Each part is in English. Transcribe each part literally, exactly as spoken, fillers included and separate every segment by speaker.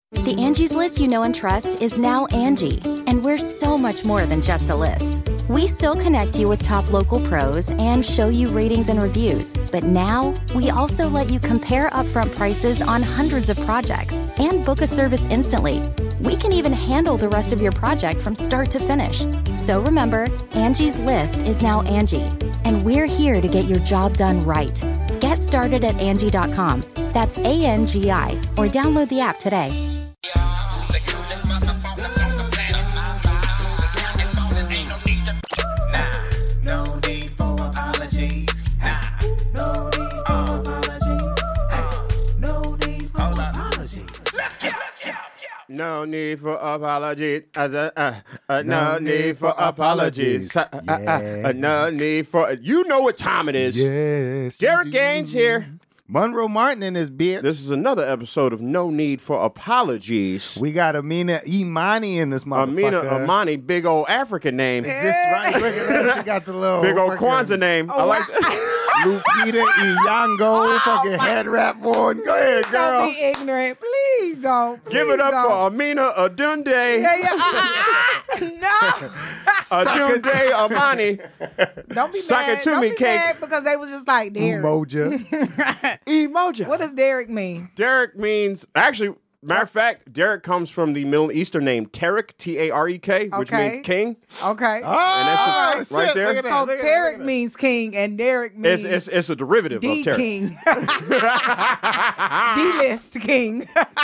Speaker 1: The Angie's List you know and trust is now Angie, and we're so much more than just a list. We still connect you with top local pros and show you ratings and reviews, but now we also let you compare upfront prices on hundreds of projects and book a service instantly. We can even handle the rest of your project from start to finish. So remember, Angie's List is now Angie, and we're here to get your job done right. Get started at Angie dot com. That's A N G I, or download the app today.
Speaker 2: No need for apologies. Uh, uh, uh, no, no need for apologies. Uh, uh, uh, uh, no need for. You know what time it is.
Speaker 3: Yes.
Speaker 2: Derek Gaines here.
Speaker 3: Monroe Martin in his beard.
Speaker 2: This is another episode of No Need for Apologies.
Speaker 3: We got Amina Imani in this motherfucker.
Speaker 2: Amina Imani, big old African name.
Speaker 3: Is this right? Look at that. She got the little
Speaker 2: big old Kwanzaa name.
Speaker 3: Oh,
Speaker 2: I like that.
Speaker 3: Lupita Nyong'o, oh, fucking my. head wrap on. Go ahead, girl.
Speaker 4: Don't be ignorant. Please don't. Please
Speaker 2: Give it up
Speaker 4: don't.
Speaker 2: for Amina Adunde.
Speaker 4: Yeah, yeah. Uh, uh, no.
Speaker 2: Adunde Amani.
Speaker 4: Don't be
Speaker 2: Suck
Speaker 4: mad.
Speaker 2: it to
Speaker 4: don't
Speaker 2: me,
Speaker 4: be
Speaker 2: cake.
Speaker 4: Mad because they was just like Derek.
Speaker 3: Emoja.
Speaker 2: Emoja.
Speaker 4: What does Derek mean?
Speaker 2: Derek means, actually, matter of fact, Derek comes from the Middle Eastern name Tarek, T A R E K, which
Speaker 4: Okay.
Speaker 2: means king.
Speaker 4: Okay.
Speaker 2: Oh, and that's just
Speaker 3: shit.
Speaker 2: right there.
Speaker 3: Look at
Speaker 4: So
Speaker 3: that.
Speaker 4: Tarek means king and Derek means
Speaker 2: It's, it's, it's a derivative
Speaker 4: D
Speaker 2: of Tarek.
Speaker 4: king. D-list king.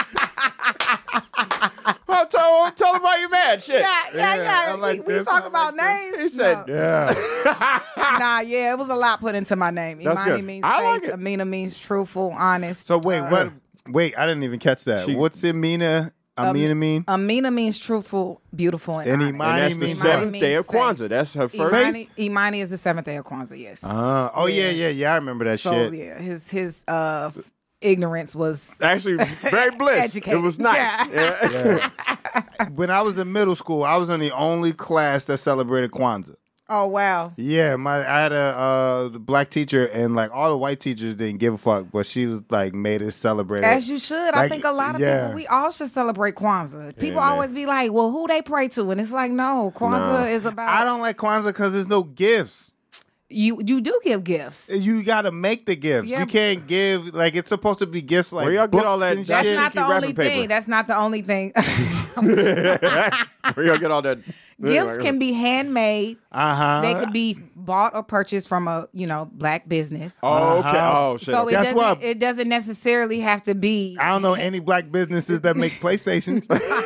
Speaker 2: Well, tell, tell him why you're mad. Shit.
Speaker 4: Yeah, yeah,
Speaker 3: Yeah,
Speaker 4: yeah.
Speaker 3: I like
Speaker 4: we we
Speaker 3: this,
Speaker 4: talk
Speaker 3: I
Speaker 4: about
Speaker 3: like
Speaker 4: names.
Speaker 2: He said,
Speaker 4: No.
Speaker 3: Yeah.
Speaker 4: Nah, yeah, it was a lot put into my name.
Speaker 2: That's
Speaker 4: Imani
Speaker 2: good.
Speaker 4: means
Speaker 2: I like
Speaker 4: faith.
Speaker 2: it.
Speaker 4: Amina means truthful, honest.
Speaker 3: So wait,
Speaker 4: Uh,
Speaker 3: what? Wait, I didn't even catch that.
Speaker 2: She-
Speaker 3: What's Amina? Amina mean?
Speaker 4: Amina means truthful, beautiful, and,
Speaker 3: And
Speaker 4: honest.
Speaker 3: Imani
Speaker 2: and that's the
Speaker 3: means
Speaker 2: seventh
Speaker 4: what?
Speaker 2: day of
Speaker 4: Means
Speaker 2: Kwanzaa. That's her first.
Speaker 4: Imani, Imani is the seventh day of Kwanzaa, yes.
Speaker 3: Uh, oh yeah, yeah, yeah. I remember that
Speaker 4: so
Speaker 3: shit.
Speaker 4: yeah, his his uh ignorance was
Speaker 2: Actually, very bliss.
Speaker 4: Educated.
Speaker 2: It was nice.
Speaker 4: Yeah.
Speaker 2: Yeah.
Speaker 3: When I was in middle school, I was in the only class that celebrated Kwanzaa.
Speaker 4: Oh wow.
Speaker 3: Yeah, my I had a uh, black teacher, and like all the white teachers didn't give a fuck, but she was like made us celebrate.
Speaker 4: As
Speaker 3: it.
Speaker 4: you should. I
Speaker 3: Like,
Speaker 4: think a lot of
Speaker 3: yeah.
Speaker 4: people, we all should celebrate Kwanzaa. People
Speaker 2: man.
Speaker 4: always be like, well, who they pray to? And it's like, no, Kwanzaa
Speaker 2: No.
Speaker 4: is about
Speaker 3: I don't like Kwanzaa because there's no gifts.
Speaker 4: you you do give gifts.
Speaker 3: You got to make the gifts.
Speaker 4: Yeah.
Speaker 3: You can't give like it's supposed to be gifts like
Speaker 2: Where y'all get all
Speaker 3: books
Speaker 2: that-
Speaker 3: and
Speaker 2: That's
Speaker 4: That's
Speaker 3: shit.
Speaker 4: not the
Speaker 2: keep
Speaker 4: only
Speaker 2: wrapping paper.
Speaker 4: thing. That's not the only thing.
Speaker 2: Where y'all get all that?
Speaker 4: Gifts can be handmade.
Speaker 3: Uh huh.
Speaker 4: They could be bought or purchased from a, you know, black business.
Speaker 2: Oh, okay.
Speaker 3: Uh-huh.
Speaker 2: Oh, shit.
Speaker 4: so
Speaker 2: okay.
Speaker 4: it
Speaker 3: Guess
Speaker 4: doesn't
Speaker 3: what?
Speaker 4: it doesn't necessarily have to be
Speaker 3: I don't know any black businesses that make PlayStation.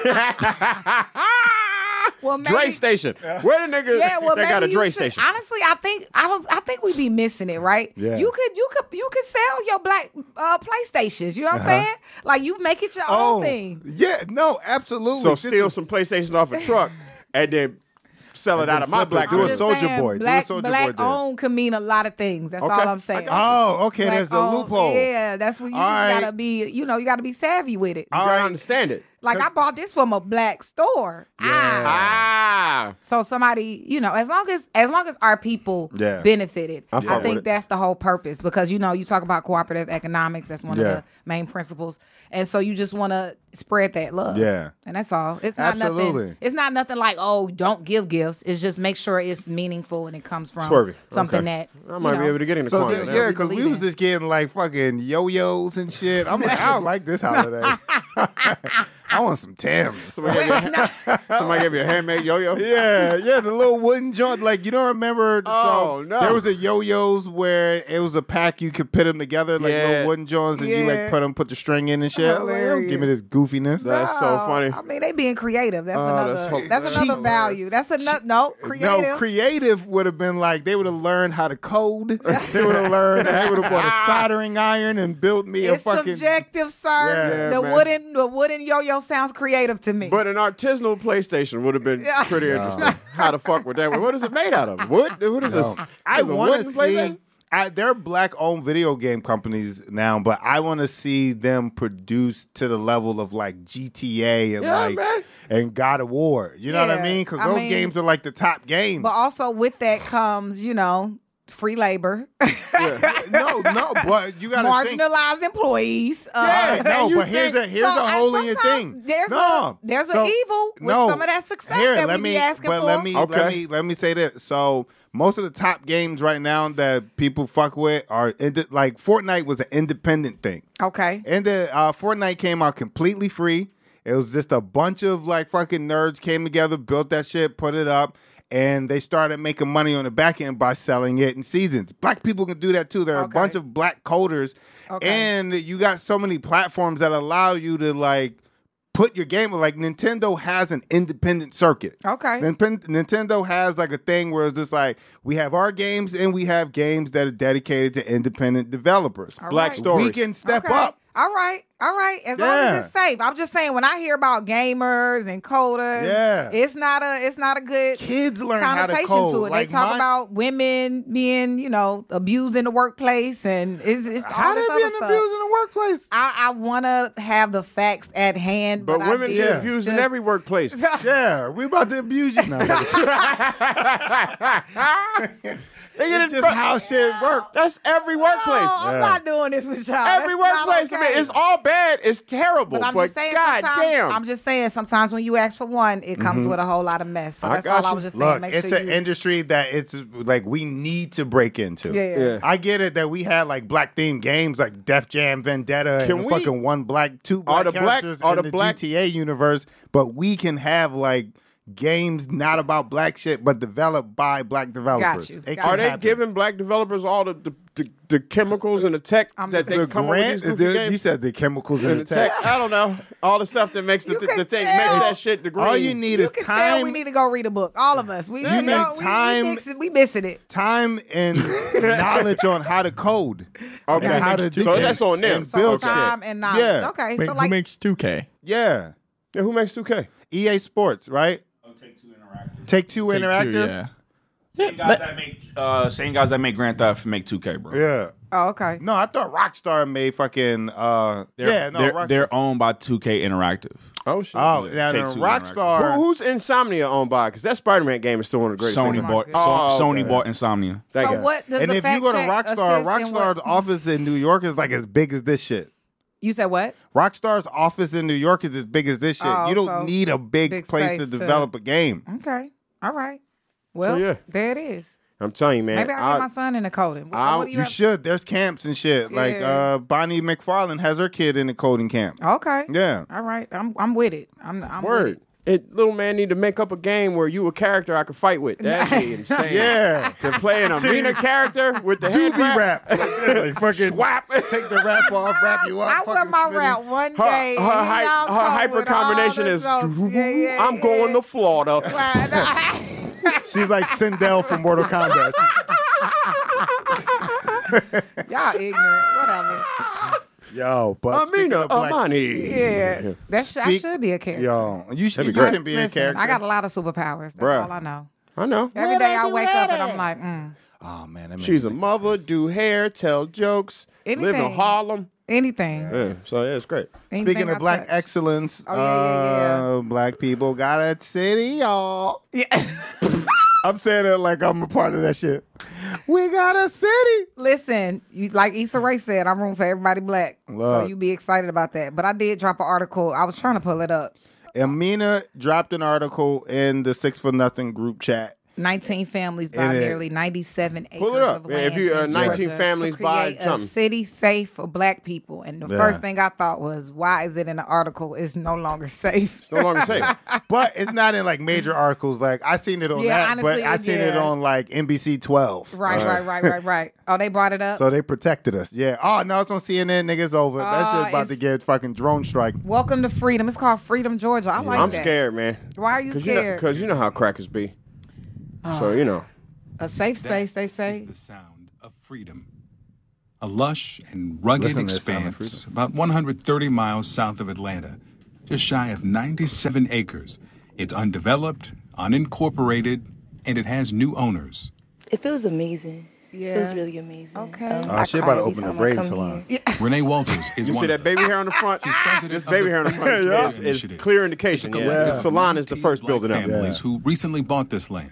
Speaker 4: well maybe,
Speaker 2: Dre Station. Where the nigga
Speaker 4: Yeah, well,
Speaker 2: that got a
Speaker 4: maybe you
Speaker 2: Dre
Speaker 4: should-
Speaker 2: Station?
Speaker 4: Honestly, I think I don't. I think we be missing it, right?
Speaker 3: Yeah.
Speaker 4: You could, you could, you could sell your black uh, PlayStations. You know what I'm
Speaker 3: Uh-huh.
Speaker 4: saying? Like you make it your
Speaker 3: oh,
Speaker 4: own thing.
Speaker 3: yeah, no, absolutely.
Speaker 2: So
Speaker 3: This
Speaker 2: steal
Speaker 3: is-
Speaker 2: some PlayStation off a truck and then sell it
Speaker 3: And
Speaker 2: out
Speaker 3: then
Speaker 2: of my
Speaker 3: flip it.
Speaker 2: black
Speaker 3: Do
Speaker 4: I'm
Speaker 3: a
Speaker 2: business.
Speaker 4: just
Speaker 3: Soulja
Speaker 4: saying,
Speaker 3: Boy. Do a
Speaker 4: Black,
Speaker 3: Soulja
Speaker 4: black
Speaker 3: Boy deal.
Speaker 4: owned can mean a lot of things. That's
Speaker 2: Okay.
Speaker 4: all I'm
Speaker 2: I
Speaker 4: saying.
Speaker 2: got
Speaker 3: Oh, okay.
Speaker 4: Black
Speaker 3: There's a
Speaker 4: owned,
Speaker 3: loophole.
Speaker 4: Yeah, that's what you
Speaker 3: All
Speaker 4: just
Speaker 3: right.
Speaker 4: gotta be. You know, you gotta be savvy with it.
Speaker 2: You
Speaker 3: All
Speaker 2: gotta
Speaker 3: right.
Speaker 2: understand it.
Speaker 4: Like I bought this from a black store.
Speaker 3: Yeah.
Speaker 4: Ah.
Speaker 2: Ah.
Speaker 4: So somebody, you know, as long as as long as our people
Speaker 3: Yeah.
Speaker 4: benefited,
Speaker 2: I
Speaker 4: I,
Speaker 2: fuck with
Speaker 4: think
Speaker 2: it.
Speaker 4: that's the whole purpose. Because you know, you talk about cooperative economics. That's one
Speaker 3: Yeah.
Speaker 4: of the main principles. And so you just want to spread that love.
Speaker 3: Yeah.
Speaker 4: And that's all. It's not
Speaker 3: Absolutely.
Speaker 4: nothing. It's not nothing like, oh, don't give gifts. It's just make sure it's meaningful and it comes from
Speaker 2: Swervy.
Speaker 4: something
Speaker 2: Okay.
Speaker 4: that
Speaker 2: I
Speaker 4: you
Speaker 2: might be
Speaker 4: know,
Speaker 2: able to get in the
Speaker 3: So
Speaker 2: corner.
Speaker 3: yeah,
Speaker 2: now.
Speaker 3: yeah, because we
Speaker 4: believe
Speaker 3: was
Speaker 4: in.
Speaker 3: just getting like fucking yo-yos and shit. I'm like, I don't like this holiday. I want some Timbs.
Speaker 2: Somebody gave you a, somebody gave you a handmade yo-yo?
Speaker 3: Yeah, yeah, the little wooden joint. Like you don't remember?
Speaker 2: Oh,
Speaker 3: so
Speaker 2: no.
Speaker 3: There was a yo-yos where it was a pack you could put them together, like
Speaker 2: Yeah.
Speaker 3: little wooden joints, and you like
Speaker 4: Yeah.
Speaker 3: put them, put the string in and shit. I'm like, don't give me this goofiness.
Speaker 2: That's so
Speaker 4: No,
Speaker 2: funny.
Speaker 4: I mean, they being creative. That's
Speaker 2: Oh,
Speaker 4: another.
Speaker 2: that's
Speaker 4: That's,
Speaker 2: so-
Speaker 4: another value. That's another. No, creative.
Speaker 3: No, creative would have been like they would have learned how to code. They would have learned. They would have bought a soldering iron and built me
Speaker 4: it's
Speaker 3: a fucking.
Speaker 4: subjective, sir.
Speaker 3: Yeah,
Speaker 4: the
Speaker 2: man.
Speaker 4: wooden, the wooden yo-yo sounds creative to me.
Speaker 2: But an artisanal PlayStation would have been
Speaker 4: Yeah.
Speaker 2: pretty interesting. How the fuck would that? What is it made out of? Wood? What is
Speaker 3: No.
Speaker 2: this?
Speaker 3: I
Speaker 2: Is it
Speaker 3: want to
Speaker 2: wooden
Speaker 3: see.
Speaker 2: PlayStation?
Speaker 3: I, they're black-owned video game companies now, but I want to see them produce to the level of like G T A and
Speaker 2: Yeah,
Speaker 3: like
Speaker 2: man.
Speaker 3: and God of War. You know what I
Speaker 4: Yeah,
Speaker 3: mean? Because
Speaker 4: I
Speaker 3: those
Speaker 4: mean-
Speaker 3: games are like the top games.
Speaker 4: But also with that comes, you know, free labor,
Speaker 3: no, no, but you got to think.
Speaker 4: marginalized employees. Uh,
Speaker 3: Yeah, no,
Speaker 2: you
Speaker 3: but here's
Speaker 2: think-
Speaker 3: a here's
Speaker 4: so
Speaker 3: a
Speaker 4: I-
Speaker 3: hole in your
Speaker 4: sometimes
Speaker 3: thing.
Speaker 4: There's
Speaker 3: no,
Speaker 4: a there's
Speaker 3: so,
Speaker 4: an evil with
Speaker 3: no,
Speaker 4: some of that success
Speaker 3: here,
Speaker 4: that
Speaker 3: let
Speaker 4: we
Speaker 3: me,
Speaker 4: be asking
Speaker 3: but
Speaker 4: for.
Speaker 3: let me
Speaker 2: Okay.
Speaker 3: let me let me say this. So most of the top games right now that people fuck with are indi- like Fortnite was an independent thing.
Speaker 4: Okay.
Speaker 3: And the uh, Fortnite came out completely free. It was just a bunch of like fucking nerds came together, built that shit, put it up, and they started making money on the back end by selling it in seasons. Black people can do that too. There are
Speaker 4: Okay.
Speaker 3: a bunch of black coders,
Speaker 4: Okay.
Speaker 3: and you got so many platforms that allow you to like put your game. Like Nintendo has an independent circuit.
Speaker 4: Okay.
Speaker 3: Nintendo, Nintendo has like a thing where it's just like we have our games and we have games that are dedicated to independent developers.
Speaker 4: All
Speaker 2: Black
Speaker 4: right.
Speaker 2: stories.
Speaker 3: We can step
Speaker 4: Okay.
Speaker 3: up.
Speaker 4: All right, all right. As long
Speaker 3: Yeah.
Speaker 4: as it's safe. I'm just saying when I hear about gamers and coders,
Speaker 3: Yeah.
Speaker 4: it's not a it's not a good
Speaker 3: Kids learn how to
Speaker 4: connotation
Speaker 3: code.
Speaker 4: to it.
Speaker 3: Like
Speaker 4: they talk
Speaker 3: my-
Speaker 4: about women being, you know, abused in the workplace and it's, it's all
Speaker 3: How
Speaker 4: this
Speaker 3: they
Speaker 4: other
Speaker 3: being
Speaker 4: stuff.
Speaker 3: abused in the workplace?
Speaker 4: I, I want to have the facts at hand,
Speaker 2: But
Speaker 4: but, I
Speaker 2: women
Speaker 4: did
Speaker 2: get abused in
Speaker 4: just-
Speaker 2: every workplace.
Speaker 3: Yeah, we about to abuse you now.
Speaker 2: They get
Speaker 3: It's
Speaker 2: it,
Speaker 3: just
Speaker 2: bro-
Speaker 3: how shit work.
Speaker 2: That's every workplace.
Speaker 4: Oh, I'm
Speaker 3: Yeah.
Speaker 4: not doing this with y'all.
Speaker 2: Every
Speaker 4: That's not
Speaker 2: workplace. I mean,
Speaker 4: okay.
Speaker 2: it's all bad. It's terrible.
Speaker 4: But I'm
Speaker 2: but
Speaker 4: just saying,
Speaker 2: God
Speaker 4: sometimes,
Speaker 2: damn.
Speaker 4: I'm just saying, sometimes when you ask for one, it comes with a whole lot of mess. So
Speaker 2: I
Speaker 4: that's
Speaker 2: got
Speaker 4: all I
Speaker 2: you.
Speaker 4: was just saying.
Speaker 3: Look,
Speaker 4: Make
Speaker 3: it's
Speaker 4: sure
Speaker 3: an
Speaker 4: you,
Speaker 3: industry that it's like we need to break into.
Speaker 4: Yeah, yeah.
Speaker 2: Yeah.
Speaker 3: I get it that we had like black themed games like Def Jam Vendetta
Speaker 2: Can
Speaker 3: and
Speaker 2: we-
Speaker 3: fucking one black, two
Speaker 2: Are
Speaker 3: black
Speaker 2: the black-
Speaker 3: characters
Speaker 2: are
Speaker 3: in
Speaker 2: the
Speaker 3: the,
Speaker 2: black-
Speaker 3: G T A universe, but we can have like games not about black shit, but developed by black developers.
Speaker 4: you.
Speaker 3: It
Speaker 4: Got
Speaker 3: can
Speaker 2: Are they
Speaker 3: happen.
Speaker 2: giving black developers all the the, the, the chemicals and the tech
Speaker 4: I'm
Speaker 2: that
Speaker 4: just-
Speaker 2: they
Speaker 3: the
Speaker 2: come
Speaker 3: grant?
Speaker 2: up with these goofy
Speaker 3: the-
Speaker 2: games?
Speaker 3: you said the chemicals in
Speaker 2: and
Speaker 3: the
Speaker 2: the tech.
Speaker 3: tech.
Speaker 2: I don't know. All the stuff that makes the,
Speaker 4: You
Speaker 2: the,
Speaker 4: can
Speaker 2: the thing
Speaker 4: tell.
Speaker 2: makes that shit the green.
Speaker 3: All you need
Speaker 4: you
Speaker 3: is
Speaker 4: can tell we
Speaker 3: time.
Speaker 4: need to go read a book. All of us. We,
Speaker 3: You
Speaker 4: you know,
Speaker 3: need
Speaker 4: we,
Speaker 3: time-
Speaker 4: we, mixing, we missing it.
Speaker 3: Time and knowledge on how to code.
Speaker 2: Okay.
Speaker 3: And how to
Speaker 5: Makes
Speaker 3: do
Speaker 5: two K.
Speaker 2: So that's on them.
Speaker 3: and
Speaker 4: So
Speaker 3: build
Speaker 4: time
Speaker 3: shit.
Speaker 4: and knowledge.
Speaker 3: Yeah.
Speaker 4: Okay.
Speaker 5: Wait,
Speaker 4: so
Speaker 5: who
Speaker 4: like,
Speaker 5: makes two K?
Speaker 3: Yeah.
Speaker 2: Yeah, who makes two K?
Speaker 3: E A Sports, right?
Speaker 6: Take Two Interactive.
Speaker 3: Take Two
Speaker 5: Take two,
Speaker 3: Interactive.
Speaker 5: yeah.
Speaker 6: Same guys that make uh, same guys that make Grand Theft make two K, bro.
Speaker 3: Yeah.
Speaker 4: oh, okay.
Speaker 3: No, I thought Rockstar made fucking. Uh,
Speaker 6: They're,
Speaker 3: yeah, no,
Speaker 6: they're,
Speaker 3: Rockstar.
Speaker 6: they're owned by two K Interactive.
Speaker 2: Oh shit.
Speaker 3: oh,
Speaker 6: Yeah,
Speaker 3: now
Speaker 6: Take
Speaker 3: then
Speaker 6: Two
Speaker 3: Rockstar.
Speaker 2: Who, who's Insomnia owned by? Because that Spider-Man game is still one of the greatest.
Speaker 6: Sony
Speaker 2: things.
Speaker 6: bought
Speaker 2: Oh,
Speaker 6: so, Sony
Speaker 2: okay.
Speaker 6: bought Insomnia.
Speaker 2: That
Speaker 4: So
Speaker 2: guy.
Speaker 4: what does
Speaker 3: and
Speaker 4: the
Speaker 3: if
Speaker 4: fact
Speaker 3: you go to
Speaker 4: check
Speaker 3: Rockstar,
Speaker 4: assist in
Speaker 3: Rockstar's
Speaker 4: what-
Speaker 3: office in New York is like as big as this shit.
Speaker 4: You said what?
Speaker 3: Rockstar's office in New York is as big as this shit.
Speaker 4: Oh,
Speaker 3: you don't
Speaker 4: so
Speaker 3: need a big,
Speaker 4: big
Speaker 3: place to
Speaker 4: space to-
Speaker 3: develop a game.
Speaker 4: Okay. All right. Well,
Speaker 2: yeah.
Speaker 4: there it is.
Speaker 2: I'm telling you, man.
Speaker 4: Maybe I'll
Speaker 2: I-
Speaker 4: get my son into coding. What,
Speaker 2: I'll-
Speaker 4: what do you,
Speaker 3: You
Speaker 4: have?
Speaker 3: should. There's camps and shit. Like
Speaker 4: Yeah.
Speaker 3: uh, Bonnie McFarlane has her kid in the coding camp.
Speaker 4: Okay.
Speaker 3: Yeah.
Speaker 4: All right. I'm I'm with it. I'm I'm with
Speaker 2: Word.
Speaker 4: it.
Speaker 2: It little man need to make up a game where you a character I could fight with. That'd be insane.
Speaker 3: Yeah.
Speaker 2: To play an arena character with the head
Speaker 3: Doobie
Speaker 2: wrap.
Speaker 3: rap. like fucking
Speaker 2: Swap.
Speaker 3: Take the rap off, wrap you up.
Speaker 4: I wear
Speaker 3: fucking
Speaker 4: my
Speaker 3: Smitty.
Speaker 4: rap one
Speaker 2: Her,
Speaker 4: day.
Speaker 2: her,
Speaker 4: and he
Speaker 2: hy-
Speaker 4: y'all
Speaker 2: her
Speaker 4: come
Speaker 2: hyper
Speaker 4: with all
Speaker 2: combination
Speaker 4: the
Speaker 2: is
Speaker 4: jokes. Yeah, yeah,
Speaker 2: I'm going
Speaker 4: yeah.
Speaker 2: to Florida.
Speaker 3: She's like Sindel from Mortal Kombat.
Speaker 4: Y'all ignorant. Whatever.
Speaker 3: Yo, but speaking
Speaker 2: Amina
Speaker 3: of black-
Speaker 2: Amani.
Speaker 4: Yeah. That's I
Speaker 3: Speak-
Speaker 4: should be a character.
Speaker 3: Yo, you should
Speaker 2: be
Speaker 3: you
Speaker 2: great.
Speaker 3: can be a
Speaker 4: Listen,
Speaker 3: character.
Speaker 4: I got a lot of superpowers. That's
Speaker 2: Bruh.
Speaker 4: all I know.
Speaker 2: I know.
Speaker 4: Every day I wake up and I'm like, mm,
Speaker 3: Oh man, that makes
Speaker 2: She's a
Speaker 3: me-
Speaker 2: mother, do hair, tell jokes, live in
Speaker 4: Anything.
Speaker 2: Harlem.
Speaker 4: anything.
Speaker 2: Yeah, so yeah, it's great.
Speaker 4: Anything
Speaker 3: Speaking
Speaker 4: I
Speaker 3: of black
Speaker 4: touch.
Speaker 3: excellence,
Speaker 4: Oh, yeah, yeah, yeah.
Speaker 3: uh, black people got a city, y'all.
Speaker 4: Yeah.
Speaker 3: I'm saying it like I'm a part of that shit. We got a city.
Speaker 4: Listen, you like Issa Rae said, I'm room for everybody black. So
Speaker 3: Look.
Speaker 4: you be excited about that. But I did drop an article. I was trying to pull it up.
Speaker 3: Amina dropped an article in the Six for Nothing group chat.
Speaker 4: nineteen families buy
Speaker 3: It is.
Speaker 4: nearly ninety-seven acres
Speaker 2: Pull it up.
Speaker 4: of
Speaker 2: Yeah,
Speaker 4: land
Speaker 2: if you, uh,
Speaker 4: in
Speaker 2: nineteen
Speaker 4: Georgia
Speaker 2: families
Speaker 4: to
Speaker 2: buy
Speaker 4: create
Speaker 2: something.
Speaker 4: a city safe for black people. And the
Speaker 3: Yeah.
Speaker 4: first thing I thought was, why is it in the article? It's no longer safe.
Speaker 2: It's no longer safe.
Speaker 3: But it's not in like major articles. Like I seen it on
Speaker 4: Yeah,
Speaker 3: that,
Speaker 4: honestly,
Speaker 3: but I seen it
Speaker 4: yeah.
Speaker 3: on like N B C twelve.
Speaker 4: Right, right, right, right, right. Oh, they brought it up.
Speaker 3: So they protected us. Yeah. Oh no, it's on C N N. Niggas over. that
Speaker 4: Oh,
Speaker 3: shit about to
Speaker 4: it's-
Speaker 3: get fucking drone strike.
Speaker 4: Welcome to freedom. It's called Freedom, Georgia. I like
Speaker 2: I'm
Speaker 4: that.
Speaker 2: scared, man.
Speaker 4: Why are you
Speaker 2: Cause you know,
Speaker 4: scared?
Speaker 2: Because you know how crackers be. So, you know.
Speaker 4: A safe space, they
Speaker 7: Is
Speaker 4: say.
Speaker 7: the sound of freedom. A lush and rugged
Speaker 3: Listen to the sound of
Speaker 7: expanse about one hundred thirty miles south of Atlanta, just shy of ninety-seven acres. It's undeveloped, unincorporated, and it has new owners.
Speaker 8: It feels amazing.
Speaker 4: Yeah.
Speaker 8: It feels really amazing.
Speaker 4: Okay.
Speaker 8: Um,
Speaker 3: Oh,
Speaker 8: I
Speaker 3: she
Speaker 8: cry
Speaker 3: about to
Speaker 8: every
Speaker 3: open a
Speaker 8: time I
Speaker 3: braid
Speaker 8: come
Speaker 3: salon.
Speaker 8: here.
Speaker 7: Renee Walters is
Speaker 2: You
Speaker 7: one
Speaker 2: see that
Speaker 7: of them.
Speaker 2: baby hair on the front?
Speaker 7: president
Speaker 2: This
Speaker 7: of
Speaker 2: baby
Speaker 7: the
Speaker 2: hair on the front
Speaker 3: Yeah.
Speaker 2: is, is
Speaker 7: Initiative.
Speaker 2: clear indication.
Speaker 7: It's a
Speaker 2: Yeah,
Speaker 7: collective
Speaker 2: the salon is the
Speaker 7: of
Speaker 2: first
Speaker 7: black
Speaker 2: building up.
Speaker 7: families who recently bought this land.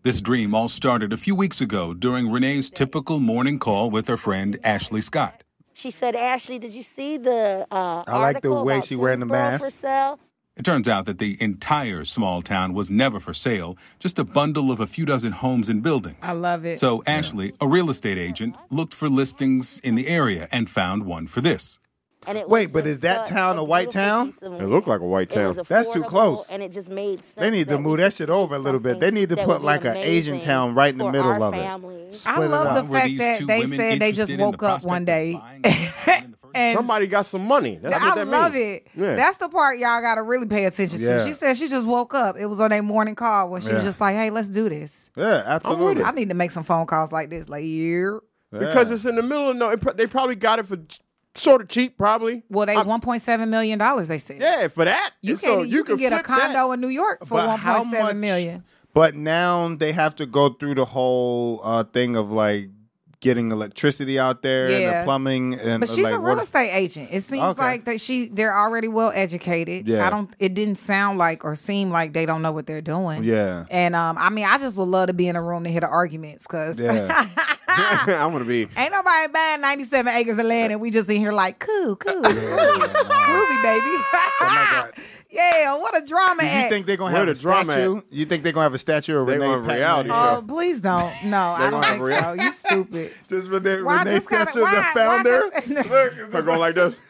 Speaker 7: This dream all started a few weeks ago during Renee's typical morning call with her friend Ashley Scott.
Speaker 5: She said, Ashley, did you see the uh,
Speaker 3: I like the
Speaker 5: article
Speaker 3: way
Speaker 5: about
Speaker 3: she wearing the
Speaker 5: Twinsboro
Speaker 3: mask.
Speaker 5: for sale?
Speaker 7: It turns out that the entire small town was never for sale, just a bundle of a few dozen homes and buildings.
Speaker 4: I love it.
Speaker 7: So Ashley, a real estate agent, looked for listings in the area and found one for this.
Speaker 5: And it
Speaker 3: Wait,
Speaker 5: was
Speaker 3: but
Speaker 5: just
Speaker 3: is that
Speaker 5: such
Speaker 3: town a white
Speaker 5: beautiful
Speaker 3: town?
Speaker 5: piece of
Speaker 2: It
Speaker 5: land.
Speaker 2: looked like a white
Speaker 5: It
Speaker 2: town.
Speaker 5: was
Speaker 3: That's too
Speaker 5: affordable,
Speaker 3: close.
Speaker 5: And it just made sense.
Speaker 3: They need to
Speaker 5: that
Speaker 3: move
Speaker 5: we
Speaker 3: that
Speaker 5: could
Speaker 3: shit
Speaker 5: do
Speaker 3: over a little bit. They need to
Speaker 5: something
Speaker 3: put
Speaker 5: that
Speaker 3: like
Speaker 5: would
Speaker 3: an
Speaker 5: be
Speaker 3: Asian
Speaker 5: amazing
Speaker 3: town right in the
Speaker 5: for
Speaker 3: middle
Speaker 5: our
Speaker 3: of it.
Speaker 5: families.
Speaker 4: I
Speaker 3: Split it
Speaker 4: love
Speaker 3: up.
Speaker 4: the
Speaker 7: Were
Speaker 4: fact
Speaker 7: these
Speaker 4: that
Speaker 7: two
Speaker 4: they
Speaker 7: women
Speaker 4: said they just
Speaker 7: interested in
Speaker 4: woke
Speaker 7: the
Speaker 4: up one
Speaker 7: prospect
Speaker 4: day.
Speaker 7: of buying a home in the first
Speaker 4: And
Speaker 2: Somebody got some money. That's what
Speaker 4: I
Speaker 2: that
Speaker 4: love
Speaker 2: means.
Speaker 4: it.
Speaker 2: Yeah.
Speaker 4: That's the part y'all got to really pay attention to.
Speaker 3: Yeah.
Speaker 4: She said she just woke up. It was on their morning call when she was
Speaker 3: Yeah.
Speaker 4: just like, hey, let's do this.
Speaker 3: Yeah, absolutely.
Speaker 4: I need to make some phone calls like this. Like, yeah.
Speaker 2: Because
Speaker 3: Yeah.
Speaker 2: it's in the middle of no. it pro- They probably got it for sort of cheap, probably.
Speaker 4: Well, they
Speaker 2: I'm-
Speaker 4: one point seven million dollars, they said.
Speaker 2: Yeah, for that.
Speaker 4: You
Speaker 2: And
Speaker 4: can
Speaker 2: so
Speaker 4: you, can get a
Speaker 2: flip that.
Speaker 4: condo in New York for
Speaker 3: But
Speaker 4: one
Speaker 3: how
Speaker 4: point seven
Speaker 3: much-
Speaker 4: million.
Speaker 3: But now they have to go through the whole uh, thing of like getting electricity out there and
Speaker 4: Yeah.
Speaker 3: the plumbing and
Speaker 4: But she's
Speaker 3: like
Speaker 4: a real
Speaker 3: water-
Speaker 4: estate agent. It seems
Speaker 3: Okay.
Speaker 4: like that she they're already well educated.
Speaker 3: Yeah.
Speaker 4: I don't it didn't sound like or seem like they don't know what they're doing.
Speaker 3: Yeah.
Speaker 4: And um I mean I just would love to be in a room to hear the arguments because
Speaker 3: Yeah.
Speaker 2: I'm gonna be.
Speaker 4: ain't nobody buying ninety-seven acres of land and we just in here like cool, cool, smooth, groovy, baby.
Speaker 3: God.
Speaker 4: Yeah, what a drama
Speaker 3: Do you
Speaker 4: act.
Speaker 3: think they're gonna
Speaker 2: Where
Speaker 3: have
Speaker 2: the
Speaker 3: a
Speaker 2: drama
Speaker 3: statue? You think they're gonna have a statue of
Speaker 2: They
Speaker 3: Renee
Speaker 2: gonna have a
Speaker 3: Patton?
Speaker 2: reality
Speaker 4: Oh,
Speaker 2: show.
Speaker 4: please don't. No, I don't
Speaker 2: gonna
Speaker 4: think
Speaker 2: have
Speaker 4: so. You stupid.
Speaker 3: Just Renee,
Speaker 4: Why
Speaker 3: Renee
Speaker 4: just kinda-
Speaker 3: statue of
Speaker 4: why-
Speaker 3: the
Speaker 4: why
Speaker 3: founder.
Speaker 4: just-
Speaker 3: Look,
Speaker 2: They're going like this.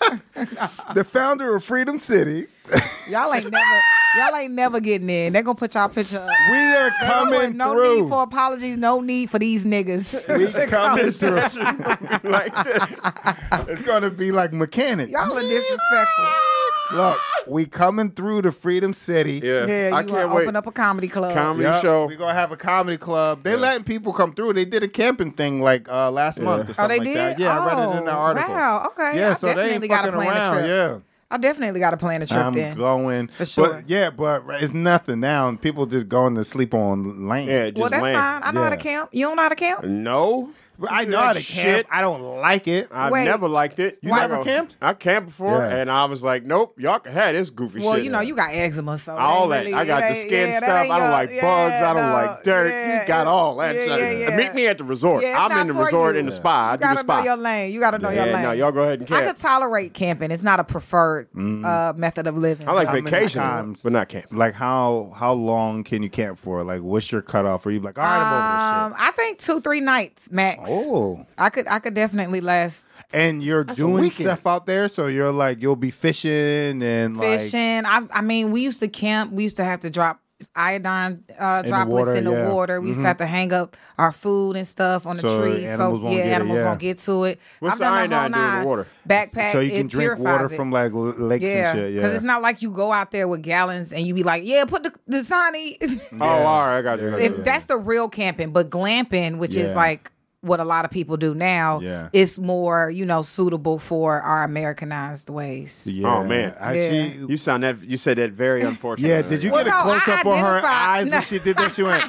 Speaker 3: the founder of Freedom City.
Speaker 4: Y'all ain't never y'all ain't never getting in. They're gonna put y'all picture up.
Speaker 3: We are
Speaker 4: They gonna
Speaker 3: coming
Speaker 4: put no
Speaker 3: through.
Speaker 4: need for apologies, no need for these niggas.
Speaker 3: we coming through.
Speaker 2: like this.
Speaker 3: It's gonna be like mechanic.
Speaker 4: Y'all are disrespectful.
Speaker 3: Look, we coming through to Freedom City.
Speaker 2: Yeah,
Speaker 4: Yeah, you
Speaker 2: I
Speaker 4: gonna
Speaker 2: can't wait.
Speaker 4: open up a comedy club.
Speaker 2: Comedy
Speaker 3: Yep,
Speaker 2: show.
Speaker 3: We're gonna have a comedy club. They letting people come through. They did a camping thing like uh, last month or
Speaker 4: Oh,
Speaker 3: something
Speaker 4: they
Speaker 3: like
Speaker 4: did?
Speaker 3: that. Yeah, I read it in the
Speaker 4: Oh,
Speaker 3: article.
Speaker 4: wow, okay.
Speaker 3: Yeah,
Speaker 4: I
Speaker 3: so they ain't
Speaker 4: definitely gotta
Speaker 3: fucking
Speaker 4: plan a
Speaker 3: around.
Speaker 4: trip.
Speaker 3: Yeah.
Speaker 4: I definitely got to plan a trip
Speaker 3: I'm
Speaker 4: then.
Speaker 3: going
Speaker 4: For sure.
Speaker 3: But yeah, but it's nothing now. People just going to sleep on land.
Speaker 2: Yeah, just
Speaker 4: Well, that's
Speaker 2: land.
Speaker 4: fine. I know how to
Speaker 3: Yeah.
Speaker 4: camp. You don't know how to camp?
Speaker 2: No,
Speaker 3: I know how to
Speaker 2: Shit.
Speaker 3: camp. I don't like it.
Speaker 2: I've
Speaker 4: Wait.
Speaker 2: never liked it.
Speaker 3: You never
Speaker 2: I-
Speaker 3: camped?
Speaker 2: I camped before,
Speaker 3: Yeah.
Speaker 2: and I was like, nope, y'all can have this goofy
Speaker 4: Well,
Speaker 2: shit.
Speaker 4: you know, you got eczema, so it
Speaker 2: all
Speaker 4: ain't
Speaker 2: that.
Speaker 4: really-
Speaker 2: I got
Speaker 4: it
Speaker 2: the
Speaker 4: ain't-
Speaker 2: skin
Speaker 4: yeah, that
Speaker 2: stuff.
Speaker 4: ain't
Speaker 2: I don't
Speaker 4: your-
Speaker 2: like
Speaker 4: yeah,
Speaker 2: bugs. I don't
Speaker 4: no,
Speaker 2: like dirt.
Speaker 4: yeah,
Speaker 2: you got all that.
Speaker 4: yeah,
Speaker 2: shit.
Speaker 4: yeah, yeah.
Speaker 2: Meet me at the resort.
Speaker 4: Yeah, it's
Speaker 2: I'm
Speaker 4: not
Speaker 2: in the
Speaker 4: for
Speaker 2: resort
Speaker 4: you.
Speaker 2: in the spa. I
Speaker 4: You
Speaker 2: do the
Speaker 4: gotta know
Speaker 2: spa.
Speaker 4: your lane. You gotta know your
Speaker 2: Yeah,
Speaker 4: lane.
Speaker 2: no, y'all go ahead and
Speaker 4: I
Speaker 2: camp.
Speaker 4: could tolerate camping. It's not a preferred uh, method of living.
Speaker 2: I like
Speaker 3: How many
Speaker 2: vacation,
Speaker 3: times-
Speaker 2: but not camping.
Speaker 3: Like how how long can you camp for? Like what's your cutoff? Are you like, all right, I'm
Speaker 4: Um,
Speaker 3: over
Speaker 4: I think two, three nights max.
Speaker 3: this shit? Oh.
Speaker 4: I could, I could definitely last
Speaker 3: And you're
Speaker 2: a
Speaker 3: doing
Speaker 2: weekend.
Speaker 3: stuff out there, so you're like you'll be fishing and like
Speaker 4: fishing. I, I mean, we used to camp. We used to have to drop iodine uh,
Speaker 3: the
Speaker 4: droplets
Speaker 3: water,
Speaker 4: in the
Speaker 3: yeah.
Speaker 4: water. We used
Speaker 3: Mhm.
Speaker 4: to have to hang up our food and stuff on the
Speaker 3: So
Speaker 4: trees.
Speaker 3: animals
Speaker 4: so
Speaker 3: won't
Speaker 4: yeah,
Speaker 3: get it,
Speaker 4: animals
Speaker 3: yeah.
Speaker 4: won't get to it.
Speaker 2: What's
Speaker 4: I've
Speaker 2: the
Speaker 4: done the
Speaker 2: iodine
Speaker 4: whole
Speaker 2: do in the
Speaker 4: nine.
Speaker 2: water?
Speaker 4: Backpack.
Speaker 3: so you can
Speaker 4: it
Speaker 3: drink
Speaker 4: purifies
Speaker 3: water
Speaker 4: it.
Speaker 3: from like l- lakes
Speaker 4: Yeah,
Speaker 3: and shit. Yeah,
Speaker 4: because it's not like you go out there with gallons and you be like, yeah, put the the sunny.
Speaker 2: Oh, all right, I got you. I got
Speaker 4: If
Speaker 2: you.
Speaker 4: that's the real camping, but glamping, which
Speaker 3: Yeah.
Speaker 4: is like what a lot of people do now,
Speaker 3: Yeah.
Speaker 4: is more, you know, suitable for our Americanized ways.
Speaker 3: Yeah.
Speaker 2: Oh, man.
Speaker 3: I,
Speaker 4: Yeah.
Speaker 3: she,
Speaker 2: You sound that. You said that very unfortunate.
Speaker 3: yeah. Did you
Speaker 4: Well,
Speaker 3: get a
Speaker 4: no,
Speaker 3: close
Speaker 4: I
Speaker 3: up on her
Speaker 4: identified-
Speaker 3: eyes
Speaker 4: no.
Speaker 3: when she did that? She went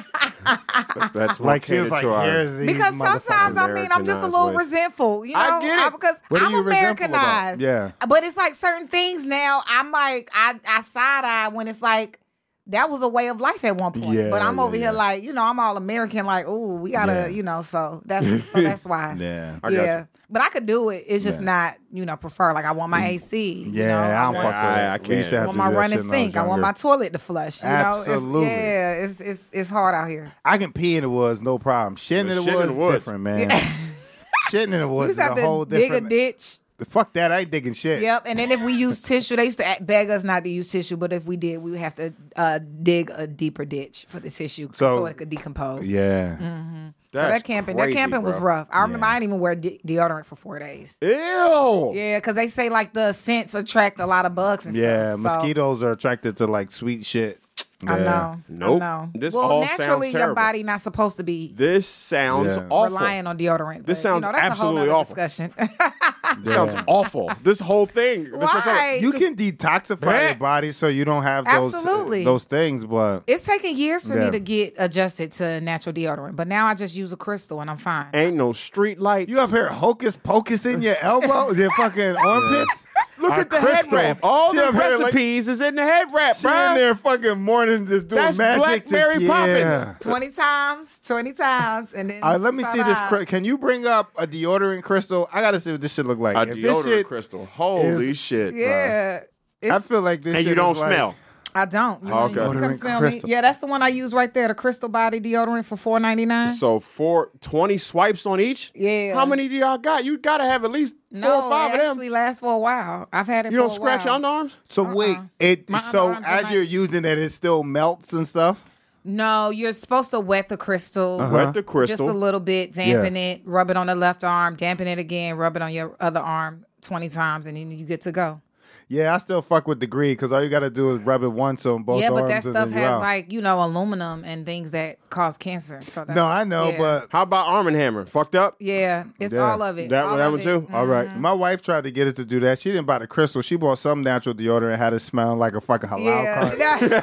Speaker 2: That's
Speaker 3: like she was like,
Speaker 2: to our-
Speaker 3: "Here's these
Speaker 4: Because sometimes, I mean, I'm just a little
Speaker 2: Americanized ways.
Speaker 4: resentful, you know,
Speaker 2: I get it.
Speaker 4: because
Speaker 3: What are
Speaker 4: I'm
Speaker 3: you resentful about?
Speaker 4: Americanized.
Speaker 3: Yeah.
Speaker 4: But it's like certain things now, I'm like, I, I side eye when it's like, that was a way of life at one point.
Speaker 3: Yeah,
Speaker 4: but I'm
Speaker 3: yeah,
Speaker 4: over
Speaker 3: yeah.
Speaker 4: here like, you know, I'm all American, like, ooh, we gotta,
Speaker 3: Yeah.
Speaker 4: you know, so that's so that's why.
Speaker 3: Yeah.
Speaker 2: I got
Speaker 4: yeah.
Speaker 2: you.
Speaker 4: But I could do it. It's just
Speaker 3: Yeah.
Speaker 4: not, you know, prefer. Like I want my A C. you
Speaker 3: Yeah,
Speaker 4: know?
Speaker 3: I don't
Speaker 4: want,
Speaker 3: fuck with it.
Speaker 2: I- I
Speaker 3: We used to
Speaker 2: can't.
Speaker 3: have
Speaker 4: I
Speaker 3: to
Speaker 4: want
Speaker 3: do
Speaker 4: my
Speaker 3: that
Speaker 4: running
Speaker 3: shit when I was
Speaker 4: sink. I want
Speaker 3: younger.
Speaker 4: my toilet to flush. You
Speaker 3: Absolutely.
Speaker 4: know? It's, yeah, it's it's it's hard out here.
Speaker 3: I can pee in the woods, no problem. Shitting in the
Speaker 2: Shitting in
Speaker 3: woods,
Speaker 2: the woods.
Speaker 3: different, man. Shitting in the
Speaker 4: You
Speaker 3: woods
Speaker 4: just
Speaker 3: is
Speaker 4: have
Speaker 3: a whole
Speaker 4: to dig a
Speaker 3: different.
Speaker 4: ditch.
Speaker 3: Fuck that! I ain't digging shit.
Speaker 4: Yep. And then if we use tissue, they used to act- beg us not to use tissue, but if we did, we would have to uh, dig a deeper ditch for the tissue so,
Speaker 3: So-
Speaker 4: it could decompose.
Speaker 3: Yeah.
Speaker 4: So that camping, that
Speaker 2: crazy,
Speaker 4: camping was
Speaker 2: bro.
Speaker 4: rough. I remember
Speaker 3: Yeah.
Speaker 4: I didn't even wear de- deodorant for four days.
Speaker 2: Ew.
Speaker 4: Yeah, because they say like the scents attract a lot of bugs and
Speaker 3: Yeah,
Speaker 4: stuff. So-
Speaker 3: mosquitoes are attracted to like sweet shit.
Speaker 4: I
Speaker 3: Yeah.
Speaker 4: know.
Speaker 2: Nope.
Speaker 4: I know.
Speaker 2: This
Speaker 4: well,
Speaker 2: all
Speaker 4: naturally,
Speaker 2: sounds
Speaker 4: your
Speaker 2: terrible.
Speaker 4: body not supposed to be
Speaker 2: This sounds
Speaker 3: Yeah.
Speaker 2: awful.
Speaker 4: relying on deodorant.
Speaker 2: This
Speaker 4: but,
Speaker 2: sounds
Speaker 4: you know, that's
Speaker 2: absolutely
Speaker 4: a whole nother
Speaker 2: awful.
Speaker 4: discussion.
Speaker 2: This sounds awful. This whole thing. this whole-
Speaker 4: Why?
Speaker 3: You can detoxify
Speaker 2: Yeah.
Speaker 3: your body so you don't have those
Speaker 4: Absolutely.
Speaker 3: those things, but
Speaker 4: It's taken years for
Speaker 3: Yeah.
Speaker 4: me to get adjusted to natural deodorant, but now I just use a crystal and I'm fine.
Speaker 2: Ain't no street lights.
Speaker 3: you up here hocus pocus in your elbow, your fucking armpits.
Speaker 2: Look
Speaker 3: Our
Speaker 2: at the
Speaker 3: Crystal.
Speaker 2: head wrap. All
Speaker 3: She
Speaker 2: the
Speaker 3: up here like-
Speaker 2: recipes is in the head wrap,
Speaker 3: She
Speaker 2: bro.
Speaker 3: in there fucking morning just doing
Speaker 2: That's
Speaker 3: magic.
Speaker 2: Black
Speaker 3: just-
Speaker 2: Mary
Speaker 3: yeah.
Speaker 2: Poppins.
Speaker 4: twenty times, twenty times, and then.
Speaker 3: All right, let me see this.
Speaker 4: ta-da.
Speaker 3: cri- Can you bring up a deodorant crystal? I gotta see what this shit look like.
Speaker 2: A
Speaker 3: If this
Speaker 2: deodorant
Speaker 3: shit,
Speaker 2: crystal. Holy shit, bro.
Speaker 4: Yeah.
Speaker 3: I
Speaker 4: It's-
Speaker 3: feel like this.
Speaker 2: And
Speaker 3: shit
Speaker 2: you don't
Speaker 3: is like-
Speaker 2: smell.
Speaker 4: I don't. You,
Speaker 2: Okay.
Speaker 4: you come
Speaker 3: Deodorant
Speaker 4: smell me.
Speaker 3: crystal.
Speaker 4: Yeah, that's the one I use right there. The Crystal Body deodorant for four ninety nine.
Speaker 2: So four, twenty swipes on each?
Speaker 4: Yeah.
Speaker 2: How many do y'all got? You got to have at least four
Speaker 4: No,
Speaker 2: or five
Speaker 4: it
Speaker 2: of them.
Speaker 4: actually lasts for a while. I've had it.
Speaker 2: You
Speaker 4: for
Speaker 2: don't
Speaker 4: a
Speaker 2: scratch
Speaker 4: while.
Speaker 2: your underarms?
Speaker 3: So wait, it
Speaker 4: My
Speaker 3: so
Speaker 4: underarms are
Speaker 3: as you're
Speaker 4: nice.
Speaker 3: using it, it still melts and stuff.
Speaker 4: No, you're supposed to wet the crystal.
Speaker 2: Wet the
Speaker 4: Just
Speaker 2: crystal.
Speaker 4: a little bit, dampen it, rub it on the left arm, dampen it again, rub it on your other arm twenty times, and then you get to go.
Speaker 3: Yeah, I still fuck with degree because all you gotta do is rub it once on both
Speaker 4: yeah,
Speaker 3: arms.
Speaker 4: but that
Speaker 3: and
Speaker 4: stuff
Speaker 3: then you
Speaker 4: has
Speaker 3: out.
Speaker 4: like, you know, aluminum and things that cause cancer. So that's,
Speaker 3: No, I know,
Speaker 4: yeah.
Speaker 3: but
Speaker 2: How about Arm and Hammer? Fucked up?
Speaker 4: yeah, it's
Speaker 3: Yeah.
Speaker 4: all of it.
Speaker 2: That,
Speaker 4: all
Speaker 2: that
Speaker 4: of
Speaker 2: one
Speaker 4: it.
Speaker 2: too? All right.
Speaker 3: my wife tried to get us to do that. She didn't buy the crystal. She bought some natural deodorant and had it smell like a fucking halal
Speaker 4: Yeah.
Speaker 3: cart.
Speaker 4: oh
Speaker 3: We
Speaker 4: my
Speaker 3: were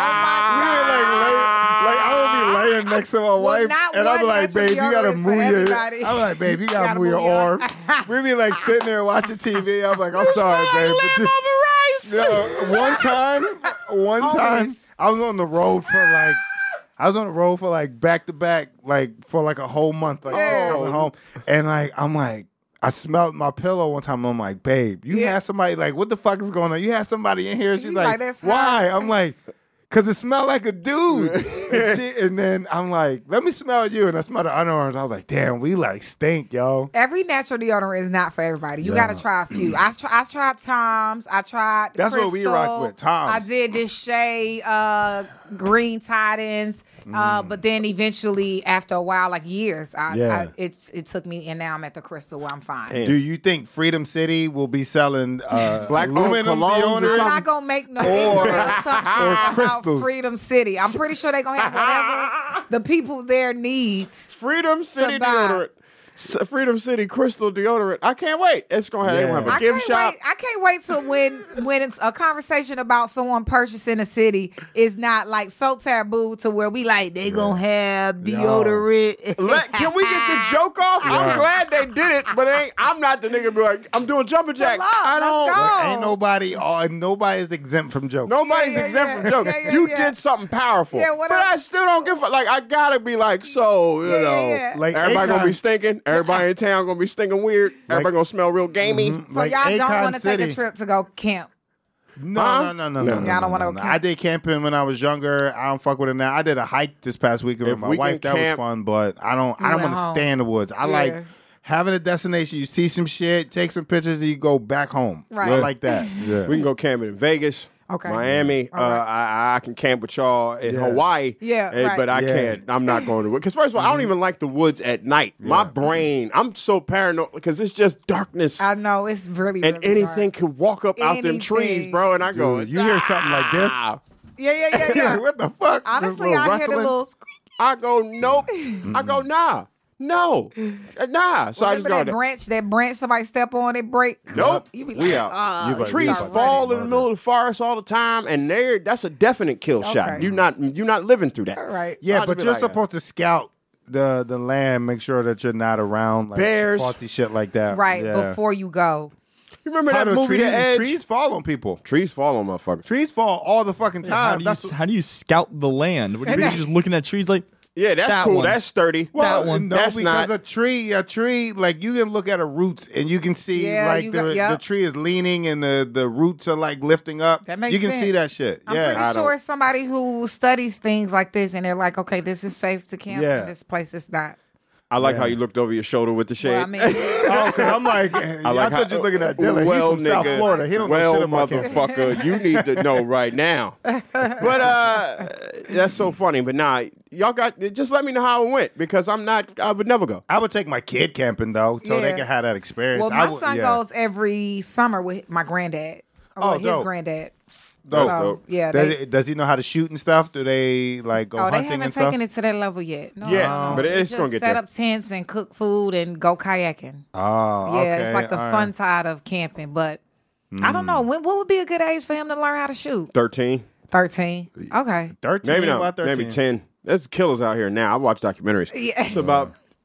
Speaker 3: like, lay, like I would be laying next to my wife,
Speaker 4: not
Speaker 3: and I'm
Speaker 4: one
Speaker 3: like,
Speaker 4: natural
Speaker 3: babe, you gotta
Speaker 4: deodorant for
Speaker 3: move your.
Speaker 4: everybody.
Speaker 3: I'm like, babe, you gotta,
Speaker 4: gotta
Speaker 3: move your
Speaker 4: move your-
Speaker 3: arm. We be like sitting there watching T V. I'm like, I'm sorry, babe. But you, you know, one time, one time,
Speaker 4: Homies.
Speaker 3: I was on the road for like. I was on the road for like back to back, like for like a whole month, like just coming home, and like I'm like, I smelled my pillow one time. I'm like, babe, you
Speaker 4: Yeah.
Speaker 3: have somebody like, what the fuck is going on? You have somebody in here? She's
Speaker 4: You
Speaker 3: like,
Speaker 4: like, that's
Speaker 3: why?
Speaker 4: hot.
Speaker 3: I'm like, cause it smelled like a dude. and, she, and then I'm like, let me smell you, and I smelled the underarms. I was like, damn, we like stink, yo.
Speaker 4: Every natural deodorant is not for everybody. You
Speaker 3: Yeah.
Speaker 4: got to try a few. I try, I tried Tom's. I tried.
Speaker 3: That's what we rock
Speaker 4: Crystal.
Speaker 3: with, Tom's.
Speaker 4: I did this Shea uh, green Tidings, uh, but then eventually, after a while, like years, I,
Speaker 3: Yeah.
Speaker 4: I, it's it took me, and now I'm at the Crystal where I'm fine.
Speaker 2: Damn.
Speaker 3: Do you think Freedom City will be selling uh,
Speaker 2: Black
Speaker 3: aluminum
Speaker 2: colognes or
Speaker 3: deodorant?
Speaker 4: I'm
Speaker 2: something?
Speaker 4: not gonna make no
Speaker 3: Or-
Speaker 4: assumption
Speaker 3: or
Speaker 4: about
Speaker 3: crystals.
Speaker 4: Freedom City. I'm pretty sure they're gonna have whatever the people there need.
Speaker 2: Freedom City
Speaker 4: Survive.
Speaker 2: deodorant. S- Freedom City Crystal deodorant. I can't wait. It's gonna have, they gonna have a
Speaker 4: I
Speaker 2: gift
Speaker 4: can't
Speaker 2: shop.
Speaker 4: wait. I can't wait till when when it's a conversation about someone purchasing a city is not like so taboo to where we like they gonna have deodorant.
Speaker 2: Let, can we get the joke off? I'm glad they did it, but it ain't, I'm not the nigga be like, I'm doing jumping jacks.
Speaker 4: Love,
Speaker 2: I don't.
Speaker 4: let's go.
Speaker 3: Ain't nobody, uh, nobody is exempt from jokes.
Speaker 2: Nobody's
Speaker 4: Yeah, yeah,
Speaker 2: exempt
Speaker 4: yeah.
Speaker 2: from jokes.
Speaker 4: Yeah, yeah,
Speaker 2: you
Speaker 4: yeah.
Speaker 2: did something powerful.
Speaker 4: Yeah, what
Speaker 2: but
Speaker 4: else?
Speaker 2: I still don't give a like. I gotta be like, so you
Speaker 4: Yeah,
Speaker 2: know,
Speaker 4: yeah, yeah.
Speaker 3: Like
Speaker 2: everybody gonna
Speaker 3: Akon-
Speaker 2: be stinking. Everybody in town gonna be stinking weird. Everybody gonna smell real gamey.
Speaker 3: Mhm.
Speaker 4: So
Speaker 3: Like
Speaker 4: y'all don't
Speaker 3: Akon
Speaker 4: want to take a
Speaker 3: City.
Speaker 4: trip to go camp.
Speaker 3: No,
Speaker 2: Huh?
Speaker 3: no, no, no,
Speaker 2: No.
Speaker 3: no, no.
Speaker 4: Y'all don't
Speaker 3: no,
Speaker 4: wanna
Speaker 3: no,
Speaker 4: go
Speaker 3: no.
Speaker 4: camp.
Speaker 3: I did camping when I was younger. I don't fuck with it now. I did a hike this past weekend
Speaker 2: If
Speaker 3: with my
Speaker 2: we can
Speaker 3: wife. That
Speaker 2: camp-
Speaker 3: was fun, but I don't. I
Speaker 4: You
Speaker 3: don't
Speaker 4: went
Speaker 3: want to
Speaker 4: home.
Speaker 3: stay in the woods. I
Speaker 4: Yeah.
Speaker 3: like having a destination. You see some shit, take some pictures, and you go back home.
Speaker 4: Right.
Speaker 3: I like that. Yeah.
Speaker 2: We can go camping in Vegas.
Speaker 4: Okay.
Speaker 2: Miami.
Speaker 4: All
Speaker 2: Uh,
Speaker 4: right.
Speaker 2: I, I can camp with y'all in
Speaker 3: Yeah.
Speaker 2: Hawaii.
Speaker 4: Yeah,
Speaker 2: eh,
Speaker 4: right.
Speaker 2: But I
Speaker 3: Yeah.
Speaker 2: can't. I'm not going to. Because first of all, I don't even like the woods at night. My brain. I'm so paranoid because it's just darkness.
Speaker 4: I know it's really
Speaker 2: and
Speaker 4: really
Speaker 2: anything
Speaker 4: dark.
Speaker 2: could walk up out them trees,
Speaker 4: Anything.
Speaker 2: bro. And I go,
Speaker 3: Dude, you hear something like this?
Speaker 2: "Ah."
Speaker 4: Yeah, yeah, yeah, yeah.
Speaker 3: what the fuck? This
Speaker 4: Honestly,
Speaker 3: little
Speaker 4: I hear the
Speaker 3: rustling?
Speaker 4: little.
Speaker 2: I go, nope. I go, nah, no, Uh, nah. So I just
Speaker 4: Remember
Speaker 2: go,
Speaker 4: that
Speaker 2: there.
Speaker 4: branch? That branch somebody step on it break.
Speaker 2: Nope.
Speaker 4: You be
Speaker 2: We
Speaker 4: like,
Speaker 2: out.
Speaker 4: "Ah,
Speaker 3: You like-
Speaker 2: Trees
Speaker 3: start
Speaker 2: fall
Speaker 3: running.
Speaker 2: in the middle of the forest all the time, and there, that's a definite kill shot.
Speaker 4: Okay.
Speaker 2: You're not, you're not living through that.
Speaker 4: All right.
Speaker 3: Yeah,
Speaker 2: I'd
Speaker 3: but
Speaker 2: be
Speaker 3: you're
Speaker 2: like,
Speaker 3: supposed to scout the the land, make sure that you're not around like
Speaker 2: Bears.
Speaker 3: faulty shit like that.
Speaker 4: Right
Speaker 3: Yeah.
Speaker 4: before you go.
Speaker 2: You remember
Speaker 3: How
Speaker 2: that
Speaker 3: do
Speaker 2: movie,
Speaker 3: trees,
Speaker 2: The Edge?
Speaker 3: trees fall on people.
Speaker 2: Trees fall on motherfuckers.
Speaker 3: Trees fall all the fucking
Speaker 9: How
Speaker 3: time.
Speaker 9: do, you,
Speaker 3: That's
Speaker 9: how do you scout the land? What, are you just looking at trees like,
Speaker 2: Yeah, that's
Speaker 9: That
Speaker 2: cool.
Speaker 9: one.
Speaker 2: That's sturdy.
Speaker 3: well,
Speaker 9: that one.
Speaker 3: no,
Speaker 2: That's
Speaker 3: because
Speaker 2: not-
Speaker 3: a tree, a tree, like you can look at a roots and you can see
Speaker 4: Yeah,
Speaker 3: like
Speaker 4: you
Speaker 3: the,
Speaker 4: got- yep.
Speaker 3: the tree is leaning and the, the roots are like lifting up.
Speaker 4: That makes
Speaker 3: you can
Speaker 4: sense.
Speaker 3: see that shit.
Speaker 4: I'm
Speaker 3: yeah,
Speaker 4: pretty
Speaker 3: I don't-
Speaker 4: sure it's somebody who studies things like this, and they're like, okay, this is safe to camp,
Speaker 3: Yeah.
Speaker 4: and this place is not.
Speaker 2: I like
Speaker 3: Yeah.
Speaker 2: how you looked over your shoulder with the shade.
Speaker 4: Well, I mean,
Speaker 3: Oh, cause I'm like, I,
Speaker 2: like
Speaker 3: thought
Speaker 2: how-
Speaker 3: you was looking at Dylan.
Speaker 2: Well,
Speaker 3: He's from South
Speaker 2: nigga,
Speaker 3: Florida. He don't
Speaker 2: well,
Speaker 3: know shit about camping.
Speaker 2: motherfucker, you need to know right now. But uh, that's so funny. But nah, y'all got just let me know how it went because I'm not. I would never go.
Speaker 3: I would take my kid camping though, so they
Speaker 4: Yeah.
Speaker 3: can have that experience.
Speaker 4: well,
Speaker 3: I
Speaker 4: my
Speaker 3: would-
Speaker 4: son
Speaker 3: yeah.
Speaker 4: goes every summer with my granddad. Or
Speaker 3: Oh,
Speaker 4: with his
Speaker 3: dope.
Speaker 4: granddad.
Speaker 3: Dope.
Speaker 4: So,
Speaker 2: dope.
Speaker 4: yeah.
Speaker 3: Does,
Speaker 4: They,
Speaker 3: it- does he know how to shoot and stuff? Do they like go
Speaker 4: oh, they
Speaker 3: hunting
Speaker 4: haven't
Speaker 3: and stuff?
Speaker 4: taken it to that level yet. No,
Speaker 2: Yeah,
Speaker 4: no, no.
Speaker 2: but
Speaker 4: They
Speaker 2: it's
Speaker 4: just
Speaker 2: gonna get
Speaker 4: set
Speaker 2: there.
Speaker 4: up tents and cook food and go kayaking.
Speaker 3: Oh,
Speaker 4: Yeah,
Speaker 3: okay.
Speaker 4: it's like the
Speaker 3: all
Speaker 4: fun
Speaker 3: right.
Speaker 4: side of camping. But I don't
Speaker 3: Hmm.
Speaker 4: know. When, what would be a good age for him to learn how to shoot?
Speaker 2: Thirteen,
Speaker 4: thirteen. Okay.
Speaker 3: Thirteen,
Speaker 2: maybe not.
Speaker 3: about thirteen.
Speaker 2: Maybe ten. There's killers out here now. I watch documentaries.
Speaker 4: Yeah.
Speaker 2: It's about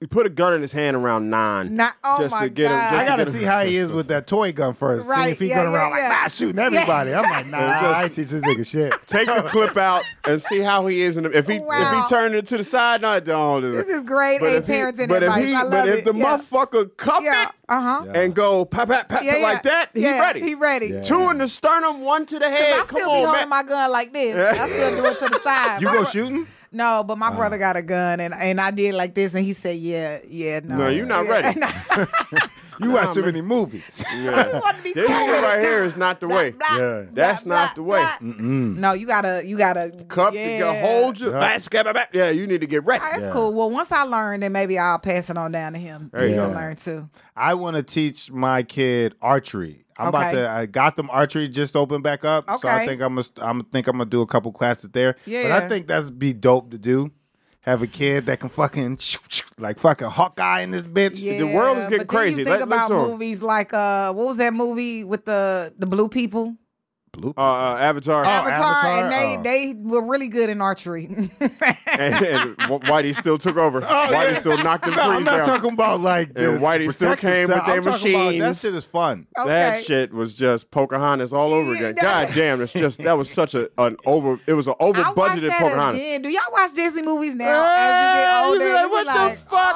Speaker 2: he put a gun in his hand around nine.
Speaker 4: Not, oh
Speaker 2: just
Speaker 4: my
Speaker 2: to get him,
Speaker 4: God.
Speaker 2: just
Speaker 3: I
Speaker 2: to
Speaker 3: gotta
Speaker 2: get him-
Speaker 3: see how he is with that toy gun first.
Speaker 4: Right,
Speaker 3: See if he
Speaker 4: yeah,
Speaker 3: going around
Speaker 4: yeah, yeah.
Speaker 3: like, nah, shooting everybody. I'm like, nah, I ain't teach this nigga shit.
Speaker 2: Take the clip out and see how he is. In the, if he
Speaker 4: Wow.
Speaker 2: if he turned it to the side, no, don't.
Speaker 4: This is great
Speaker 2: But
Speaker 4: A
Speaker 2: if he-
Speaker 4: parenting
Speaker 2: But if
Speaker 4: advice.
Speaker 2: he,
Speaker 4: I love
Speaker 2: but if
Speaker 4: it.
Speaker 2: the
Speaker 4: yeah.
Speaker 2: motherfucker cuff
Speaker 4: Yeah.
Speaker 2: it
Speaker 4: Uh huh.
Speaker 2: and go pat pat pat
Speaker 4: Yeah, yeah.
Speaker 2: like that, he
Speaker 4: yeah,
Speaker 2: ready.
Speaker 4: He ready.
Speaker 3: Yeah.
Speaker 2: Two in the sternum, one to the head.
Speaker 4: I
Speaker 2: Come
Speaker 4: still be
Speaker 2: on,
Speaker 4: holding
Speaker 2: man.
Speaker 4: my gun like this. I still do it to the side.
Speaker 3: You
Speaker 4: My
Speaker 3: go
Speaker 4: bro-
Speaker 3: shooting?
Speaker 4: No, but my brother got a gun, and, and I did like this, and he said, "Yeah, yeah, no,
Speaker 2: No, you're not
Speaker 4: yeah.
Speaker 2: ready.
Speaker 3: You watch too many movies.
Speaker 2: Yeah.
Speaker 4: want to be
Speaker 2: This
Speaker 4: cool.
Speaker 2: shit right here is not the way.
Speaker 4: Blah,
Speaker 3: Yeah.
Speaker 2: That's
Speaker 4: blah,
Speaker 2: not the way.
Speaker 4: blah. No, you gotta, you gotta
Speaker 2: Cup,
Speaker 4: yeah.
Speaker 2: you gotta hold your back, back, back. Yeah, you need to get ready.
Speaker 4: Ah, That's
Speaker 3: Yeah.
Speaker 4: cool. Well, once I learn, then maybe I'll pass it on down to him.
Speaker 2: There you
Speaker 4: He'll
Speaker 3: go.
Speaker 4: learn too.
Speaker 3: I want to teach my kid archery. I'm about
Speaker 4: Okay.
Speaker 3: to. I got them archery just opened back up, so I
Speaker 4: Okay.
Speaker 3: think I'm gonna. I'm think I'm gonna do a couple classes there.
Speaker 4: Yeah,
Speaker 3: but I
Speaker 4: yeah.
Speaker 3: think that'd be dope to do. Have a kid that can fucking like fucking Hawkeye in this bitch.
Speaker 4: Yeah,
Speaker 2: The world is getting
Speaker 4: but then
Speaker 2: crazy.
Speaker 4: You think
Speaker 2: Let-
Speaker 4: about
Speaker 2: let's on.
Speaker 4: movies like uh, what was that movie with the the blue people?
Speaker 3: Blue.
Speaker 2: Uh, uh, Avatar.
Speaker 4: Avatar,
Speaker 3: Avatar?
Speaker 4: and they
Speaker 3: Oh.
Speaker 4: they were really good in archery.
Speaker 2: and, and Whitey still took over. Whitey still knocked them
Speaker 3: No,
Speaker 2: trees
Speaker 3: I'm not
Speaker 2: down.
Speaker 3: talking about like.
Speaker 2: And
Speaker 3: the
Speaker 2: Whitey still
Speaker 3: protect
Speaker 2: came with
Speaker 3: himself.
Speaker 2: their
Speaker 3: I'm talking about- That
Speaker 2: machines.
Speaker 3: shit is fun.
Speaker 4: Okay.
Speaker 2: That shit was just Pocahontas all over
Speaker 4: Yeah,
Speaker 2: again.
Speaker 4: that-
Speaker 2: God damn, it's just that was such a an over. It was an over
Speaker 4: I watched
Speaker 2: budgeted
Speaker 4: that
Speaker 2: Pocahontas.
Speaker 4: again. Do y'all watch Disney movies now?
Speaker 2: Yeah,
Speaker 4: as you
Speaker 2: you
Speaker 4: get
Speaker 2: be
Speaker 4: older,
Speaker 2: like,
Speaker 4: you
Speaker 2: what the
Speaker 4: like,
Speaker 2: fuck?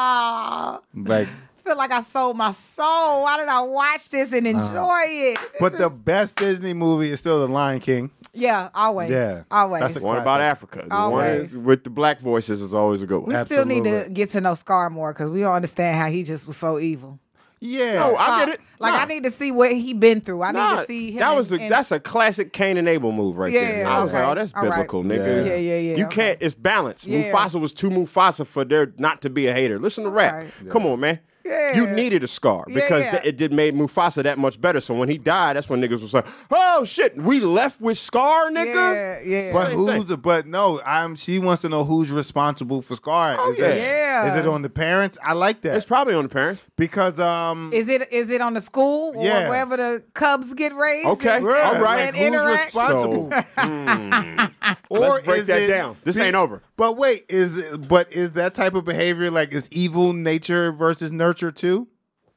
Speaker 4: "Aw,
Speaker 3: Like,
Speaker 4: I feel like I sold my soul. Why did I watch this and enjoy it? This
Speaker 3: but the
Speaker 4: is-
Speaker 3: best Disney movie is still The Lion King.
Speaker 4: yeah, always,
Speaker 3: Yeah.
Speaker 4: always.
Speaker 3: That's a
Speaker 2: One about Africa. The one
Speaker 4: Always.
Speaker 2: is with the black voices is always a good one.
Speaker 4: we still need to
Speaker 3: Absolutely.
Speaker 4: get to know Scar more because we don't understand how he just was so evil.
Speaker 3: Yeah.
Speaker 2: Oh, I get it.
Speaker 4: Like
Speaker 2: Nah.
Speaker 4: I need to see what he been through. I
Speaker 2: Nah,
Speaker 4: need to see him.
Speaker 2: that was
Speaker 4: in-
Speaker 2: the
Speaker 4: in-
Speaker 2: that's a classic Cain and Abel move right
Speaker 4: Yeah,
Speaker 2: there. I was
Speaker 4: okay.
Speaker 2: like, oh, that's
Speaker 4: All right.
Speaker 2: biblical, nigga.
Speaker 4: Yeah, yeah, yeah,
Speaker 2: You
Speaker 4: okay.
Speaker 2: can't. It's balanced.
Speaker 4: Yeah.
Speaker 2: Mufasa was too Mufasa for there not to be a hater. Listen to rap.
Speaker 4: Okay.
Speaker 2: Come on, man.
Speaker 4: Yeah.
Speaker 2: You needed a scar
Speaker 4: Yeah,
Speaker 2: because
Speaker 4: yeah.
Speaker 2: th- it did made Mufasa that much better. So when he died, that's when niggas was like, "Oh shit, we left with Scar, nigga."
Speaker 4: Yeah, yeah.
Speaker 3: But
Speaker 2: Same
Speaker 3: who's
Speaker 2: thing.
Speaker 3: the? But no, I'm. She wants to know who's responsible for Scar.
Speaker 2: Oh,
Speaker 3: is
Speaker 2: yeah.
Speaker 3: It,
Speaker 4: Yeah.
Speaker 3: Is it on the parents? I like that
Speaker 2: It's probably on the parents.
Speaker 3: because um.
Speaker 4: Is it is it on the school or
Speaker 3: Yeah.
Speaker 4: wherever the Cubs get raised?
Speaker 2: Okay,
Speaker 4: and,
Speaker 2: all right.
Speaker 4: and
Speaker 3: Who's
Speaker 4: interact?
Speaker 3: responsible?
Speaker 2: So, mm,
Speaker 3: or
Speaker 2: let's break
Speaker 3: is
Speaker 2: that
Speaker 3: it-
Speaker 2: down. This
Speaker 3: be-
Speaker 2: ain't over.
Speaker 3: But wait, is it, but is that type of behavior like is evil nature versus nurture too?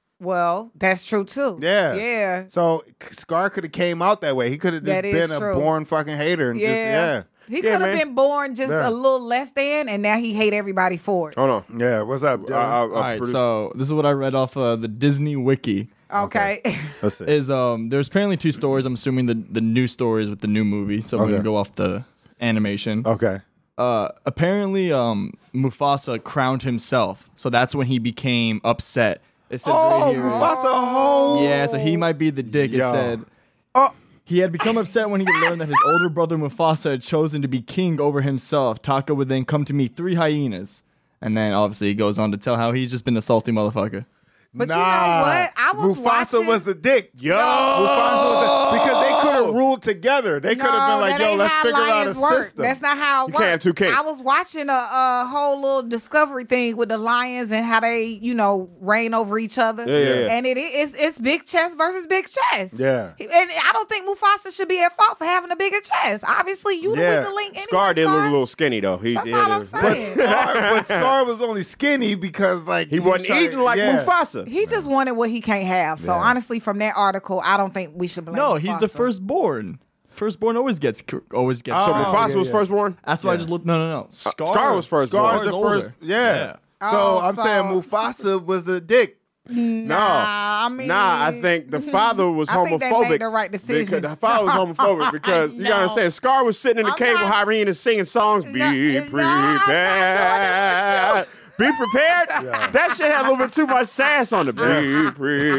Speaker 4: Well, that's true too.
Speaker 3: Yeah.
Speaker 4: Yeah.
Speaker 3: So Scar could have came out that way. He could have just
Speaker 4: That is
Speaker 3: been a
Speaker 4: true.
Speaker 3: born fucking hater and
Speaker 4: Yeah.
Speaker 3: just yeah.
Speaker 4: He
Speaker 2: Yeah,
Speaker 4: could have
Speaker 2: man.
Speaker 4: been born just
Speaker 3: Yeah.
Speaker 4: a little less than, and now he hate everybody for it.
Speaker 2: Hold on.
Speaker 3: Yeah. What's up?
Speaker 2: I- I- I
Speaker 9: All right,
Speaker 2: produced-
Speaker 9: so this is what I read off uh, the Disney Wiki.
Speaker 4: Okay.
Speaker 3: Let's see.
Speaker 9: Is um, there's apparently two stories. I'm assuming the the new stories with the new movie. So we're
Speaker 3: Okay.
Speaker 9: gonna go off the animation.
Speaker 3: Okay.
Speaker 9: Uh, apparently, um, Mufasa crowned himself, so that's when he became upset. It says
Speaker 3: Oh,
Speaker 9: right here.
Speaker 3: Mufasa whole.
Speaker 9: Yeah, so he might be the dick. It
Speaker 3: Yo.
Speaker 9: said.
Speaker 4: Oh.
Speaker 9: He had become upset when he had learned that his older brother Mufasa had chosen to be king over himself. Taka would then come to meet three hyenas. And then obviously he goes on to tell how he's just been a salty motherfucker.
Speaker 4: But
Speaker 3: nah,
Speaker 4: you know what? I was
Speaker 3: Mufasa
Speaker 4: watching-
Speaker 3: was the dick.
Speaker 2: Yo.
Speaker 3: Mufasa was the, because they could have ruled together. They could have
Speaker 4: No,
Speaker 3: been like,
Speaker 4: that
Speaker 3: "Yo,
Speaker 4: ain't
Speaker 3: let's
Speaker 4: how
Speaker 3: figure out a
Speaker 4: lions work.
Speaker 3: system."
Speaker 4: That's not how it
Speaker 2: You
Speaker 4: works.
Speaker 2: can't have two kings.
Speaker 4: I was watching a, a whole little discovery thing with the lions and how they, you know, reign over each other.
Speaker 2: Yeah, yeah, yeah.
Speaker 4: And it is it's big chest versus big chest.
Speaker 3: Yeah.
Speaker 4: And I don't think Mufasa should be at fault for having a bigger chest. Obviously, you the
Speaker 3: Yeah.
Speaker 4: weaker link. Anyway,
Speaker 2: Scar did look a
Speaker 4: Scar.
Speaker 2: little skinny though. He
Speaker 4: That's
Speaker 2: did.
Speaker 4: all I'm
Speaker 2: it.
Speaker 4: saying.
Speaker 3: Scar, but Scar was only skinny because like
Speaker 2: He wasn't
Speaker 3: tried-
Speaker 2: eating like
Speaker 3: yeah.
Speaker 2: Mufasa.
Speaker 4: He just wanted what he can't have. So
Speaker 3: Yeah.
Speaker 4: honestly, from that article, I don't think we should blame.
Speaker 9: No, he's the
Speaker 4: Mufasa.
Speaker 9: firstborn. Firstborn always gets always gets.
Speaker 2: So
Speaker 3: Oh,
Speaker 2: Mufasa
Speaker 3: yeah,
Speaker 2: was
Speaker 3: yeah.
Speaker 2: firstborn.
Speaker 9: That's why I
Speaker 3: Yeah.
Speaker 9: just looked. No, no, no. Scar,
Speaker 2: Scar was first.
Speaker 3: Scar's
Speaker 9: Scar's
Speaker 3: the
Speaker 9: older.
Speaker 3: first. Yeah.
Speaker 9: Yeah.
Speaker 3: So
Speaker 4: Oh,
Speaker 3: I'm
Speaker 4: so-
Speaker 3: saying Mufasa was the dick.
Speaker 2: No,
Speaker 4: Nah, I mean,
Speaker 2: nah. I think the father was
Speaker 4: I
Speaker 2: homophobic.
Speaker 4: think they made the right decision.
Speaker 2: Because the father was homophobic because you gotta
Speaker 4: No.
Speaker 2: understand. Scar was sitting in the
Speaker 4: I'm
Speaker 2: cave
Speaker 4: not-
Speaker 2: with Irene and singing songs. Be
Speaker 4: No, no, I'm not doing this
Speaker 2: prepared.
Speaker 4: with
Speaker 2: Be prepared. That shit had a little bit too much sass on it. Be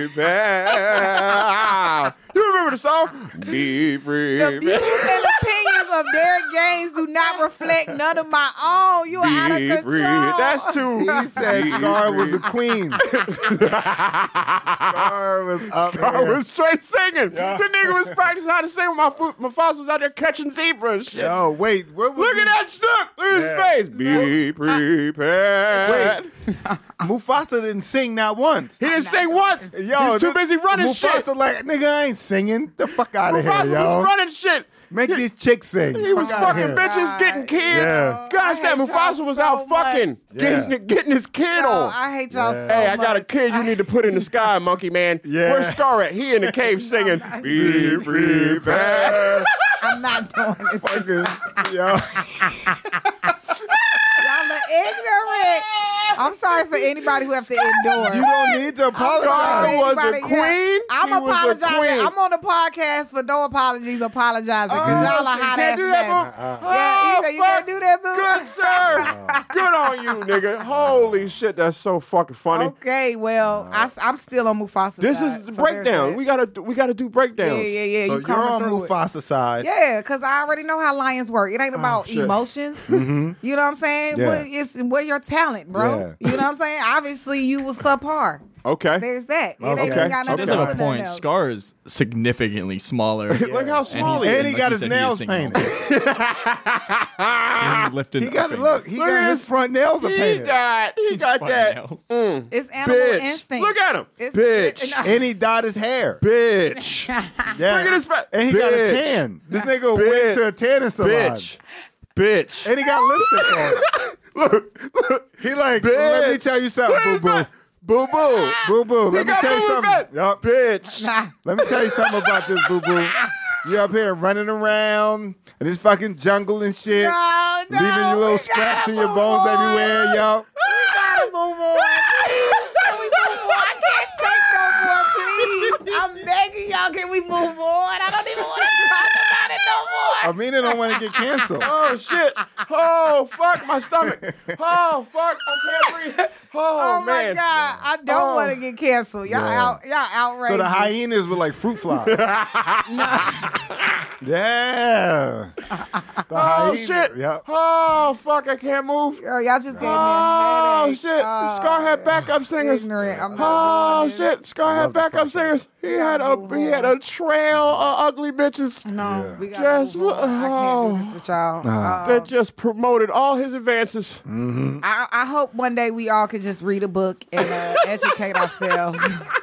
Speaker 2: prepared. You remember the song? Be
Speaker 4: The views
Speaker 2: prepared.
Speaker 4: and opinions of Derek Gaines do not reflect none of my own. You are out of
Speaker 2: Be
Speaker 4: control.
Speaker 2: prepared. That's too.
Speaker 3: He said Scar was a queen. Scar was up
Speaker 2: Scar
Speaker 3: here.
Speaker 2: was straight singing. The nigga was practicing how to sing when my foot, my father was out there catching zebras and shit.
Speaker 3: Yo, wait. What was
Speaker 2: Look
Speaker 3: he-
Speaker 2: at that snook. Look at
Speaker 3: Yeah.
Speaker 2: his face. Be prepared.
Speaker 3: Wait. Mufasa didn't sing not once.
Speaker 2: He didn't sing once.
Speaker 3: Yo,
Speaker 2: he was too
Speaker 3: this-
Speaker 2: busy running
Speaker 3: Mufasa
Speaker 2: shit.
Speaker 3: like, nigga, I ain't singing. The fuck out of here,
Speaker 2: Mufasa
Speaker 3: yo.
Speaker 2: was running shit.
Speaker 3: Make these chicks sing.
Speaker 2: He was
Speaker 3: Fuck outta
Speaker 2: fucking
Speaker 3: here.
Speaker 2: bitches, getting kids.
Speaker 3: Yeah.
Speaker 2: Gosh, that
Speaker 4: I hate
Speaker 2: Mufasa
Speaker 4: y'all
Speaker 2: was
Speaker 4: so
Speaker 2: out fucking,
Speaker 4: much.
Speaker 2: getting,
Speaker 3: Yeah.
Speaker 2: getting his kid
Speaker 4: Yo,
Speaker 2: on.
Speaker 4: I hate y'all
Speaker 3: Yeah.
Speaker 4: so
Speaker 2: Hey, I
Speaker 4: much.
Speaker 2: got a kid you need to put in the sky, monkey man.
Speaker 3: Yeah.
Speaker 2: Where's Scar at? He in the cave singing. Be prepared.
Speaker 4: I'm not doing this.
Speaker 3: Fucking, yo.
Speaker 4: Y'all are ignorant. I'm sorry for anybody who have to endure.
Speaker 3: You don't need to
Speaker 4: I'm sorry
Speaker 3: apologize.
Speaker 4: for
Speaker 2: was a
Speaker 4: anybody- yeah.
Speaker 2: queen.
Speaker 4: I'm
Speaker 2: He was a
Speaker 4: apologizing.
Speaker 2: queen.
Speaker 4: I'm on the podcast for no apologies, apologizing because
Speaker 2: Oh,
Speaker 4: y'all are
Speaker 2: you
Speaker 4: hot
Speaker 2: can't
Speaker 4: ass
Speaker 2: do that,
Speaker 4: mess.
Speaker 2: boo.
Speaker 4: Yeah,
Speaker 2: Oh,
Speaker 4: you, say you
Speaker 2: fuck.
Speaker 4: can't do that, boo.
Speaker 2: Good sir. Good on you, nigga. Holy shit, that's so fucking funny.
Speaker 4: Okay, well, I, am still on Mufasa.
Speaker 2: This
Speaker 4: side,
Speaker 2: is the
Speaker 4: so there's
Speaker 2: breakdown.
Speaker 4: that.
Speaker 2: We gotta we gotta do breakdowns.
Speaker 4: Yeah, yeah, yeah.
Speaker 3: So
Speaker 4: you
Speaker 3: you're
Speaker 4: coming
Speaker 3: on
Speaker 4: through it.
Speaker 3: Mufasa side.
Speaker 4: Yeah, because I already know how lions work. It ain't about
Speaker 2: shit.
Speaker 4: emotions.
Speaker 3: Mm-hmm.
Speaker 4: You know what I'm saying?
Speaker 3: Yeah.
Speaker 4: What, it's where your talent, bro.
Speaker 3: Yeah.
Speaker 4: You know what I'm saying? Obviously, you was subpar.
Speaker 2: Okay.
Speaker 4: There's that. It
Speaker 3: Okay.
Speaker 4: ain't even got
Speaker 3: Okay.
Speaker 4: nothing
Speaker 9: Does
Speaker 4: to do
Speaker 9: have a
Speaker 4: with nothing
Speaker 9: point.
Speaker 4: else.
Speaker 9: Scar is significantly smaller.
Speaker 2: Look how small he
Speaker 9: he's-
Speaker 2: is.
Speaker 3: And he
Speaker 9: like
Speaker 3: got
Speaker 9: you
Speaker 3: his
Speaker 9: said,
Speaker 3: nails
Speaker 9: he is singing.
Speaker 3: painted.
Speaker 9: He lifted
Speaker 3: He got
Speaker 9: a
Speaker 3: it. Look, he
Speaker 2: Look
Speaker 3: got
Speaker 2: at
Speaker 3: his
Speaker 2: his-
Speaker 3: front nails are
Speaker 2: He
Speaker 3: painted.
Speaker 2: got he got
Speaker 9: front
Speaker 2: that.
Speaker 9: nails.
Speaker 2: Mm,
Speaker 4: It's animal
Speaker 2: bitch.
Speaker 4: instinct.
Speaker 2: Look at him.
Speaker 4: It's-
Speaker 2: Bitch.
Speaker 3: And he dyed his hair.
Speaker 2: Bitch.
Speaker 3: Yeah.
Speaker 2: Look at his fa-
Speaker 3: And he got a
Speaker 2: Bitch.
Speaker 3: tan. This nigga
Speaker 2: Bitch.
Speaker 3: went to a tanning salon.
Speaker 2: Bitch. Bitch.
Speaker 3: And he got lipstick on.
Speaker 2: Look, look.
Speaker 3: He like, let me
Speaker 2: Bitch.
Speaker 3: tell you something,
Speaker 2: Look at
Speaker 3: boo
Speaker 2: his
Speaker 3: boo.
Speaker 2: fa- Boo boo.
Speaker 3: Boo boo.
Speaker 2: He
Speaker 3: Let me
Speaker 2: got
Speaker 3: tell you
Speaker 2: boo-boo
Speaker 3: something.
Speaker 2: fat.
Speaker 3: Yup.
Speaker 2: Bitch.
Speaker 4: Nah.
Speaker 3: Let me tell you something about this, boo boo. You up here running around in this fucking jungle and shit.
Speaker 4: No, no,
Speaker 3: leaving your little
Speaker 4: we
Speaker 3: scraps
Speaker 4: gotta
Speaker 3: in your
Speaker 4: move
Speaker 3: bones
Speaker 4: on.
Speaker 3: everywhere, yo.
Speaker 4: We gotta move on. Please, can we move on? I can't take no more, please. I'm begging y'all, can we move on? I don't even want to talk about it no more.
Speaker 3: Amina don't want to get canceled.
Speaker 2: Oh shit. Oh fuck my stomach. Oh fuck. I can't breathe. Oh,
Speaker 4: Oh,
Speaker 2: man.
Speaker 4: my God. I don't
Speaker 2: Oh.
Speaker 4: want to get canceled. Y'all
Speaker 3: Yeah.
Speaker 4: out y'all outrageous.
Speaker 3: So the hyenas were like fruit flies. Yeah. The
Speaker 2: Oh
Speaker 3: hyena-
Speaker 2: shit.
Speaker 3: Yep.
Speaker 2: Oh fuck. I can't move.
Speaker 4: Girl, y'all just gave me a
Speaker 2: Oh
Speaker 4: headache.
Speaker 2: shit.
Speaker 4: Oh,
Speaker 2: Scar had backup singers.
Speaker 4: ignorant. I'm
Speaker 2: Oh
Speaker 4: not doing this.
Speaker 2: shit. Scar had backup singers. He had a he had a trail of ugly bitches
Speaker 4: No, we gotta
Speaker 2: Just-
Speaker 4: move on. I can't do this
Speaker 2: oh.
Speaker 4: with y'all. Uh,
Speaker 2: that just promoted all his advances.
Speaker 4: I, I hope one day we all could just read a book and uh, educate ourselves.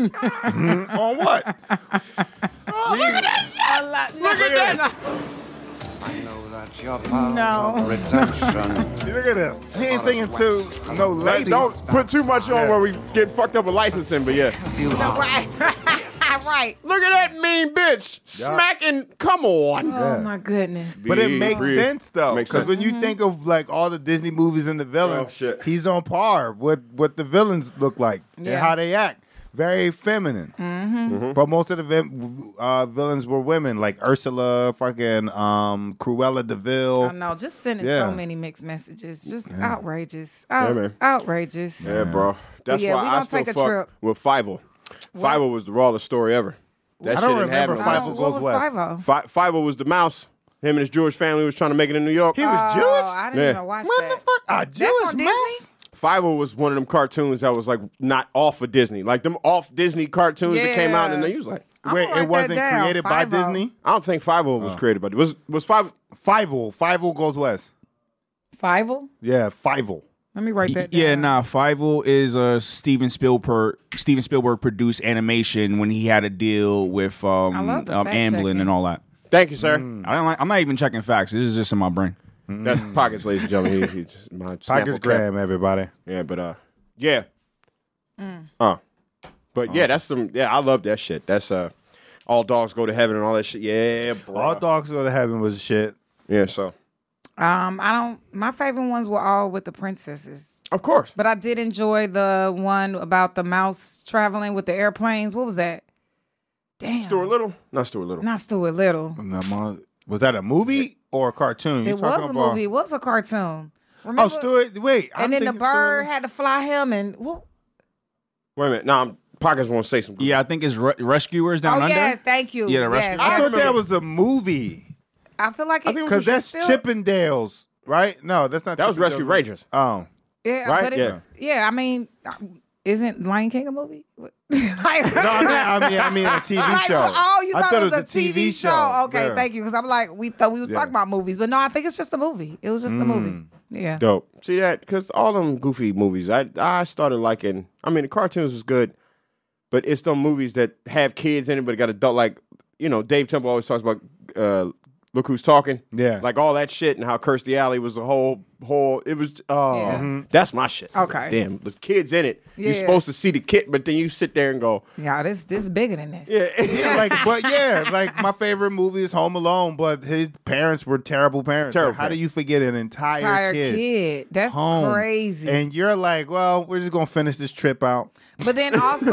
Speaker 3: On what?
Speaker 2: Oh, look at that shit. Look at that.
Speaker 10: I know that your powers
Speaker 4: No.
Speaker 10: of retention.
Speaker 3: Look at this. He ain't singing to no
Speaker 2: Like,
Speaker 3: ladies.
Speaker 2: don't put too much on where we get fucked up with licensing, but yeah.
Speaker 10: You are.
Speaker 4: right, right.
Speaker 2: Look at that mean bitch smacking. Come on.
Speaker 4: Oh my goodness.
Speaker 3: But it
Speaker 2: Big
Speaker 3: makes
Speaker 2: breed.
Speaker 3: sense though,
Speaker 2: Makes
Speaker 3: because
Speaker 2: sense.
Speaker 3: when you think of like all the Disney movies and the villains,
Speaker 2: Oh, shit.
Speaker 3: he's on par with what the villains look like and
Speaker 4: Yeah.
Speaker 3: how they act. Very feminine.
Speaker 2: Mm-hmm.
Speaker 3: But most of the vi- uh, villains were women, like Ursula, fucking um, Cruella Deville.
Speaker 4: I know, just sending
Speaker 3: Yeah.
Speaker 4: so many mixed messages. Just outrageous. Out,
Speaker 2: man.
Speaker 4: outrageous.
Speaker 2: Yeah, bro. That's
Speaker 4: yeah,
Speaker 2: why
Speaker 4: we
Speaker 2: I
Speaker 4: gonna
Speaker 2: still
Speaker 4: take a
Speaker 2: fuck
Speaker 4: trip.
Speaker 2: with Fievel. Fievel was the rawest story ever. That
Speaker 3: I
Speaker 2: shit
Speaker 3: don't
Speaker 2: didn't
Speaker 3: remember
Speaker 2: happen.
Speaker 3: Fievel
Speaker 4: what
Speaker 3: Goes
Speaker 4: was
Speaker 3: West.
Speaker 4: Five-O?
Speaker 2: Fi- Fievel was the mouse. Him and his Jewish family was trying to make it in New York.
Speaker 3: He was
Speaker 4: Oh,
Speaker 3: Jewish?
Speaker 4: I didn't
Speaker 2: Yeah.
Speaker 4: even watch
Speaker 3: What
Speaker 4: that.
Speaker 3: the fuck? A
Speaker 4: That's
Speaker 3: Jewish
Speaker 4: on
Speaker 3: mouse?
Speaker 4: Disney?
Speaker 2: Fievel was one of them cartoons that was like not off of Disney. Like them off Disney cartoons that came out and
Speaker 4: Yeah.
Speaker 2: then you was like,
Speaker 4: I'm
Speaker 3: Wait,
Speaker 4: gonna write
Speaker 3: it
Speaker 4: that
Speaker 3: wasn't
Speaker 4: down.
Speaker 3: created by
Speaker 4: Five-O.
Speaker 3: Disney?
Speaker 2: I don't think Fievel was created by was was Five
Speaker 3: Fievel. Fievel Goes West.
Speaker 4: Fievel?
Speaker 3: Yeah, Fievel.
Speaker 4: Let me write that down.
Speaker 6: Yeah, nah. Fievel is a Steven Spielberg. Steven Spielberg produced animation when he had a deal with um,
Speaker 4: I love the
Speaker 6: um
Speaker 4: fact
Speaker 6: Amblin
Speaker 4: checking.
Speaker 6: and all that.
Speaker 2: Thank you, sir.
Speaker 6: I don't like, I'm not even checking facts. This is just in my brain.
Speaker 2: That's Pockets, ladies and gentlemen. He, he just, my
Speaker 3: Pockets
Speaker 2: Snapple cap.
Speaker 3: Graham, everybody.
Speaker 2: Yeah, but uh, yeah. Uh, but yeah, that's some. Yeah, I love that shit. That's uh, all dogs go to heaven and all that shit. Yeah, bro.
Speaker 3: All Dogs Go to Heaven was shit.
Speaker 2: Yeah, so
Speaker 4: Um, I don't. My favorite ones were all with the princesses,
Speaker 2: of course.
Speaker 4: but I did enjoy the one about the mouse traveling with the airplanes. What was that? Damn,
Speaker 2: Stuart Little, not Stuart Little.
Speaker 4: not Stuart Little.
Speaker 3: Was that a movie or a cartoon? You
Speaker 4: It was
Speaker 3: talking
Speaker 4: a
Speaker 3: about-
Speaker 4: movie. It was a cartoon.
Speaker 3: Oh,
Speaker 4: Remember?
Speaker 3: Stuart. Wait. I'm
Speaker 4: And then the
Speaker 3: thinking Stuart
Speaker 4: bird
Speaker 3: Little.
Speaker 4: had to fly him, and whoop.
Speaker 2: Wait a minute. Nah, I'm, Pockets want to say something.
Speaker 6: Yeah, I think it's Re- Rescuers Down
Speaker 4: Oh
Speaker 6: Under.
Speaker 4: yes, thank you.
Speaker 6: Yeah, the
Speaker 4: yes,
Speaker 6: rescue-
Speaker 3: I
Speaker 4: yes.
Speaker 3: thought that was a movie.
Speaker 4: I feel like it,
Speaker 2: I think it
Speaker 3: Because that's
Speaker 4: still-
Speaker 3: Chippendales, right? No, that's not
Speaker 2: That was
Speaker 3: Chippendales.
Speaker 2: Rescue Rangers.
Speaker 3: Oh.
Speaker 4: Yeah,
Speaker 2: right?
Speaker 4: but it's, yeah. I mean, isn't Lion King a movie? like,
Speaker 3: No, I mean, I mean, I mean a T V
Speaker 4: like,
Speaker 3: show.
Speaker 4: oh, you
Speaker 3: I
Speaker 4: thought, it was, a T V
Speaker 3: show.
Speaker 4: show? Okay,
Speaker 3: Yeah.
Speaker 4: thank you. Because I'm like, we thought we was
Speaker 3: Yeah.
Speaker 4: talking about movies, but no, I think it's just a movie. It was just a movie.
Speaker 3: Mm.
Speaker 4: Yeah.
Speaker 2: Dope. See that? Because all them goofy movies, I I started liking. I mean, the cartoons was good, but it's them movies that have kids in it, but got adult. Like you know, Dave Temple always talks about uh, Look Who's Talking.
Speaker 3: Yeah.
Speaker 2: Like all that shit and how Kirstie Alley was the whole, whole, it was, oh,
Speaker 4: Yeah.
Speaker 3: Mm-hmm.
Speaker 2: that's my shit.
Speaker 4: Okay.
Speaker 2: Damn, there's kids in it. You're
Speaker 4: Yeah.
Speaker 2: supposed to see the kid, but then you sit there and go,
Speaker 4: Yeah, this this is bigger than this.
Speaker 2: yeah.
Speaker 3: Yeah, like, but yeah, like my favorite movie is Home Alone, but his parents were terrible parents.
Speaker 2: Terrible
Speaker 3: Like, how do
Speaker 2: parents.
Speaker 3: you forget an entire,
Speaker 4: Entire
Speaker 3: kid,
Speaker 4: kid. That's
Speaker 3: home?
Speaker 4: crazy.
Speaker 3: And you're like, well, we're just gonna finish this trip out.
Speaker 4: But then also,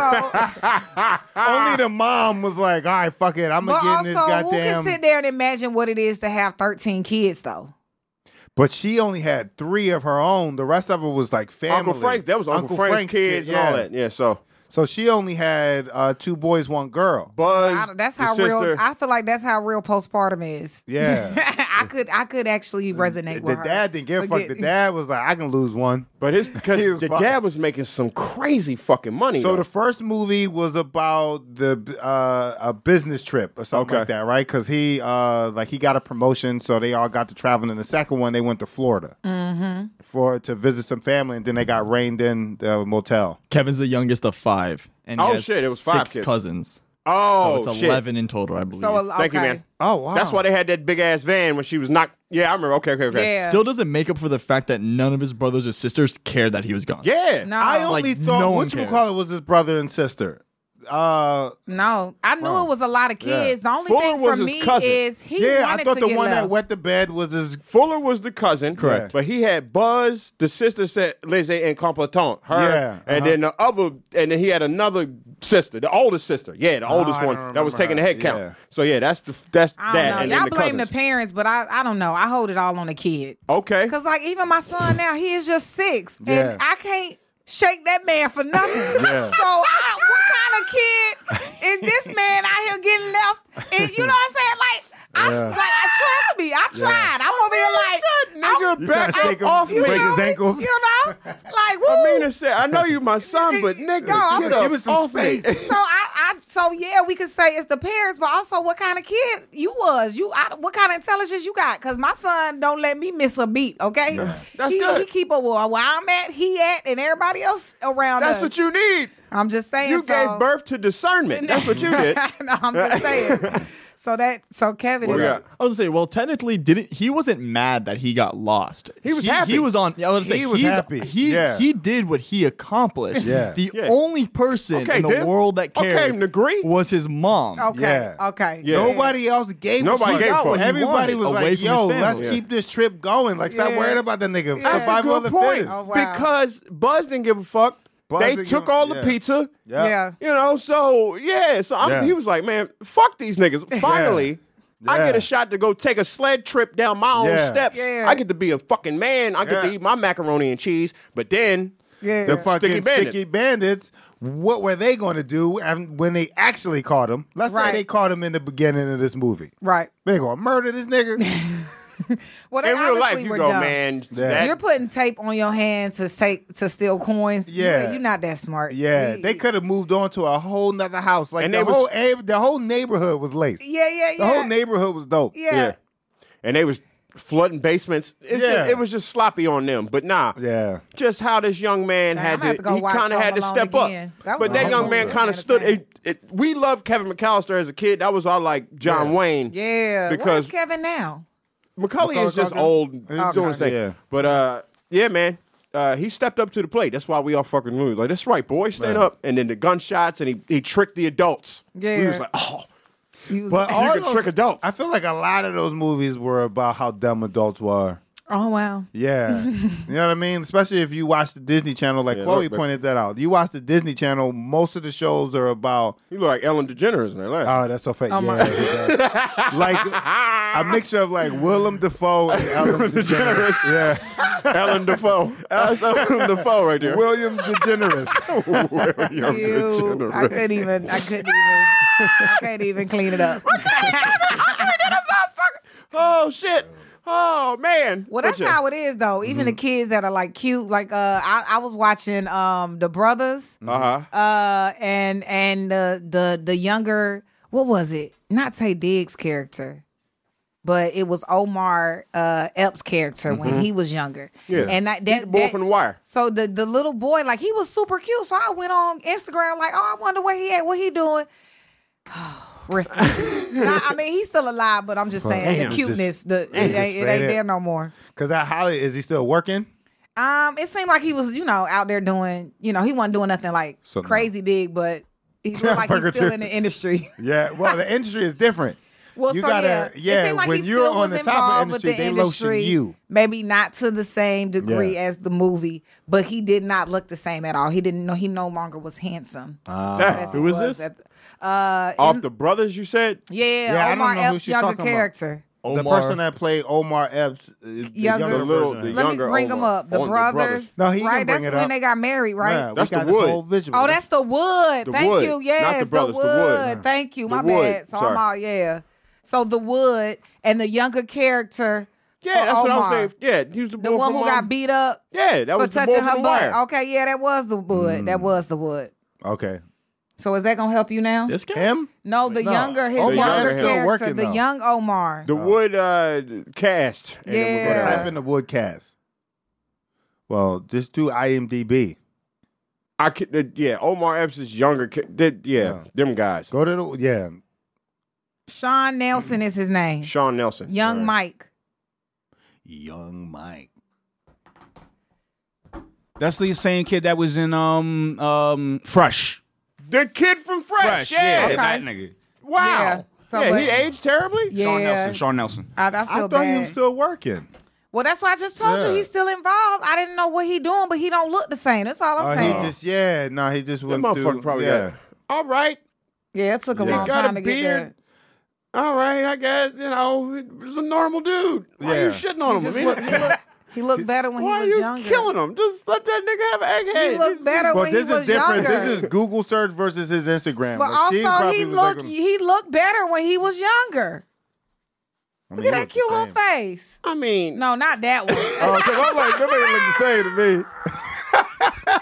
Speaker 3: Only the mom was like, all right, fuck it, I'm
Speaker 4: but
Speaker 3: gonna get in this
Speaker 4: also, who
Speaker 3: goddamn.
Speaker 4: can sit there and imagine what it is to have thirteen kids though?
Speaker 3: But she only had three of her own. The rest of it was like family.
Speaker 2: Uncle Frank, that was Uncle, Frank's, kids
Speaker 3: kid,
Speaker 2: and all
Speaker 3: yeah.
Speaker 2: that. Yeah, so
Speaker 3: So she only had uh, two boys, one girl.
Speaker 2: Buzz,
Speaker 4: I, that's
Speaker 2: the
Speaker 4: how real.
Speaker 2: sister-
Speaker 4: I feel like that's how real postpartum is.
Speaker 3: Yeah.
Speaker 4: I could I could actually resonate
Speaker 3: The
Speaker 4: with her.
Speaker 3: dad didn't give a fuck.
Speaker 4: Forget-
Speaker 3: The dad was like, I can lose one.
Speaker 2: But his
Speaker 3: He
Speaker 2: because
Speaker 3: was
Speaker 2: the
Speaker 3: fine.
Speaker 2: dad was making some crazy fucking money.
Speaker 3: So
Speaker 2: though.
Speaker 3: the first movie was about the uh, a business trip or something
Speaker 2: Okay.
Speaker 3: like that, right? Because he uh, like he got a promotion, so they all got to travel. And the second one, they went to Florida
Speaker 4: Mm-hmm.
Speaker 3: for to visit some family, and then they got reined in the motel.
Speaker 9: Kevin's the youngest of five. And he
Speaker 2: Oh,
Speaker 9: has
Speaker 2: shit, it was five
Speaker 9: six
Speaker 2: kids.
Speaker 9: cousins.
Speaker 2: oh
Speaker 9: So it's
Speaker 2: shit!
Speaker 9: eleven in total, I believe.
Speaker 4: So okay.
Speaker 2: Thank you, man.
Speaker 3: Oh wow,
Speaker 2: That's why they had that big ass van when she was not. Yeah, I remember. Okay, okay, okay.
Speaker 4: Yeah.
Speaker 9: Still doesn't make up for the fact that none of his brothers or sisters cared that he was gone.
Speaker 2: Yeah.
Speaker 4: No.
Speaker 3: I only
Speaker 9: Like,
Speaker 3: thought
Speaker 9: no one
Speaker 3: what you
Speaker 9: cared.
Speaker 3: call it was his brother and sister. Uh,
Speaker 4: No, I knew
Speaker 3: Wow.
Speaker 4: it was a lot of kids. The only
Speaker 2: Fuller
Speaker 4: thing
Speaker 2: was
Speaker 4: for
Speaker 2: his
Speaker 4: me
Speaker 2: cousin.
Speaker 4: is he
Speaker 3: yeah, I
Speaker 4: wanted
Speaker 3: thought
Speaker 4: to
Speaker 3: the
Speaker 4: get
Speaker 3: one that
Speaker 4: left.
Speaker 3: wet the bed was his.
Speaker 2: Fuller was the cousin,
Speaker 3: Correct.
Speaker 2: But he had Buzz, the sister said Lizzie and Completon, her,
Speaker 3: Yeah,
Speaker 2: and
Speaker 3: uh-huh.
Speaker 2: then the other, and then he had another sister, the oldest sister. Yeah, the oldest
Speaker 3: I
Speaker 2: one
Speaker 3: don't
Speaker 2: that was
Speaker 3: remember
Speaker 2: taking the
Speaker 3: her.
Speaker 2: head count.
Speaker 3: Yeah.
Speaker 2: So yeah, that's the that's
Speaker 4: I don't
Speaker 2: that,
Speaker 4: know.
Speaker 2: and
Speaker 4: Y'all
Speaker 2: then the
Speaker 4: blame
Speaker 2: cousins.
Speaker 4: the parents, but I, I don't know. I hold it all on the kid.
Speaker 2: Okay,
Speaker 4: Cause like even my son now, he is just six,
Speaker 3: Yeah.
Speaker 4: and I can't shake that man for nothing.
Speaker 3: Yeah.
Speaker 4: So I, what kind of kid is this man out here getting left? And you know what I'm saying? Like I
Speaker 3: Yeah.
Speaker 4: like I trust me. I tried. I'm over here like
Speaker 2: nigga,
Speaker 3: You
Speaker 2: back
Speaker 3: trying to shake him,
Speaker 2: off
Speaker 3: break
Speaker 2: me.
Speaker 3: his ankles.
Speaker 4: You know, like woo.
Speaker 2: I mean, said, I know you my son, but nigga,
Speaker 4: No, I'm
Speaker 2: get
Speaker 4: just-
Speaker 2: up
Speaker 3: give us some
Speaker 2: off me.
Speaker 3: space.
Speaker 4: So I, I, so yeah, we could say it's the parents, but also what kind of kid you was. You, I, what kind of intelligence you got? Because my son don't let me miss a beat. Okay,
Speaker 2: That's
Speaker 4: he,
Speaker 2: good.
Speaker 4: He keep up with where I'm at, he at, and everybody else around
Speaker 2: That's
Speaker 4: us.
Speaker 2: what you need.
Speaker 4: I'm just saying.
Speaker 2: You
Speaker 4: so,
Speaker 2: gave birth to discernment. That's what you did.
Speaker 4: no, I'm just saying. So that, so Kevin
Speaker 2: What
Speaker 4: is.
Speaker 2: we got?
Speaker 9: I was gonna say, well, technically, didn't he wasn't mad that he got lost.
Speaker 2: He was happy.
Speaker 9: He was on. I was gonna
Speaker 3: He
Speaker 9: say
Speaker 3: was
Speaker 9: he's,
Speaker 3: happy.
Speaker 9: He
Speaker 3: Yeah.
Speaker 9: he did what he accomplished.
Speaker 3: Yeah.
Speaker 9: The
Speaker 2: Yeah.
Speaker 9: only person
Speaker 2: Okay,
Speaker 9: in the
Speaker 2: dude.
Speaker 9: world that
Speaker 2: Okay,
Speaker 9: cared
Speaker 2: Negree.
Speaker 9: was his mom.
Speaker 4: Okay.
Speaker 3: Yeah.
Speaker 4: Okay.
Speaker 2: Yeah.
Speaker 3: Nobody else gave.
Speaker 2: Nobody
Speaker 3: a fuck.
Speaker 2: gave a
Speaker 9: got
Speaker 2: fuck.
Speaker 9: what he
Speaker 3: Everybody
Speaker 9: wanted,
Speaker 3: was
Speaker 9: away
Speaker 3: like,
Speaker 9: from
Speaker 3: "Yo,
Speaker 9: his
Speaker 3: let's
Speaker 9: family.
Speaker 3: keep this trip going. Like, stop
Speaker 4: Yeah.
Speaker 3: worrying about that nigga.
Speaker 4: That's a
Speaker 3: Survival
Speaker 2: Good
Speaker 3: of the
Speaker 2: point.
Speaker 3: fittest."
Speaker 4: Oh, wow.
Speaker 2: Because Buzz didn't give a fuck.
Speaker 3: Buzz
Speaker 2: they
Speaker 3: didn't
Speaker 2: took
Speaker 3: give a-
Speaker 2: all the
Speaker 3: yeah.
Speaker 2: pizza.
Speaker 4: Yeah.
Speaker 2: You know, so yeah. So I'm,
Speaker 3: Yeah.
Speaker 2: he was like, man, fuck these niggas. Finally, I
Speaker 3: Yeah.
Speaker 2: get a shot to go take a sled trip down my own
Speaker 3: Yeah.
Speaker 2: steps.
Speaker 4: Yeah.
Speaker 2: I get to be a fucking man. I get to
Speaker 3: Yeah.
Speaker 2: eat my macaroni and cheese. But then,
Speaker 4: Yeah.
Speaker 3: The fucking
Speaker 2: Sticky Bandits.
Speaker 3: sticky bandits. What were they going to do and when they actually caught him? Let's
Speaker 4: Right.
Speaker 3: say they caught him in the beginning of this movie.
Speaker 4: Right.
Speaker 3: They gonna murder this nigga?
Speaker 4: Well, they
Speaker 2: in real life,
Speaker 4: obviously
Speaker 2: you
Speaker 4: were
Speaker 2: go,
Speaker 4: dumb.
Speaker 2: man.
Speaker 3: Yeah.
Speaker 2: that-
Speaker 4: You're putting tape on your hand to take to steal coins. You-
Speaker 3: Yeah.
Speaker 4: you're not that smart.
Speaker 3: Yeah,
Speaker 4: You-
Speaker 3: they could have moved on to a whole nother house. Like
Speaker 2: And
Speaker 3: the
Speaker 2: they was-
Speaker 3: whole a- the whole neighborhood was laced.
Speaker 4: Yeah, yeah,
Speaker 3: The
Speaker 4: yeah.
Speaker 3: whole neighborhood was dope.
Speaker 4: Yeah.
Speaker 2: yeah. And they was flooding basements. It,
Speaker 3: Yeah.
Speaker 2: just, it was just sloppy on them. But nah.
Speaker 3: Yeah.
Speaker 2: Just how this young man
Speaker 4: Man,
Speaker 2: had
Speaker 4: I'm gonna have
Speaker 2: to,
Speaker 4: to go
Speaker 2: he
Speaker 4: watch
Speaker 2: kind of
Speaker 4: Home
Speaker 2: had to
Speaker 4: Alone
Speaker 2: step
Speaker 4: again.
Speaker 2: up.
Speaker 4: That was
Speaker 2: But that
Speaker 4: a
Speaker 2: young
Speaker 4: whole
Speaker 2: man
Speaker 4: movie.
Speaker 2: kind of stood.
Speaker 4: Entertaining.
Speaker 2: It, it, we loved Kevin McAllister as a kid. That was our like John
Speaker 3: Yeah.
Speaker 2: Wayne.
Speaker 4: Yeah.
Speaker 2: Because-
Speaker 4: Where's Kevin now?
Speaker 2: Macaulay
Speaker 3: Macaulay
Speaker 2: is just
Speaker 3: Culkin?
Speaker 2: old,
Speaker 3: He's
Speaker 2: doing his
Speaker 3: just-
Speaker 2: thing.
Speaker 3: yeah.
Speaker 2: But uh, yeah, man, uh, he stepped up to the plate. That's why we all fucking moved. Like, that's right, boy, stand
Speaker 3: Right.
Speaker 2: up. And then the gunshots, and he he tricked the adults. we
Speaker 4: Yeah.
Speaker 2: was like, oh,
Speaker 4: He was-
Speaker 3: But
Speaker 2: you
Speaker 3: all
Speaker 2: can
Speaker 3: those-
Speaker 2: trick adults.
Speaker 3: I feel like a lot of those movies were about how dumb adults were.
Speaker 4: oh wow.
Speaker 3: Yeah. You know what I mean? Especially if you watch the Disney Channel, like
Speaker 2: Yeah,
Speaker 3: Chloe
Speaker 2: look, but-
Speaker 3: pointed that out. You watch the Disney Channel, most of the shows are about,
Speaker 2: you look like Ellen DeGeneres in there. Like,
Speaker 3: oh, that's so fake.
Speaker 4: Oh, my-
Speaker 3: yeah, he does. Like a mixture of like Willem Dafoe and Ellen DeGeneres. Yeah.
Speaker 2: Ellen Defoe. That's Ellen Defoe right there.
Speaker 3: William DeGeneres.
Speaker 2: William
Speaker 4: Ew, I
Speaker 2: DeGeneres.
Speaker 4: couldn't even. I couldn't even. I can't even clean it up.
Speaker 2: Oh shit. Oh man.
Speaker 4: Well, that's
Speaker 2: But yeah.
Speaker 4: how it is, though. Even
Speaker 3: Mm-hmm.
Speaker 4: the kids that are like cute, like uh, I, I was watching um the brothers,
Speaker 2: Uh-huh.
Speaker 4: uh, and and the the the younger, what was it? Not Tay Diggs' character, but it was Omar uh Epps' character when he was younger.
Speaker 2: Mm-hmm. Yeah.
Speaker 4: and that,
Speaker 2: He's
Speaker 4: that,
Speaker 2: the boy
Speaker 4: that-
Speaker 2: from The Wire.
Speaker 4: So the the little boy, like he was super cute. So I went on Instagram, like, oh, I wonder where he at, what he doing. Rest in peace. Nah, I mean, he's still alive, but I'm just saying
Speaker 2: Damn.
Speaker 4: the cuteness, the it
Speaker 3: just
Speaker 4: ain't, it ain't
Speaker 3: faded.
Speaker 4: there no more.
Speaker 3: Because that Holly, is he still working?
Speaker 4: Um, it seemed like he was, you know, out there doing, you know, he wasn't doing nothing like
Speaker 3: Something
Speaker 4: crazy big, but he looked like he's still in the industry.
Speaker 3: Yeah, well, the industry is different.
Speaker 4: Well,
Speaker 3: You
Speaker 4: so
Speaker 3: gotta-
Speaker 4: yeah,
Speaker 3: yeah,
Speaker 4: it seemed like
Speaker 3: when
Speaker 4: he
Speaker 3: you're
Speaker 4: still
Speaker 3: on
Speaker 4: was
Speaker 3: the top of
Speaker 4: involved
Speaker 3: industry,
Speaker 4: with the
Speaker 3: they lotion
Speaker 4: industry.
Speaker 3: you.
Speaker 4: Maybe not to the same degree
Speaker 3: Yeah.
Speaker 4: as the movie, but he did not look the same at all. He didn't know he no longer was handsome.
Speaker 3: Ah.
Speaker 4: as he
Speaker 2: Who is
Speaker 4: was
Speaker 2: this?
Speaker 4: at the- uh,
Speaker 2: Off
Speaker 4: in-
Speaker 2: the brothers, you said?
Speaker 4: yeah,
Speaker 3: Yeah, I don't
Speaker 4: Omar
Speaker 3: know who
Speaker 4: Epps'
Speaker 3: she's
Speaker 4: younger
Speaker 3: talking about.
Speaker 4: character.
Speaker 3: The
Speaker 9: Omar.
Speaker 3: person that played Omar Epps, uh, the
Speaker 4: Younger-
Speaker 3: younger
Speaker 2: The little,
Speaker 3: version.
Speaker 2: the
Speaker 4: Let me
Speaker 2: younger
Speaker 4: bring them
Speaker 2: Omar.
Speaker 4: up. The
Speaker 2: Oh,
Speaker 4: brothers.
Speaker 3: No, he can
Speaker 4: right?
Speaker 3: bring
Speaker 4: That's
Speaker 3: it
Speaker 4: when
Speaker 3: up.
Speaker 4: they got married, right?
Speaker 3: Yeah, we
Speaker 2: That's
Speaker 3: got
Speaker 2: the Wood.
Speaker 3: whole visual.
Speaker 4: Oh, that's the Wood.
Speaker 2: The
Speaker 4: Thank
Speaker 2: Wood.
Speaker 4: you.
Speaker 2: Not
Speaker 4: Yes,
Speaker 2: the brothers,
Speaker 4: the
Speaker 2: the
Speaker 4: Wood.
Speaker 2: Wood.
Speaker 4: Thank you.
Speaker 2: The
Speaker 4: My
Speaker 2: Wood.
Speaker 4: bad. So I'm
Speaker 2: Sorry.
Speaker 4: all yeah. So the Wood and the younger character.
Speaker 2: Yeah,
Speaker 4: for
Speaker 2: that's what I was
Speaker 4: Omar.
Speaker 2: saying. Yeah, he was the,
Speaker 4: The
Speaker 2: boy
Speaker 4: one
Speaker 2: from,
Speaker 4: who
Speaker 2: um,
Speaker 4: got beat up
Speaker 2: Yeah, that
Speaker 4: for
Speaker 2: was the boy
Speaker 4: touching
Speaker 2: from
Speaker 4: her
Speaker 2: The
Speaker 4: butt.
Speaker 2: Wire.
Speaker 4: Okay, yeah, that was the Wood. That was the Wood.
Speaker 3: Okay.
Speaker 4: So is that gonna help you now?
Speaker 9: This guy?
Speaker 3: Him?
Speaker 4: No, the
Speaker 3: No.
Speaker 4: younger, his
Speaker 3: Omar
Speaker 4: younger
Speaker 2: is still
Speaker 4: character,
Speaker 3: working,
Speaker 4: the
Speaker 3: though.
Speaker 4: young Omar.
Speaker 2: The Wood uh, cast. And then we're
Speaker 4: Yeah.
Speaker 2: gonna
Speaker 3: Type in the Wood cast. Well, just do I M D B.
Speaker 2: I could, uh, yeah, Omar Epps is younger. ki- Did yeah,
Speaker 3: Yeah.
Speaker 2: them guys.
Speaker 3: Go to the yeah.
Speaker 4: Sean Nelson is his name.
Speaker 2: Sean Nelson.
Speaker 4: Young
Speaker 2: Right.
Speaker 4: Mike.
Speaker 3: Young Mike.
Speaker 6: That's the same kid that was in um um Fresh.
Speaker 2: The kid from Fresh. yeah.
Speaker 4: Okay.
Speaker 6: that nigga.
Speaker 2: Wow.
Speaker 4: Yeah.
Speaker 2: Yeah,
Speaker 4: So, but-
Speaker 2: he aged terribly.
Speaker 4: Yeah.
Speaker 6: Sean Nelson. Sean Nelson.
Speaker 4: I, I
Speaker 3: I
Speaker 4: feel
Speaker 3: thought
Speaker 4: bad.
Speaker 3: he was still working.
Speaker 4: Well, that's why I just told
Speaker 3: Yeah.
Speaker 4: you he's still involved. I didn't know what he doing, but he don't look the same. That's all I'm
Speaker 3: Oh, he
Speaker 4: saying.
Speaker 3: just yeah, no, he just
Speaker 2: That
Speaker 3: went
Speaker 2: motherfucker
Speaker 3: through.
Speaker 2: probably
Speaker 3: yeah.
Speaker 2: got. All right.
Speaker 4: yeah, it took a
Speaker 3: Yeah.
Speaker 4: long
Speaker 2: Got a
Speaker 4: time to get
Speaker 2: beard.
Speaker 4: there.
Speaker 2: All right. I guess you know he was a normal dude. Why
Speaker 3: Yeah.
Speaker 2: you shitting on
Speaker 4: He,
Speaker 2: him?
Speaker 4: just
Speaker 2: I mean,
Speaker 4: look, he, look, he looked better when
Speaker 2: why
Speaker 4: he
Speaker 2: are
Speaker 4: was
Speaker 2: you
Speaker 4: younger.
Speaker 2: killing him? Just let that nigga have an egghead.
Speaker 4: He looked better
Speaker 3: But
Speaker 4: when
Speaker 3: this
Speaker 4: he was
Speaker 3: is different.
Speaker 4: younger.
Speaker 3: This is Google search versus his Instagram.
Speaker 4: but
Speaker 3: Like, she
Speaker 4: also,
Speaker 3: probably
Speaker 4: he
Speaker 3: was
Speaker 4: looked
Speaker 3: like,
Speaker 4: he looked better when he was younger.
Speaker 3: I mean,
Speaker 4: Look at
Speaker 3: he
Speaker 4: that
Speaker 3: looked the
Speaker 4: cute little
Speaker 3: same.
Speaker 4: face.
Speaker 2: I mean,
Speaker 4: No, not that one.
Speaker 3: Oh, because I'm like, that nigga look the same to me.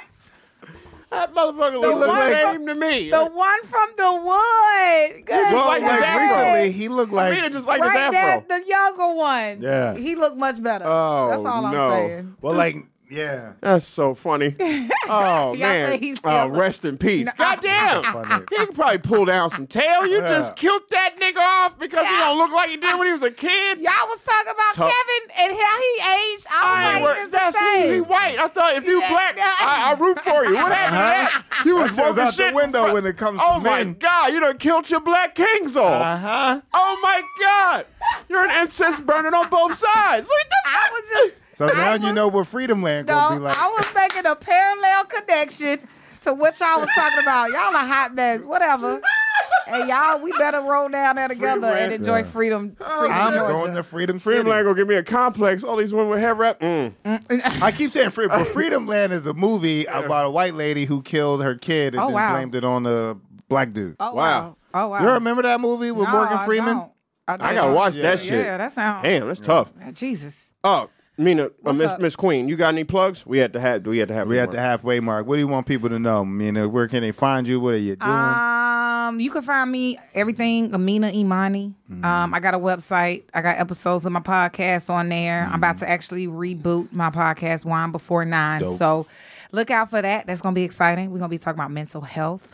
Speaker 2: that motherfucker
Speaker 4: The
Speaker 2: looks the
Speaker 4: one
Speaker 2: same
Speaker 4: from-
Speaker 2: to me.
Speaker 4: the one from the Wood. Good.
Speaker 3: Well,
Speaker 2: like
Speaker 3: like,
Speaker 2: his afro.
Speaker 3: recently, he looked
Speaker 2: I
Speaker 3: like
Speaker 2: mean, it just like his
Speaker 4: right
Speaker 2: afro.
Speaker 4: there, the younger one.
Speaker 3: Yeah.
Speaker 4: He looked much better.
Speaker 2: Oh,
Speaker 4: That's all I'm
Speaker 2: no.
Speaker 4: saying.
Speaker 3: well, like yeah.
Speaker 2: That's so funny. Oh
Speaker 4: Y'all
Speaker 2: man.
Speaker 4: say he's
Speaker 2: Oh,
Speaker 4: still-
Speaker 2: rest in peace. God damn.
Speaker 3: Funny.
Speaker 2: He could probably pull down some tail. You
Speaker 3: Yeah.
Speaker 2: just killed that nigga off because he
Speaker 4: Yeah.
Speaker 2: don't look like he did when he was a kid.
Speaker 4: Y'all was talking about
Speaker 2: So-
Speaker 4: Kevin and how he aged. I
Speaker 2: I
Speaker 4: was
Speaker 2: ain't
Speaker 4: like,
Speaker 2: wor-
Speaker 4: it's the
Speaker 2: that's he, he
Speaker 4: same.
Speaker 2: white. I thought if you
Speaker 4: Yeah,
Speaker 2: black,
Speaker 4: yeah.
Speaker 2: I, I root for you. What happened to that? You was
Speaker 3: That shit was
Speaker 2: woke
Speaker 3: out the
Speaker 2: shit
Speaker 3: window
Speaker 2: fr-
Speaker 3: when it comes
Speaker 2: Oh
Speaker 3: to
Speaker 2: my
Speaker 3: men.
Speaker 2: God, you done killed your black kings off.
Speaker 3: Uh huh.
Speaker 2: Oh my God, you're an incense burning on both sides. What the
Speaker 4: I
Speaker 2: fuck?
Speaker 4: was just
Speaker 3: So
Speaker 4: I
Speaker 3: now
Speaker 4: was,
Speaker 3: you know what Freedom Land
Speaker 4: No,
Speaker 3: gonna be like.
Speaker 4: I was making a parallel connection to what y'all was talking about. Y'all a hot mess, whatever. And y'all, we better roll down there together
Speaker 2: Freedom
Speaker 4: and
Speaker 2: Land.
Speaker 4: enjoy
Speaker 3: Yeah.
Speaker 4: freedom. freedom
Speaker 3: I'm
Speaker 4: Georgia.
Speaker 3: going to Freedom City.
Speaker 2: Freedom Land gonna give me a complex. All these women with hair wrap. Mm.
Speaker 3: I keep saying Freedom, but Freedom Land is a movie about a white lady who killed her kid and
Speaker 4: Oh,
Speaker 3: then
Speaker 4: wow.
Speaker 3: blamed it on the black dude.
Speaker 4: Oh
Speaker 2: Wow.
Speaker 4: wow! Oh wow!
Speaker 3: You remember that movie with
Speaker 4: No,
Speaker 3: Morgan
Speaker 4: I
Speaker 3: Freeman?
Speaker 4: don't. I,
Speaker 2: I
Speaker 4: don't.
Speaker 2: gotta watch
Speaker 3: Yeah.
Speaker 2: that shit.
Speaker 4: Yeah, that sounds.
Speaker 2: Damn, that's tough.
Speaker 4: Jesus.
Speaker 2: Oh, Mina, uh,
Speaker 4: What's
Speaker 2: Miss
Speaker 4: up?
Speaker 2: Miss Queen, you got any plugs? We had to have. We had to have.
Speaker 3: We
Speaker 2: some
Speaker 3: at the
Speaker 2: more.
Speaker 3: halfway mark. What do you want people to know? Mina, where can they find you? What are you doing?
Speaker 4: Um, you can find me everything Amina Imani.
Speaker 3: Mm-hmm.
Speaker 4: Um, I got a website. I got episodes of my podcast on there. I'm about to
Speaker 3: Mm-hmm.
Speaker 4: actually reboot my podcast, Wine Before Nine.
Speaker 3: Dope.
Speaker 4: So look out for that. That's gonna be exciting. We're gonna be talking about mental health,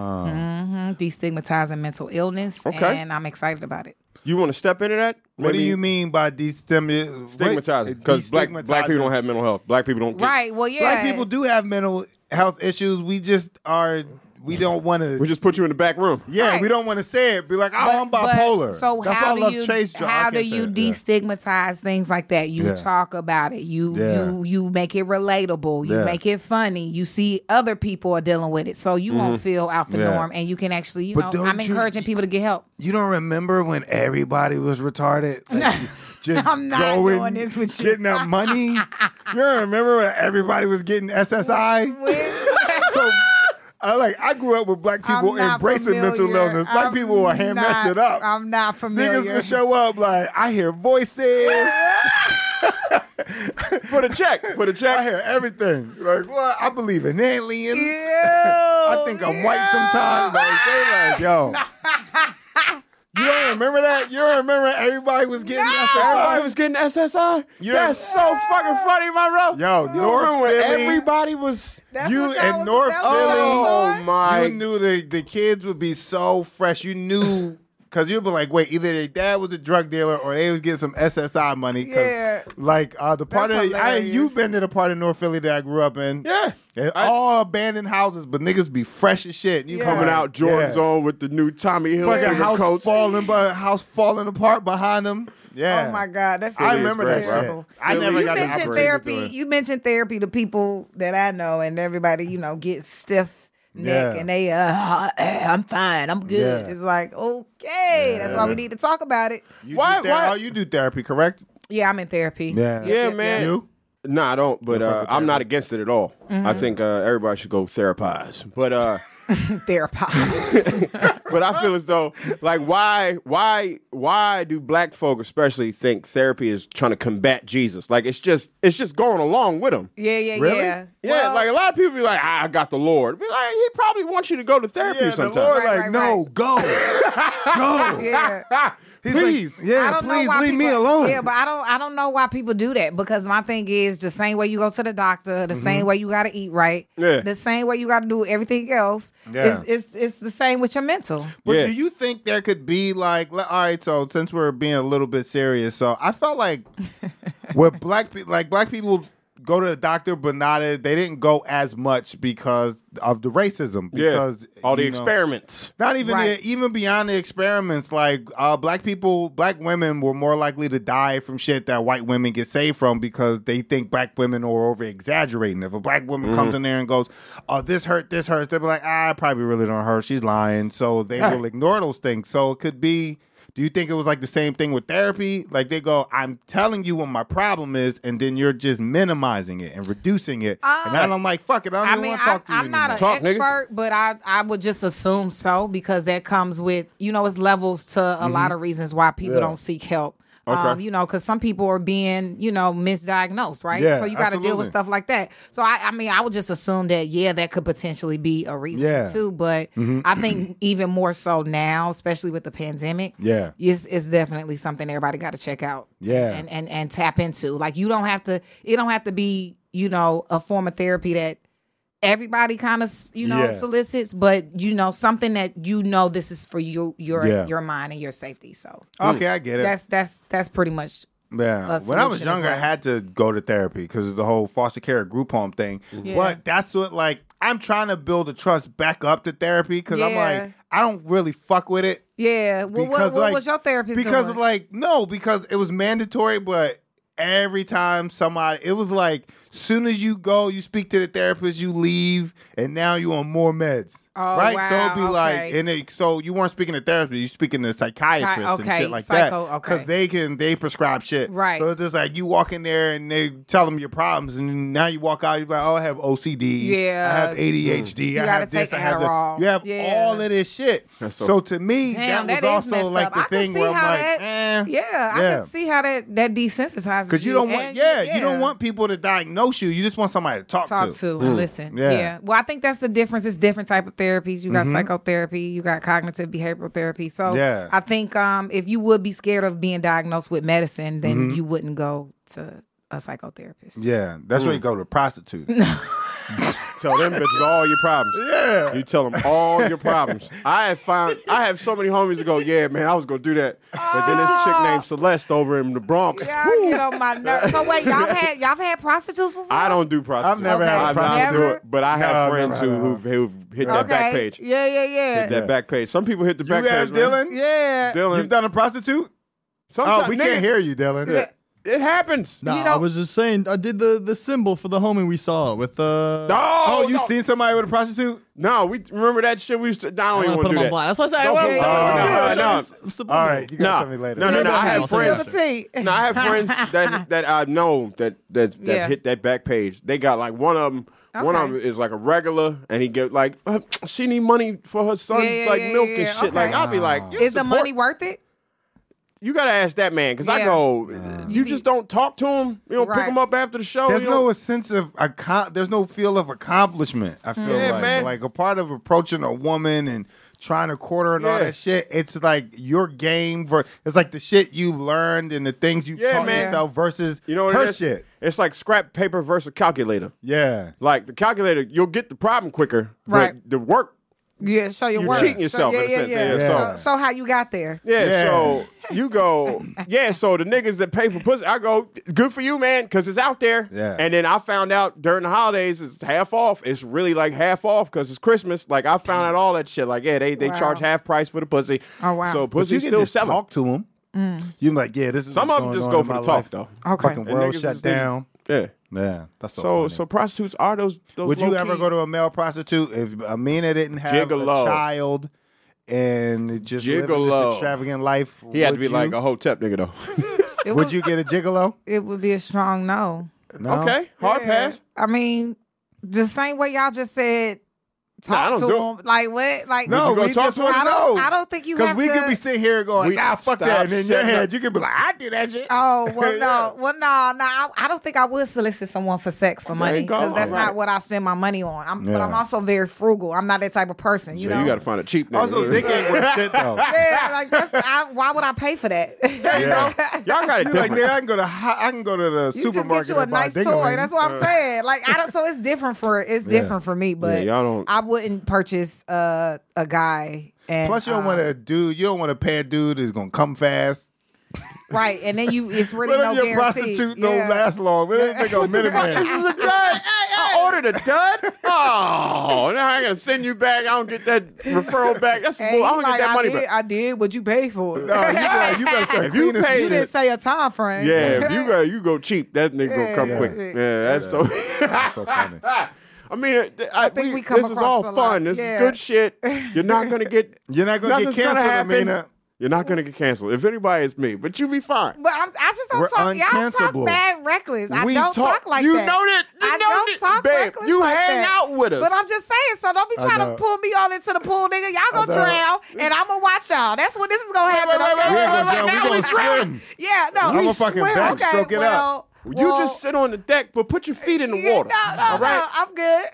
Speaker 4: hmm destigmatizing mental illness,
Speaker 2: Okay.
Speaker 4: and I'm excited about it.
Speaker 2: You want to step into that?
Speaker 3: What do
Speaker 2: Maybe
Speaker 3: you mean by destigmatizing?
Speaker 2: stigmatizing? Because black black people don't have mental health. Black people don't. Get,
Speaker 4: Right. Well, yeah.
Speaker 3: Black people do have mental health issues. We just are. We don't want to.
Speaker 2: We just put you in the back room.
Speaker 3: Yeah,
Speaker 4: Right.
Speaker 3: we don't want to say it. Be like, oh,
Speaker 4: But-
Speaker 3: I'm
Speaker 4: but-
Speaker 3: bipolar.
Speaker 4: So
Speaker 3: That's
Speaker 4: how
Speaker 3: why I
Speaker 4: do
Speaker 3: love
Speaker 4: you
Speaker 3: Chase Joe. I
Speaker 4: how do
Speaker 3: can't say
Speaker 4: you
Speaker 3: it. Yeah.
Speaker 4: destigmatize things like that? You
Speaker 3: Yeah.
Speaker 4: talk about it. You
Speaker 3: Yeah.
Speaker 4: you you make it relatable. You
Speaker 3: Yeah.
Speaker 4: make it funny. You see other people are dealing with it, so you won't feel out the
Speaker 3: Yeah.
Speaker 4: norm, and you can actually you
Speaker 3: But
Speaker 4: know I'm
Speaker 3: don't you-
Speaker 4: encouraging people to get help.
Speaker 3: You don't remember when everybody was retarded? Like, just
Speaker 4: I'm not
Speaker 3: going,
Speaker 4: doing this with you.
Speaker 3: getting that money. You don't remember when everybody was getting S S I? So, I like. I grew up with black people
Speaker 4: I'm not
Speaker 3: embracing mental
Speaker 4: familiar.
Speaker 3: illness. Black
Speaker 4: I'm
Speaker 3: people will ham that
Speaker 4: not-
Speaker 3: shit up.
Speaker 4: I'm not
Speaker 3: Niggas
Speaker 4: familiar.
Speaker 3: will show up like, I hear voices.
Speaker 2: For the check. For the
Speaker 3: I
Speaker 2: check.
Speaker 3: hear everything. Like, what? I believe in aliens.
Speaker 4: Ew,
Speaker 3: I think I'm white sometimes. Like, they like, yo. You don't remember that? You don't remember everybody was getting
Speaker 4: No.
Speaker 3: S S I?
Speaker 2: Everybody was getting S S I.
Speaker 3: You
Speaker 2: That's so fucking funny, my bro.
Speaker 3: Yo,
Speaker 2: You
Speaker 3: North
Speaker 2: remember when
Speaker 3: Philly.
Speaker 2: everybody was.
Speaker 4: That's
Speaker 3: you
Speaker 4: what y'all
Speaker 3: in
Speaker 4: was-
Speaker 3: North
Speaker 4: that
Speaker 3: Philly.
Speaker 4: was what y'all was
Speaker 2: Oh
Speaker 4: on?
Speaker 2: my!
Speaker 3: You knew the, the kids would be so fresh. You knew because you'd be like, wait, either their dad was a drug dealer or they was getting some S S I money. 'Cause,
Speaker 4: Yeah.
Speaker 3: like uh, the part
Speaker 4: That's
Speaker 3: of I,
Speaker 4: hilarious.
Speaker 3: you've been to the part of North Philly that I grew up in.
Speaker 2: Yeah.
Speaker 3: And
Speaker 2: I-
Speaker 3: all abandoned houses, but niggas be fresh as shit. You
Speaker 4: Yeah.
Speaker 2: Coming out Jordans
Speaker 3: yeah.
Speaker 2: on with the new Tommy Hilfiger
Speaker 3: Fucking house
Speaker 2: coats.
Speaker 3: falling, but house falling apart behind them. Yeah.
Speaker 4: Oh my God, that's
Speaker 3: I
Speaker 2: Philly is
Speaker 3: remember
Speaker 2: great,
Speaker 3: that
Speaker 2: bro.
Speaker 3: shit. I
Speaker 2: Philly
Speaker 3: never
Speaker 2: is
Speaker 3: got the
Speaker 4: You mentioned
Speaker 3: opportunity to
Speaker 4: therapy.
Speaker 3: do it.
Speaker 4: You mentioned therapy to people that I know, and everybody, you know, gets stiff neck,
Speaker 3: Yeah.
Speaker 4: and they, uh, I'm fine, I'm good.
Speaker 3: Yeah.
Speaker 4: It's like, okay, that's why we need to talk about it.
Speaker 3: You
Speaker 2: Why-
Speaker 3: do ther-
Speaker 2: why-
Speaker 3: Oh, you do therapy, correct?
Speaker 4: Yeah, I'm in therapy.
Speaker 3: Yeah.
Speaker 4: Yep,
Speaker 2: Yeah,
Speaker 4: yep,
Speaker 2: man.
Speaker 4: yep.
Speaker 3: You?
Speaker 2: No, I don't. But
Speaker 3: You're
Speaker 2: uh,
Speaker 3: fucking
Speaker 2: I'm not against it at all.
Speaker 4: Mm-hmm.
Speaker 2: I think uh, everybody should go therapize. But uh,
Speaker 4: Therapy.
Speaker 2: but I feel as though, like, why, why, why do black folk especially think therapy is trying to combat Jesus? Like, it's just, it's just going along with him.
Speaker 4: yeah, yeah,
Speaker 3: Really?
Speaker 4: yeah.
Speaker 2: Yeah,
Speaker 4: Well,
Speaker 2: like a lot of people be like, ah, I got the Lord. Be like, he probably wants you to go to therapy
Speaker 3: Yeah, the
Speaker 2: sometime.
Speaker 3: Lord
Speaker 4: Right,
Speaker 3: like,
Speaker 4: right,
Speaker 3: no,
Speaker 4: right.
Speaker 3: go. Go.
Speaker 4: yeah.
Speaker 3: He's
Speaker 2: Please.
Speaker 3: like, yeah,
Speaker 4: I don't
Speaker 3: please
Speaker 4: know why
Speaker 3: leave
Speaker 4: people,
Speaker 3: me alone.
Speaker 4: Yeah, but I don't I don't know why people do that, because my thing is the same way you go to the doctor, the same way you got to eat right,
Speaker 2: Yeah.
Speaker 4: the same way you got to do everything else.
Speaker 3: Yeah.
Speaker 4: It's, it's it's the same with your mental.
Speaker 3: But
Speaker 2: Yeah.
Speaker 3: do you think there could be like, le- all right, so since we're being a little bit serious, so I felt like with black people, like black people go to the doctor, but not, a, they didn't go as much because of the racism. Because
Speaker 2: yeah, all the
Speaker 3: you know,
Speaker 2: experiments.
Speaker 3: Not even
Speaker 4: Right.
Speaker 3: the, even beyond the experiments, like uh, black people, black women were more likely to die from shit that white women get saved from because they think black women are over exaggerating. If a black woman comes in there and goes, "Oh, this hurt, this hurts," they'll be like, "Ah, it probably really don't hurt. She's lying." So they will ignore those things. So it could be. Do you think it was like the same thing with therapy? Like they go, "I'm telling you what my problem is," and then you're just minimizing it and reducing it. and then I'm like, "Fuck it, I don't
Speaker 4: I
Speaker 3: even
Speaker 4: mean,
Speaker 3: want to
Speaker 4: I,
Speaker 3: talk to you
Speaker 4: I'm not
Speaker 3: anymore."
Speaker 4: an
Speaker 2: Talk, nigga.
Speaker 4: expert, but I, I would just assume so, because that comes with, you know, it's levels to a lot of reasons why people
Speaker 2: Yeah.
Speaker 4: don't seek help.
Speaker 2: Okay.
Speaker 4: Um, you know, because some people are being, you know, misdiagnosed, right?
Speaker 3: Yeah,
Speaker 4: so you got to deal with
Speaker 3: absolutely.
Speaker 4: stuff like that. So I, I mean, I would just assume that, yeah, that could potentially be a reason
Speaker 3: Yeah.
Speaker 4: too. But I think even more so now, especially with the pandemic,
Speaker 3: Yeah.
Speaker 4: it's, it's definitely something everybody got to check out.
Speaker 3: Yeah.
Speaker 4: and, and and tap into. Like, you don't have to. It don't have to be, you know, a form of therapy that everybody kind of, you know,
Speaker 3: Yeah.
Speaker 4: solicits, but you know, something that you know this is for you, your
Speaker 3: Yeah.
Speaker 4: your mind and your safety. So
Speaker 3: Okay, I get it.
Speaker 4: that's that's that's pretty much.
Speaker 3: Yeah,
Speaker 4: a
Speaker 3: when I was
Speaker 4: solution as
Speaker 3: younger, I
Speaker 4: well.
Speaker 3: had to go to therapy because of the whole foster care group home thing.
Speaker 4: Yeah.
Speaker 3: But that's what, like, I'm trying to build a trust back up to therapy because I'm
Speaker 4: Yeah.
Speaker 3: like, I don't really fuck with it.
Speaker 4: Yeah. Well, what,
Speaker 3: Because,
Speaker 4: what
Speaker 3: like,
Speaker 4: was your therapist
Speaker 3: Because,
Speaker 4: doing?
Speaker 3: like, no, because it was mandatory, but every time somebody, it was like, soon as you go, you speak to the therapist, you leave, and now you on more meds.
Speaker 4: Oh,
Speaker 3: right?
Speaker 4: wow,
Speaker 3: So it'd be like,
Speaker 4: okay.
Speaker 3: and it, so you weren't speaking to therapists, you speaking to psychiatrists and
Speaker 4: okay,
Speaker 3: shit like
Speaker 4: psycho,
Speaker 3: that.
Speaker 4: okay.
Speaker 3: they can, they prescribe shit.
Speaker 4: Right.
Speaker 3: So it's just like, you walk in there and they tell them your problems, and now you walk out, you're like, oh, I have O C D.
Speaker 4: Yeah.
Speaker 3: I have A D H D.
Speaker 4: You
Speaker 3: I
Speaker 4: gotta
Speaker 3: have this.
Speaker 4: take
Speaker 3: I have
Speaker 4: Adderall.
Speaker 3: that. You have
Speaker 4: Yeah.
Speaker 3: all of this shit.
Speaker 2: so-
Speaker 3: So, to me,
Speaker 4: Damn,
Speaker 3: that
Speaker 4: that
Speaker 3: was
Speaker 4: is
Speaker 3: also
Speaker 4: messed
Speaker 3: like
Speaker 4: up.
Speaker 3: the
Speaker 4: I can
Speaker 3: thing
Speaker 4: see
Speaker 3: where I'm
Speaker 4: how
Speaker 3: like,
Speaker 4: that-
Speaker 3: eh.
Speaker 4: yeah, I
Speaker 3: Yeah.
Speaker 4: can see how that that desensitizes
Speaker 3: Because you don't want,
Speaker 4: and-
Speaker 3: yeah, you don't want people to diagnose you. You just want somebody to talk,
Speaker 4: talk
Speaker 3: to.
Speaker 4: to and listen.
Speaker 3: Yeah.
Speaker 4: Yeah. Well, I think that's the difference. It's different type of therapies. You got
Speaker 3: Mhm.
Speaker 4: psychotherapy, you got cognitive behavioral therapy. So
Speaker 3: Yeah.
Speaker 4: I think um, if you would be scared of being diagnosed with medicine, then
Speaker 3: Mhm.
Speaker 4: you wouldn't go to a psychotherapist.
Speaker 3: Yeah, that's where you go to a prostitute.
Speaker 2: Tell them bitches all your problems.
Speaker 3: Yeah.
Speaker 2: You tell them all your problems. I have found, I have so many homies that go, yeah, man, I was going to do that. But then this chick named Celeste over in the Bronx.
Speaker 4: Y'all get on my nerves. So wait, y'all had y'all had prostitutes before?
Speaker 2: I don't do prostitutes.
Speaker 3: I've never
Speaker 4: Okay.
Speaker 3: had a
Speaker 2: I've not
Speaker 3: prostitute.
Speaker 2: do it, but I have
Speaker 3: No, I've
Speaker 2: friends
Speaker 3: never
Speaker 2: who,
Speaker 3: had
Speaker 2: who've, who've hit that
Speaker 4: Okay.
Speaker 2: back page.
Speaker 4: Yeah, yeah, yeah.
Speaker 2: Hit that back page. Some people hit the
Speaker 3: You
Speaker 2: back
Speaker 3: have
Speaker 2: page. man.
Speaker 3: Dylan?
Speaker 4: Yeah.
Speaker 2: Dylan.
Speaker 3: You've done a prostitute?
Speaker 2: Sometimes,
Speaker 3: Oh, we
Speaker 2: nigga,
Speaker 3: can't hear you, Dylan.
Speaker 2: It, it happens.
Speaker 9: Nah,
Speaker 4: You know-
Speaker 9: I was just saying, I did the, the symbol for the homie we saw with uh.
Speaker 2: No,
Speaker 3: Oh, you
Speaker 2: no.
Speaker 3: seen somebody with a prostitute?
Speaker 2: No, we remember that shit. We used to. I
Speaker 9: I
Speaker 2: don't even
Speaker 9: wanna
Speaker 2: want
Speaker 9: put
Speaker 2: to
Speaker 9: him
Speaker 2: do
Speaker 9: on
Speaker 2: that.
Speaker 9: blast. That's what I said.
Speaker 2: Don't
Speaker 9: Well,
Speaker 2: put-
Speaker 9: well,
Speaker 2: no, no,
Speaker 9: well,
Speaker 2: no.
Speaker 9: it's- it's
Speaker 3: All right, you
Speaker 2: No,
Speaker 3: gotta tell me later.
Speaker 2: no, no, no. I
Speaker 9: I'll
Speaker 2: have
Speaker 9: tell you
Speaker 2: friends.
Speaker 9: after.
Speaker 4: Tea.
Speaker 2: No, I have friends that that I know that that, that
Speaker 4: Yeah.
Speaker 2: hit that back page. They got like one of them. One of
Speaker 4: Okay.
Speaker 2: them is like a regular, and he get like uh, she need money for her son's
Speaker 4: Yeah, yeah,
Speaker 2: like
Speaker 4: yeah,
Speaker 2: milk
Speaker 4: yeah,
Speaker 2: and
Speaker 4: yeah.
Speaker 2: shit. Like
Speaker 4: Okay.
Speaker 2: I'll be like, you
Speaker 4: Is the
Speaker 2: support-
Speaker 4: money worth it?
Speaker 2: You gotta ask that man because I
Speaker 4: Yeah.
Speaker 2: go, you just don't talk to him. You don't
Speaker 4: Right.
Speaker 2: pick him up after the show.
Speaker 3: There's
Speaker 2: you
Speaker 3: no
Speaker 2: don't-
Speaker 3: sense of accom- there's no feel of accomplishment. I feel
Speaker 2: Yeah,
Speaker 3: like
Speaker 2: man.
Speaker 3: like a part of approaching a woman and trying to quarter and all
Speaker 2: Yeah.
Speaker 3: that shit. It's like your game. Ver- it's like the shit you've learned and the things you've
Speaker 2: Yeah,
Speaker 3: taught
Speaker 2: man.
Speaker 3: yourself versus
Speaker 2: You know what
Speaker 3: her
Speaker 2: it is?
Speaker 3: shit.
Speaker 2: It's like scrap paper versus calculator.
Speaker 3: Yeah.
Speaker 2: Like the calculator, you'll get the problem quicker,
Speaker 4: Right.
Speaker 2: but the work.
Speaker 4: Yeah, show your
Speaker 2: You're
Speaker 4: work.
Speaker 2: cheating yourself
Speaker 4: So,
Speaker 2: in a
Speaker 4: yeah,
Speaker 2: sense.
Speaker 4: yeah, yeah.
Speaker 2: Yeah,
Speaker 4: So, so how you got there?
Speaker 2: Yeah,
Speaker 3: Yeah.
Speaker 2: so you go, yeah, so the niggas that pay for pussy, I go, good for you, man, because it's out there.
Speaker 3: Yeah.
Speaker 2: And then I found out during the holidays, it's half off. It's really like half off because it's Christmas. Like, I found out all that shit. Like, yeah, they, they
Speaker 4: Wow.
Speaker 2: charge half price for the pussy.
Speaker 4: Oh, wow.
Speaker 2: So
Speaker 3: But you
Speaker 2: pussy's
Speaker 3: can
Speaker 2: still
Speaker 3: just
Speaker 2: selling.
Speaker 3: talk to them. You're like, yeah, this is
Speaker 2: Some
Speaker 3: what's
Speaker 2: of them
Speaker 3: going
Speaker 2: just
Speaker 3: on
Speaker 2: go
Speaker 3: in
Speaker 2: for
Speaker 3: my
Speaker 2: the talk,
Speaker 3: life.
Speaker 2: though.
Speaker 4: Okay.
Speaker 3: Fucking
Speaker 2: And
Speaker 3: world
Speaker 2: niggas
Speaker 3: shut
Speaker 2: is thinking-
Speaker 3: down.
Speaker 2: Yeah.
Speaker 3: Yeah, that's so.
Speaker 2: So,
Speaker 3: funny.
Speaker 2: so prostitutes are those, those
Speaker 3: Would you
Speaker 2: low-key-
Speaker 3: ever go to a male prostitute if Amina didn't have
Speaker 2: Gigolo.
Speaker 3: a child and it just lived this
Speaker 2: Gigolo.
Speaker 3: extravagant life?
Speaker 2: He had to
Speaker 3: would
Speaker 2: be
Speaker 3: you?
Speaker 2: like a hotep nigga, though.
Speaker 4: It
Speaker 3: Would
Speaker 4: would,
Speaker 3: you get a gigolo?
Speaker 4: It would be a strong no.
Speaker 3: No?
Speaker 2: Okay, hard
Speaker 4: Yeah.
Speaker 2: pass.
Speaker 4: I mean, the same way y'all just said,
Speaker 2: Nah, I
Speaker 4: talk
Speaker 2: don't
Speaker 4: to
Speaker 2: do
Speaker 4: them. Like what? Like
Speaker 3: No,
Speaker 2: you go
Speaker 3: we
Speaker 2: talk
Speaker 3: just
Speaker 2: to
Speaker 3: want
Speaker 2: him?
Speaker 3: to
Speaker 4: I don't.
Speaker 3: know.
Speaker 4: I don't think you
Speaker 3: Because
Speaker 4: have
Speaker 3: we
Speaker 4: to.
Speaker 3: could be sitting here going,
Speaker 2: We-
Speaker 3: nah, fuck
Speaker 2: stop
Speaker 3: that. And in your
Speaker 2: setting
Speaker 3: head,
Speaker 2: up-
Speaker 3: you could be like, I do that shit.
Speaker 4: Oh well,
Speaker 3: Yeah.
Speaker 4: no, well, no, no. I, I don't think I would solicit someone for sex for money
Speaker 2: you go.
Speaker 4: because that's
Speaker 2: Right.
Speaker 4: not what I spend my money on. I'm, but
Speaker 3: Yeah.
Speaker 4: I'm also very frugal. I'm not that type of person, you
Speaker 2: So
Speaker 4: know.
Speaker 2: you got to find a cheap nigga.
Speaker 3: Also, dick ain't worth shit, though.
Speaker 4: yeah, like that's. I, why would I pay for that?
Speaker 3: Yeah.
Speaker 2: Y'all got it
Speaker 3: You're like,
Speaker 2: different.
Speaker 3: nigga, I can go to hi- I can go to the
Speaker 4: You just
Speaker 3: supermarket
Speaker 4: get you a
Speaker 3: and buy
Speaker 4: nice
Speaker 3: ding
Speaker 4: toy.
Speaker 3: wings.
Speaker 4: That's what I'm saying. Like I don't. So it's different for it's
Speaker 3: Yeah.
Speaker 4: different for me. But
Speaker 2: y'all don't-
Speaker 4: I wouldn't purchase uh, a guy. And,
Speaker 3: Plus, you don't
Speaker 4: um,
Speaker 3: want a dude. You don't want to pay a dude that's gonna come fast.
Speaker 4: right, and then you it's really
Speaker 3: What
Speaker 4: no
Speaker 3: if your
Speaker 4: guarantee.
Speaker 3: prostitute
Speaker 4: Yeah.
Speaker 3: don't last long? What if they go Minuteman?
Speaker 2: This is a dud. I ordered a dud. Oh, now I gotta send you back. I don't get that referral back. That's
Speaker 4: And
Speaker 2: bull. I
Speaker 4: he's
Speaker 2: don't
Speaker 4: like,
Speaker 2: get that money
Speaker 4: I did,
Speaker 2: back.
Speaker 4: I did what you paid for.
Speaker 3: No, you, better, you better start
Speaker 2: If you
Speaker 3: cleaning some
Speaker 2: pay
Speaker 4: You
Speaker 3: shit.
Speaker 4: didn't say a time frame.
Speaker 2: Yeah, if you go, you go cheap. That nigga gonna come
Speaker 4: Yeah.
Speaker 2: quick. Yeah, that's so.
Speaker 3: That's so funny.
Speaker 2: I mean, uh, I,
Speaker 4: think
Speaker 2: we,
Speaker 4: we come
Speaker 2: this is
Speaker 4: across
Speaker 2: all
Speaker 4: a lot.
Speaker 2: fun. This
Speaker 4: Yeah.
Speaker 2: is good shit. You're not gonna get.
Speaker 3: You're not gonna
Speaker 2: nothing's
Speaker 3: get canceled,
Speaker 2: happen.
Speaker 3: Amina.
Speaker 2: You're not gonna get canceled. If anybody, it's me. But you be fine.
Speaker 4: But I'm, I just don't
Speaker 3: We're
Speaker 4: talk. Y'all talk
Speaker 3: uncancelable.
Speaker 4: bad reckless. I
Speaker 2: We
Speaker 4: don't talk, like
Speaker 2: you
Speaker 4: that.
Speaker 2: know that. You
Speaker 4: I
Speaker 2: know
Speaker 4: don't
Speaker 2: that,
Speaker 4: talk
Speaker 2: babe.
Speaker 4: reckless
Speaker 2: You
Speaker 4: like
Speaker 2: hang
Speaker 4: that.
Speaker 2: out with us.
Speaker 4: But I'm just saying, so don't be
Speaker 3: I
Speaker 4: trying
Speaker 3: know.
Speaker 4: to pull me all into the pool, nigga. Y'all gonna
Speaker 3: know.
Speaker 4: drown, and I'm gonna watch y'all. That's what this is gonna happen.
Speaker 2: wait, wait,
Speaker 4: okay?
Speaker 2: wait, wait,
Speaker 3: wait,
Speaker 4: Right
Speaker 3: wait,
Speaker 4: now
Speaker 3: we
Speaker 4: we
Speaker 3: gonna
Speaker 4: drown.
Speaker 3: swim.
Speaker 4: Yeah, no.
Speaker 3: I'ma
Speaker 4: we
Speaker 3: fucking
Speaker 4: swim.
Speaker 3: backstroke
Speaker 4: okay,
Speaker 3: it
Speaker 4: well,
Speaker 3: up.
Speaker 2: You
Speaker 4: well,
Speaker 2: just sit on the deck, but put your feet in the
Speaker 4: yeah,
Speaker 2: water.
Speaker 4: No, no,
Speaker 2: all right?
Speaker 4: no. I'm good.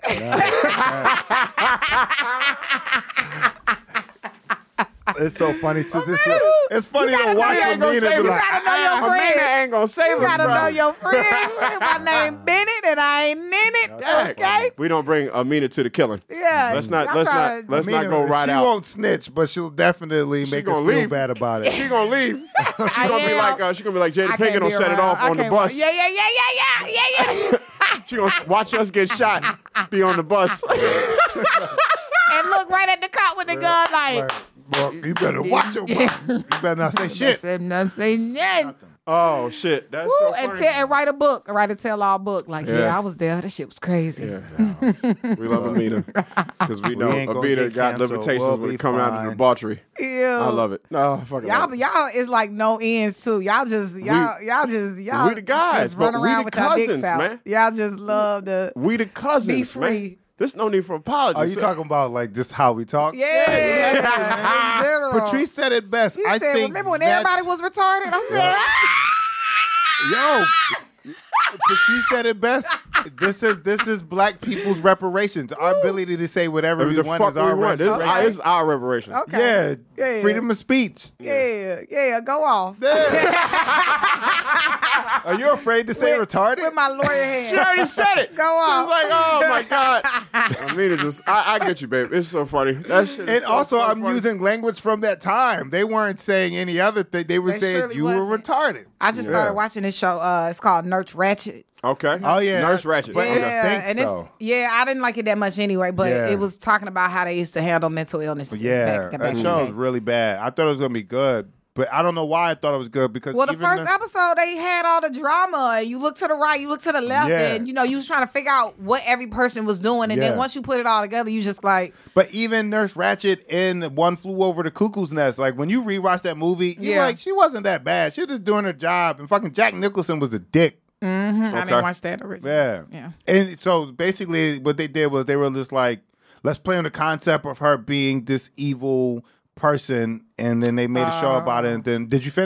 Speaker 3: It's so funny. To this, it's funny
Speaker 4: You gotta
Speaker 3: to watch
Speaker 4: know-
Speaker 3: Amina
Speaker 2: you
Speaker 3: be
Speaker 2: gotta
Speaker 3: like,
Speaker 4: gotta know your
Speaker 2: "Ah, Amina
Speaker 4: friends.
Speaker 2: ain't gonna save
Speaker 4: You
Speaker 2: us,
Speaker 4: gotta
Speaker 2: bro."
Speaker 4: know your friends. My name Bennett, and I ain't in it. Okay.
Speaker 2: We don't bring Amina to the killing.
Speaker 4: Yeah.
Speaker 2: Let's not.
Speaker 4: Y'all
Speaker 2: Let's
Speaker 4: try
Speaker 2: not.
Speaker 4: to-
Speaker 2: Let's not
Speaker 3: Amina,
Speaker 2: go right
Speaker 3: she
Speaker 2: out.
Speaker 3: won't snitch, but she'll definitely
Speaker 2: She
Speaker 3: make us
Speaker 2: gonna
Speaker 3: feel
Speaker 2: leave.
Speaker 3: bad about it.
Speaker 2: She gonna leave. She
Speaker 4: I
Speaker 2: gonna be
Speaker 4: am.
Speaker 2: like. Uh, she gonna be like Jada
Speaker 4: I
Speaker 2: Pinkett.
Speaker 4: can't
Speaker 2: Gonna
Speaker 4: be
Speaker 2: set it
Speaker 4: around.
Speaker 2: off
Speaker 4: I
Speaker 2: on the
Speaker 4: can't
Speaker 2: bus.
Speaker 4: wa- Yeah, yeah, yeah, yeah, yeah, yeah, yeah.
Speaker 2: She gonna watch us get shot. Be on the bus.
Speaker 4: And look right at the cop with the gun, like.
Speaker 3: Like, well, you better watch your mouth. You better not say shit.
Speaker 4: Said nothing. Nothing.
Speaker 2: Oh shit! That's
Speaker 4: Woo,
Speaker 2: so
Speaker 4: and,
Speaker 2: funny.
Speaker 4: tell, and write a book, write a tell-all book. Like, yeah.
Speaker 2: Yeah.
Speaker 4: I was there. That shit was crazy.
Speaker 2: Yeah. We love Amina because we know
Speaker 3: ain't gonna
Speaker 2: Amina
Speaker 3: get
Speaker 2: got
Speaker 3: canceled.
Speaker 2: limitations
Speaker 3: We'll
Speaker 2: when
Speaker 3: be
Speaker 2: it comes out
Speaker 3: fine.
Speaker 2: to debauchery.
Speaker 4: Ew.
Speaker 2: I love it. No, I fucking
Speaker 4: Y'all,
Speaker 2: love it.
Speaker 4: y'all is like no ends too. Y'all just y'all y'all just y'all
Speaker 2: we the guys,
Speaker 4: just run
Speaker 2: but we
Speaker 4: around
Speaker 2: the
Speaker 4: with y'all dicks
Speaker 2: cousins,
Speaker 4: out.
Speaker 2: man.
Speaker 4: Y'all just love to
Speaker 2: We the cousins,
Speaker 4: Be free.
Speaker 2: man. There's no need for apologies.
Speaker 3: Are you talking about like just how we talk?
Speaker 4: yeah. in general.
Speaker 3: Patrice said it best.
Speaker 4: He
Speaker 3: I
Speaker 4: said,
Speaker 3: think
Speaker 4: remember when
Speaker 3: that's-
Speaker 4: everybody was retarded? I said,
Speaker 3: Yo, Patrice said it best. This is this is black people's reparations. Our ability to say whatever we
Speaker 2: the
Speaker 3: want
Speaker 2: fuck
Speaker 3: is our
Speaker 2: we want. This, is
Speaker 3: reparation.
Speaker 2: our, this is our reparation.
Speaker 4: okay.
Speaker 3: Yeah,
Speaker 4: Yeah.
Speaker 3: freedom of speech.
Speaker 4: Yeah, yeah, go off.
Speaker 3: Are you afraid to say
Speaker 4: With-
Speaker 3: retarded?
Speaker 4: With my lawyer hand.
Speaker 2: She already said it.
Speaker 4: Go
Speaker 2: She
Speaker 4: on.
Speaker 2: was like, "Oh my god." I mean, it just. I, I get you, babe. It's so funny. That shit. Is
Speaker 3: And
Speaker 2: so
Speaker 3: also,
Speaker 2: so
Speaker 3: I'm
Speaker 2: funny.
Speaker 3: using language from that time. They weren't saying any other thing. They were
Speaker 4: They
Speaker 3: saying
Speaker 4: surely
Speaker 3: you were
Speaker 4: wasn't.
Speaker 3: retarded.
Speaker 4: I just
Speaker 3: Yeah.
Speaker 4: started watching this show. Uh, it's called Nurse Ratchet.
Speaker 2: Okay.
Speaker 3: Oh, yeah.
Speaker 2: Nurse Ratchet.
Speaker 3: But
Speaker 2: Okay.
Speaker 3: it's- stinks,
Speaker 4: and it's
Speaker 3: though.
Speaker 4: yeah, I didn't like it that much anyway. But
Speaker 3: Yeah.
Speaker 4: it was talking about how they used to handle mental illness.
Speaker 3: Yeah,
Speaker 4: back, back
Speaker 3: that
Speaker 4: in the
Speaker 3: show
Speaker 4: day.
Speaker 3: was really bad. I thought it was gonna be good, but I don't know why I thought it was good because
Speaker 4: Well, the
Speaker 3: even
Speaker 4: first episode, they had all the drama. And you look to the right, you look to the left,
Speaker 3: Yeah.
Speaker 4: and you know you was trying to figure out what every person was doing. And
Speaker 3: Yeah.
Speaker 4: then once you put it all together, you just like,
Speaker 3: But even Nurse Ratchet in One Flew Over the Cuckoo's Nest, like when you rewatch that movie, you're
Speaker 4: Yeah.
Speaker 3: like, she wasn't that bad. She was just doing her job, and fucking Jack Nicholson was a dick.
Speaker 4: mm-hmm, I
Speaker 2: Okay.
Speaker 4: didn't watch that originally.
Speaker 3: Yeah.
Speaker 4: Yeah.
Speaker 3: And so basically, what they did was they were just like, let's play on the concept of her being this evil person, and then they made a show about it. And then, did you finish it?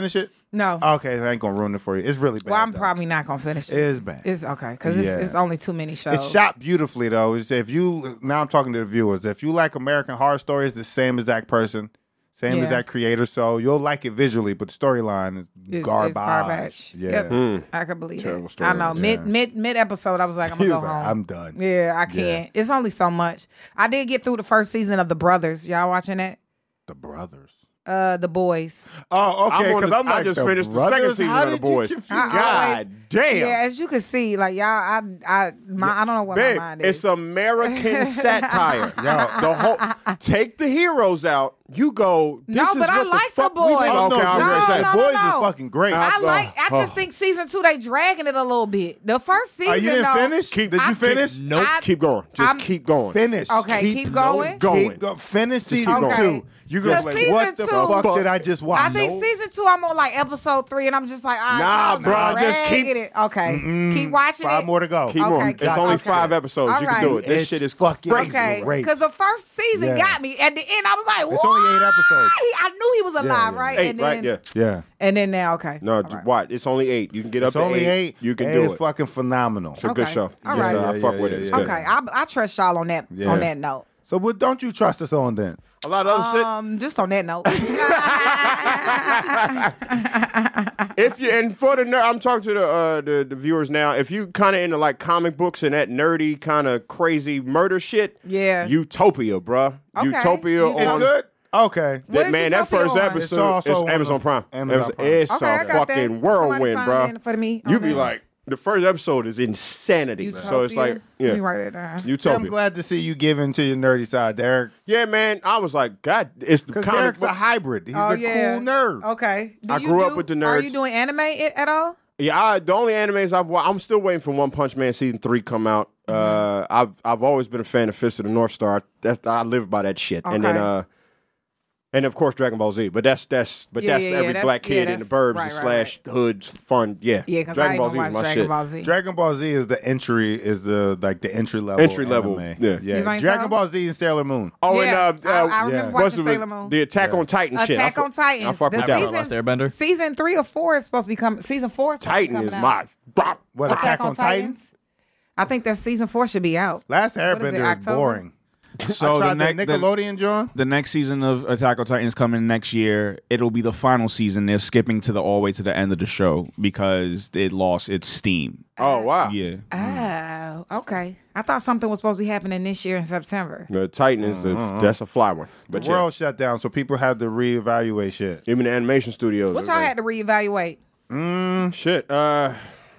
Speaker 4: No.
Speaker 3: Okay, I ain't gonna ruin it for you. It's really bad.
Speaker 4: Well, I'm
Speaker 3: though.
Speaker 4: probably not gonna finish it.
Speaker 3: It is bad.
Speaker 4: It's okay because
Speaker 3: Yeah.
Speaker 4: it's, it's only too many shows.
Speaker 3: It's shot beautifully though. It's if you now I'm talking to the viewers. If you like American Horror Stories, the same exact person, same
Speaker 4: Yeah.
Speaker 3: exact creator, so you'll like it visually, but the storyline is
Speaker 4: It's-
Speaker 3: garbage.
Speaker 4: it's garbage.
Speaker 3: Yeah.
Speaker 4: Yep.
Speaker 2: Mm.
Speaker 4: I can believe
Speaker 2: Terrible
Speaker 4: it.
Speaker 2: story.
Speaker 4: I know. Mid mid mid episode, I was like, I'm
Speaker 3: He
Speaker 4: gonna
Speaker 3: was
Speaker 4: go
Speaker 3: like,
Speaker 4: home.
Speaker 3: I'm done.
Speaker 4: Yeah, I can't. It's only so much. I did get through the first season of The Brothers. Y'all watching that?
Speaker 3: The brothers.
Speaker 4: Uh, The Boys.
Speaker 3: Oh, okay.
Speaker 2: I'm on
Speaker 3: Because
Speaker 2: the-
Speaker 3: I'm
Speaker 2: I
Speaker 3: like,
Speaker 2: just
Speaker 3: the
Speaker 2: finished the
Speaker 3: brothers?
Speaker 2: second season
Speaker 3: How
Speaker 2: of The
Speaker 3: did you
Speaker 2: Boys.
Speaker 3: confuse-
Speaker 4: I
Speaker 2: God
Speaker 4: always-
Speaker 2: damn.
Speaker 4: Yeah, as you can see, like y'all, I, I, my, I don't know what
Speaker 2: Babe,
Speaker 4: my mind is.
Speaker 2: it's American satire. Yo, the whole take the heroes out. You go. This
Speaker 4: No,
Speaker 2: is
Speaker 4: but I
Speaker 2: what
Speaker 4: like
Speaker 2: the fuck
Speaker 4: The
Speaker 2: we
Speaker 4: Boys.
Speaker 2: been-
Speaker 3: Oh,
Speaker 2: Okay,
Speaker 3: no,
Speaker 2: I'm
Speaker 3: no,
Speaker 2: gonna say.
Speaker 3: the
Speaker 4: no,
Speaker 3: boys
Speaker 4: no.
Speaker 3: is fucking great.
Speaker 4: I
Speaker 2: Oh,
Speaker 4: like. I
Speaker 2: oh.
Speaker 4: just think season two they dragging it a little bit. The first season,
Speaker 3: Oh, you didn't
Speaker 4: though,
Speaker 3: finish?
Speaker 2: Keep-
Speaker 3: Did you
Speaker 4: I-
Speaker 3: finish?
Speaker 9: Nope.
Speaker 4: I-
Speaker 2: Keep going. Just
Speaker 4: I'm-
Speaker 2: keep going.
Speaker 3: Finish.
Speaker 4: Okay, keep going.
Speaker 2: going.
Speaker 3: Keep go, finish
Speaker 2: keep
Speaker 3: season
Speaker 2: going.
Speaker 3: two.
Speaker 4: Okay.
Speaker 3: You
Speaker 4: Because
Speaker 3: go like,
Speaker 4: season
Speaker 3: what the
Speaker 4: two-
Speaker 3: fuck did I just watch?
Speaker 4: I think season two, I'm on like episode three, and I'm just like, ah,
Speaker 2: Nah,
Speaker 4: y'all
Speaker 2: bro, just keep-
Speaker 4: dragging it. Okay, keep watching
Speaker 3: Five
Speaker 4: it.
Speaker 3: more to go.
Speaker 2: Keep
Speaker 4: Okay,
Speaker 2: on.
Speaker 4: keep-
Speaker 2: It's only
Speaker 4: okay.
Speaker 2: five episodes.
Speaker 4: All
Speaker 2: You can do
Speaker 4: right.
Speaker 2: it. This
Speaker 3: It's
Speaker 2: shit is
Speaker 3: fucking
Speaker 2: crazy.
Speaker 4: Okay,
Speaker 3: great.
Speaker 4: because the first season
Speaker 3: Yeah.
Speaker 4: got me. At the end, I was like,
Speaker 3: It's
Speaker 4: "What?"
Speaker 3: only eight episodes.
Speaker 4: I knew he was alive,
Speaker 3: yeah.
Speaker 4: right?
Speaker 2: Eight,
Speaker 4: and then,
Speaker 2: right? Yeah.
Speaker 3: Yeah.
Speaker 4: And then now, okay.
Speaker 2: No,
Speaker 4: All right.
Speaker 2: what? It's only eight. You can get up
Speaker 3: It's
Speaker 2: to
Speaker 3: only eight.
Speaker 2: You can
Speaker 3: and
Speaker 2: do
Speaker 3: it's
Speaker 2: it.
Speaker 3: fucking phenomenal.
Speaker 2: It's a good
Speaker 4: Okay.
Speaker 2: show.
Speaker 4: All
Speaker 2: Yes,
Speaker 4: right.
Speaker 2: uh, I
Speaker 3: Yeah,
Speaker 2: fuck
Speaker 3: yeah,
Speaker 2: with
Speaker 3: yeah,
Speaker 2: it. It's
Speaker 3: yeah.
Speaker 2: good.
Speaker 4: Okay, I, I trust y'all on that
Speaker 3: Yeah.
Speaker 4: on that note.
Speaker 3: So what don't you trust us on then?
Speaker 2: A lot of other
Speaker 4: Um, just on that note.
Speaker 2: shit. If you and for the nerd, I'm talking to the uh, the, the viewers now. If you kind of into like comic books and that nerdy kind of crazy murder shit,
Speaker 4: Yeah.
Speaker 2: Utopia, bruh.
Speaker 4: Okay.
Speaker 2: Utopia.
Speaker 4: Utopia.
Speaker 3: It's
Speaker 2: on,
Speaker 3: good. Okay.
Speaker 2: That,
Speaker 4: is
Speaker 2: man, that
Speaker 4: Utopia
Speaker 2: first
Speaker 4: on?
Speaker 2: episode
Speaker 3: It's also
Speaker 2: is
Speaker 3: on
Speaker 2: Amazon
Speaker 3: the-
Speaker 2: Prime.
Speaker 3: Amazon Prime.
Speaker 2: It's
Speaker 4: Okay, I
Speaker 2: a
Speaker 4: got that.
Speaker 2: fucking
Speaker 4: Somebody
Speaker 2: whirlwind,
Speaker 4: sign
Speaker 2: bro.
Speaker 4: in for me
Speaker 2: You
Speaker 4: on
Speaker 2: be
Speaker 4: that.
Speaker 2: like, the first episode is insanity. So it's like,
Speaker 4: Let me
Speaker 2: yeah,
Speaker 4: write it down.
Speaker 3: I'm
Speaker 2: Utopia.
Speaker 3: glad to see you give in to your nerdy side, Derek.
Speaker 2: Yeah, man. I was like, God, it's the
Speaker 3: Because
Speaker 2: comic
Speaker 3: Derek's
Speaker 2: book.
Speaker 3: a hybrid. He's
Speaker 4: Oh,
Speaker 3: a
Speaker 4: yeah.
Speaker 3: cool nerd.
Speaker 4: Okay. Do
Speaker 2: I
Speaker 4: you
Speaker 2: grew up
Speaker 4: do-
Speaker 2: with the
Speaker 4: Are
Speaker 2: nerds.
Speaker 4: you doing anime it at all?
Speaker 2: Yeah, I, the only animes I've wa- I'm still waiting for One Punch Man season three come out. Uh, I've I've always been a fan of Fist of the North Star. That's I live by that shit. And then
Speaker 4: Okay.
Speaker 2: uh, and of course Dragon Ball Z. But that's that's but
Speaker 4: Yeah,
Speaker 2: that's
Speaker 4: yeah, yeah,
Speaker 2: every
Speaker 4: that's-
Speaker 2: black
Speaker 4: yeah,
Speaker 2: kid in the
Speaker 4: that's-
Speaker 2: burbs
Speaker 4: right,
Speaker 2: and
Speaker 4: right,
Speaker 2: slash hoods fun. Yeah,
Speaker 4: Yeah, because I
Speaker 2: Dragon
Speaker 4: ain't
Speaker 2: Ball
Speaker 4: gonna
Speaker 2: Z
Speaker 4: watch
Speaker 2: is my
Speaker 4: Dragon
Speaker 2: shit.
Speaker 4: Ball Z.
Speaker 3: Dragon Ball Z is the entry, is the like the entry level.
Speaker 2: Entry level,
Speaker 3: anime.
Speaker 2: yeah.
Speaker 3: yeah.
Speaker 4: You think
Speaker 3: Dragon
Speaker 4: so?
Speaker 3: Ball Z and Sailor Moon.
Speaker 2: Oh,
Speaker 4: Yeah,
Speaker 2: and uh,
Speaker 4: I- I
Speaker 2: uh,
Speaker 4: remember
Speaker 3: yeah.
Speaker 4: watching
Speaker 2: what's the,
Speaker 4: Sailor Moon.
Speaker 2: the Attack on Titan shit. I
Speaker 4: Attack
Speaker 2: fu-
Speaker 4: on Titans.
Speaker 2: I fuck
Speaker 4: The
Speaker 2: with that.
Speaker 4: season,
Speaker 9: Last Airbender.
Speaker 4: Season three or four is supposed to be coming. Season four is supposed to be
Speaker 2: Titan
Speaker 4: coming
Speaker 2: is
Speaker 4: out.
Speaker 2: my. Bop.
Speaker 3: What, Attack on Titan?
Speaker 4: I think that season four should be out.
Speaker 3: Last
Speaker 4: What is it,
Speaker 3: Airbender is
Speaker 4: October?
Speaker 3: boring.
Speaker 6: So
Speaker 3: I
Speaker 6: the,
Speaker 3: tried
Speaker 6: ne-
Speaker 3: the Nickelodeon, John.
Speaker 6: the next season of Attack on Titan is coming next year. It'll be the final season. They're skipping to the all the way to the end of the show because it lost its steam.
Speaker 2: Oh wow.
Speaker 6: Yeah.
Speaker 4: Oh, okay. I thought something was supposed to be happening this year in September.
Speaker 2: The Titan is the, that's a fly one. But
Speaker 3: The
Speaker 2: yeah,
Speaker 3: world shut down, so people had to reevaluate shit.
Speaker 2: even the animation studios.
Speaker 4: What
Speaker 2: are
Speaker 4: y'all
Speaker 2: like,
Speaker 4: had to reevaluate?
Speaker 2: shit. Uh,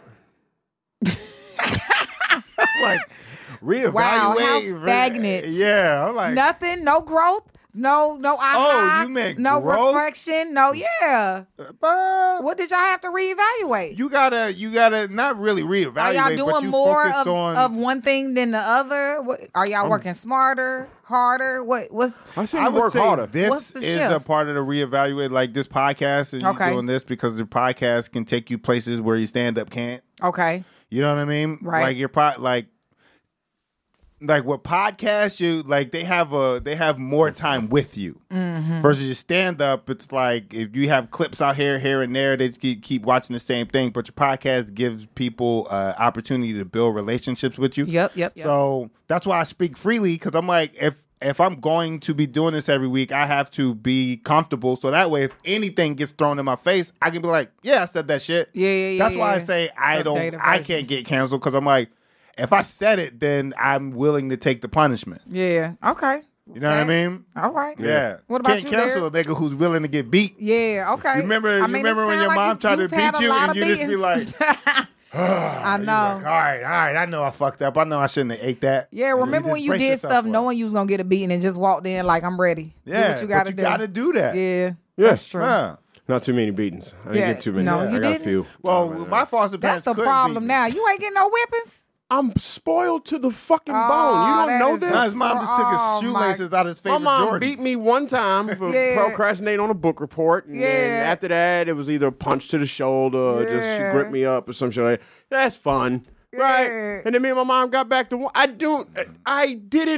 Speaker 3: Like reevaluate.
Speaker 4: Wow, how
Speaker 3: re-
Speaker 4: stagnant.
Speaker 3: Yeah, I'm like,
Speaker 4: Nothing, no growth, no no aha,
Speaker 3: Oh, you meant
Speaker 4: no
Speaker 3: growth?
Speaker 4: reflection, no yeah.
Speaker 3: uh,
Speaker 4: What did y'all have to reevaluate?
Speaker 3: you gotta, you gotta not really reevaluate,
Speaker 4: Are y'all
Speaker 3: but
Speaker 4: doing
Speaker 3: you
Speaker 4: more
Speaker 3: focus
Speaker 4: of,
Speaker 3: on.
Speaker 4: of one thing than the other? What, are y'all working smarter, harder? What what's
Speaker 2: I say
Speaker 3: I
Speaker 2: you
Speaker 3: would
Speaker 2: work
Speaker 3: say
Speaker 2: harder.
Speaker 3: this
Speaker 4: What's the
Speaker 3: is
Speaker 4: shift?
Speaker 3: a part of the reevaluate, like this podcast, and
Speaker 4: Okay.
Speaker 3: you doing this because the podcast can take you places where your stand up can't.
Speaker 4: okay?
Speaker 3: You know what I mean?
Speaker 4: Right.
Speaker 3: Like your pod, like, like with podcasts, you like they have a they have more time with you
Speaker 4: Mm-hmm.
Speaker 3: versus your stand up. It's like if you have clips out here, here and there, they just keep, keep watching the same thing. But your podcast gives people uh, opportunity to build relationships with you.
Speaker 4: Yep, yep, yep.
Speaker 3: So that's why I speak freely because I'm like, if if I'm going to be doing this every week, I have to be comfortable. So that way, if anything gets thrown in my face, I can be like, yeah, I said that shit.
Speaker 4: Yeah, yeah, yeah,
Speaker 3: That's why I
Speaker 4: yeah.
Speaker 3: say I don't,
Speaker 4: Updated
Speaker 3: I
Speaker 4: version.
Speaker 3: can't get canceled because I'm like, if I said it, then I'm willing to take the punishment.
Speaker 4: Yeah, okay.
Speaker 3: You know what I mean?
Speaker 4: All right.
Speaker 3: Yeah.
Speaker 4: What about
Speaker 3: Can't
Speaker 4: you,
Speaker 3: cancel
Speaker 4: Derek?
Speaker 3: a nigga who's willing to get beat.
Speaker 4: Yeah, okay.
Speaker 3: You remember?
Speaker 4: I
Speaker 3: you
Speaker 4: mean, it
Speaker 3: remember when
Speaker 4: sound
Speaker 3: your
Speaker 4: like
Speaker 3: mom
Speaker 4: you-
Speaker 3: tried to
Speaker 4: you've had
Speaker 3: beat
Speaker 4: a
Speaker 3: you
Speaker 4: lot
Speaker 3: and
Speaker 4: of
Speaker 3: you just be like,
Speaker 4: beatings. I
Speaker 3: you
Speaker 4: know.
Speaker 3: like, all right, all right, I know I fucked up. I know I shouldn't have ate that.
Speaker 4: Yeah, remember
Speaker 3: just
Speaker 4: when you
Speaker 3: brace
Speaker 4: did
Speaker 3: yourself
Speaker 4: stuff
Speaker 3: for it.
Speaker 4: knowing you was gonna get a beating and just walked in like I'm ready.
Speaker 3: Yeah,
Speaker 4: do what you gotta
Speaker 3: but you
Speaker 4: do.
Speaker 3: gotta do that.
Speaker 4: Yeah,
Speaker 2: Yeah.
Speaker 4: that's true.
Speaker 3: Yeah.
Speaker 2: Not too many beatings. I didn't
Speaker 4: Yeah,
Speaker 2: get too many.
Speaker 4: no,
Speaker 2: I
Speaker 4: you
Speaker 2: got a
Speaker 4: didn't?
Speaker 2: few.
Speaker 3: Well,
Speaker 2: Oh, man.
Speaker 3: my foster
Speaker 4: That's
Speaker 3: parents
Speaker 4: the
Speaker 3: couldn't
Speaker 4: problem
Speaker 3: beat me.
Speaker 4: now. You ain't getting no whippings.
Speaker 2: I'm spoiled to the fucking
Speaker 4: Oh,
Speaker 2: bone. You
Speaker 4: that
Speaker 2: don't know
Speaker 4: is
Speaker 2: this?
Speaker 3: No, his mom just took his
Speaker 4: Oh,
Speaker 3: shoelaces out of his
Speaker 2: My
Speaker 3: favorite
Speaker 2: mom
Speaker 3: Jordans.
Speaker 2: beat me one time for
Speaker 4: Yeah.
Speaker 2: procrastinating on a book report, and then
Speaker 4: Yeah.
Speaker 2: after that, it was either a punch to the shoulder, or just she
Speaker 4: Yeah.
Speaker 2: gripped me up, or some shit. Like, that's fun,
Speaker 4: Yeah.
Speaker 2: right? And then me and my mom got back to one. I do. I didn't.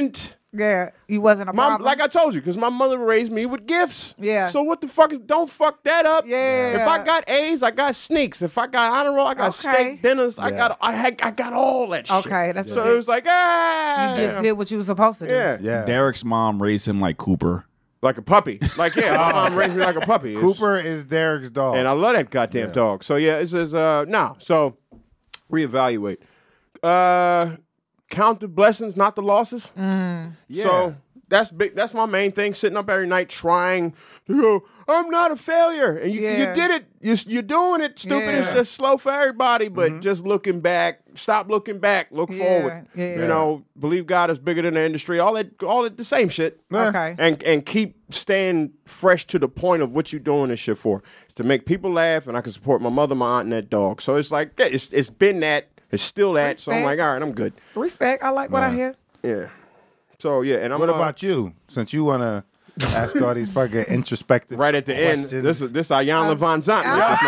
Speaker 4: Yeah, you wasn't a
Speaker 2: My,
Speaker 4: problem.
Speaker 2: like I told you, because my mother raised me with gifts.
Speaker 4: Yeah.
Speaker 2: So what the fuck is? Don't fuck that up.
Speaker 4: Yeah.
Speaker 2: If I got A's, I got sneaks. If I got honor roll, I got
Speaker 4: Okay.
Speaker 2: steak dinners. I
Speaker 3: Yeah.
Speaker 2: got I had I got all that shit.
Speaker 4: Okay, that's
Speaker 2: so
Speaker 4: good.
Speaker 2: it was like ah.
Speaker 4: you just did what you were supposed to do.
Speaker 2: Yeah.
Speaker 3: Yeah.
Speaker 6: Derek's mom raised him like Cooper.
Speaker 2: Like a puppy. Like yeah, my mom raised me like a puppy. It's-
Speaker 3: Cooper is Derek's dog.
Speaker 2: and I love that goddamn
Speaker 3: Yeah.
Speaker 2: dog. So yeah, it says uh now. So reevaluate. Uh count the blessings, not the losses.
Speaker 4: Mm.
Speaker 3: Yeah.
Speaker 2: So that's big. That's my main thing. Sitting up every night trying to go. I'm not a failure, and you,
Speaker 4: Yeah.
Speaker 2: you did it. You, you're doing it. Stupid is
Speaker 4: Yeah.
Speaker 2: just slow for everybody, but just looking back. Stop looking back. Look
Speaker 4: Yeah,
Speaker 2: forward.
Speaker 4: yeah.
Speaker 2: You know, believe God is bigger than the industry. All that, all that, the same shit.
Speaker 4: Okay.
Speaker 2: And and keep staying fresh to the point of what you're doing this shit for. It's to make people laugh, and I can support my mother, my aunt, and that dog. So it's like it's it's been that. It's still that. So I'm
Speaker 4: Respect.
Speaker 2: like, all right, I'm good.
Speaker 4: Respect. I like what I hear.
Speaker 2: Yeah. So yeah, and I'm
Speaker 3: what
Speaker 2: uh,
Speaker 3: about you? Since you want to ask all these fucking introspective
Speaker 2: right at the end?
Speaker 3: questions.
Speaker 2: This is this Ayanna Von Zandt. This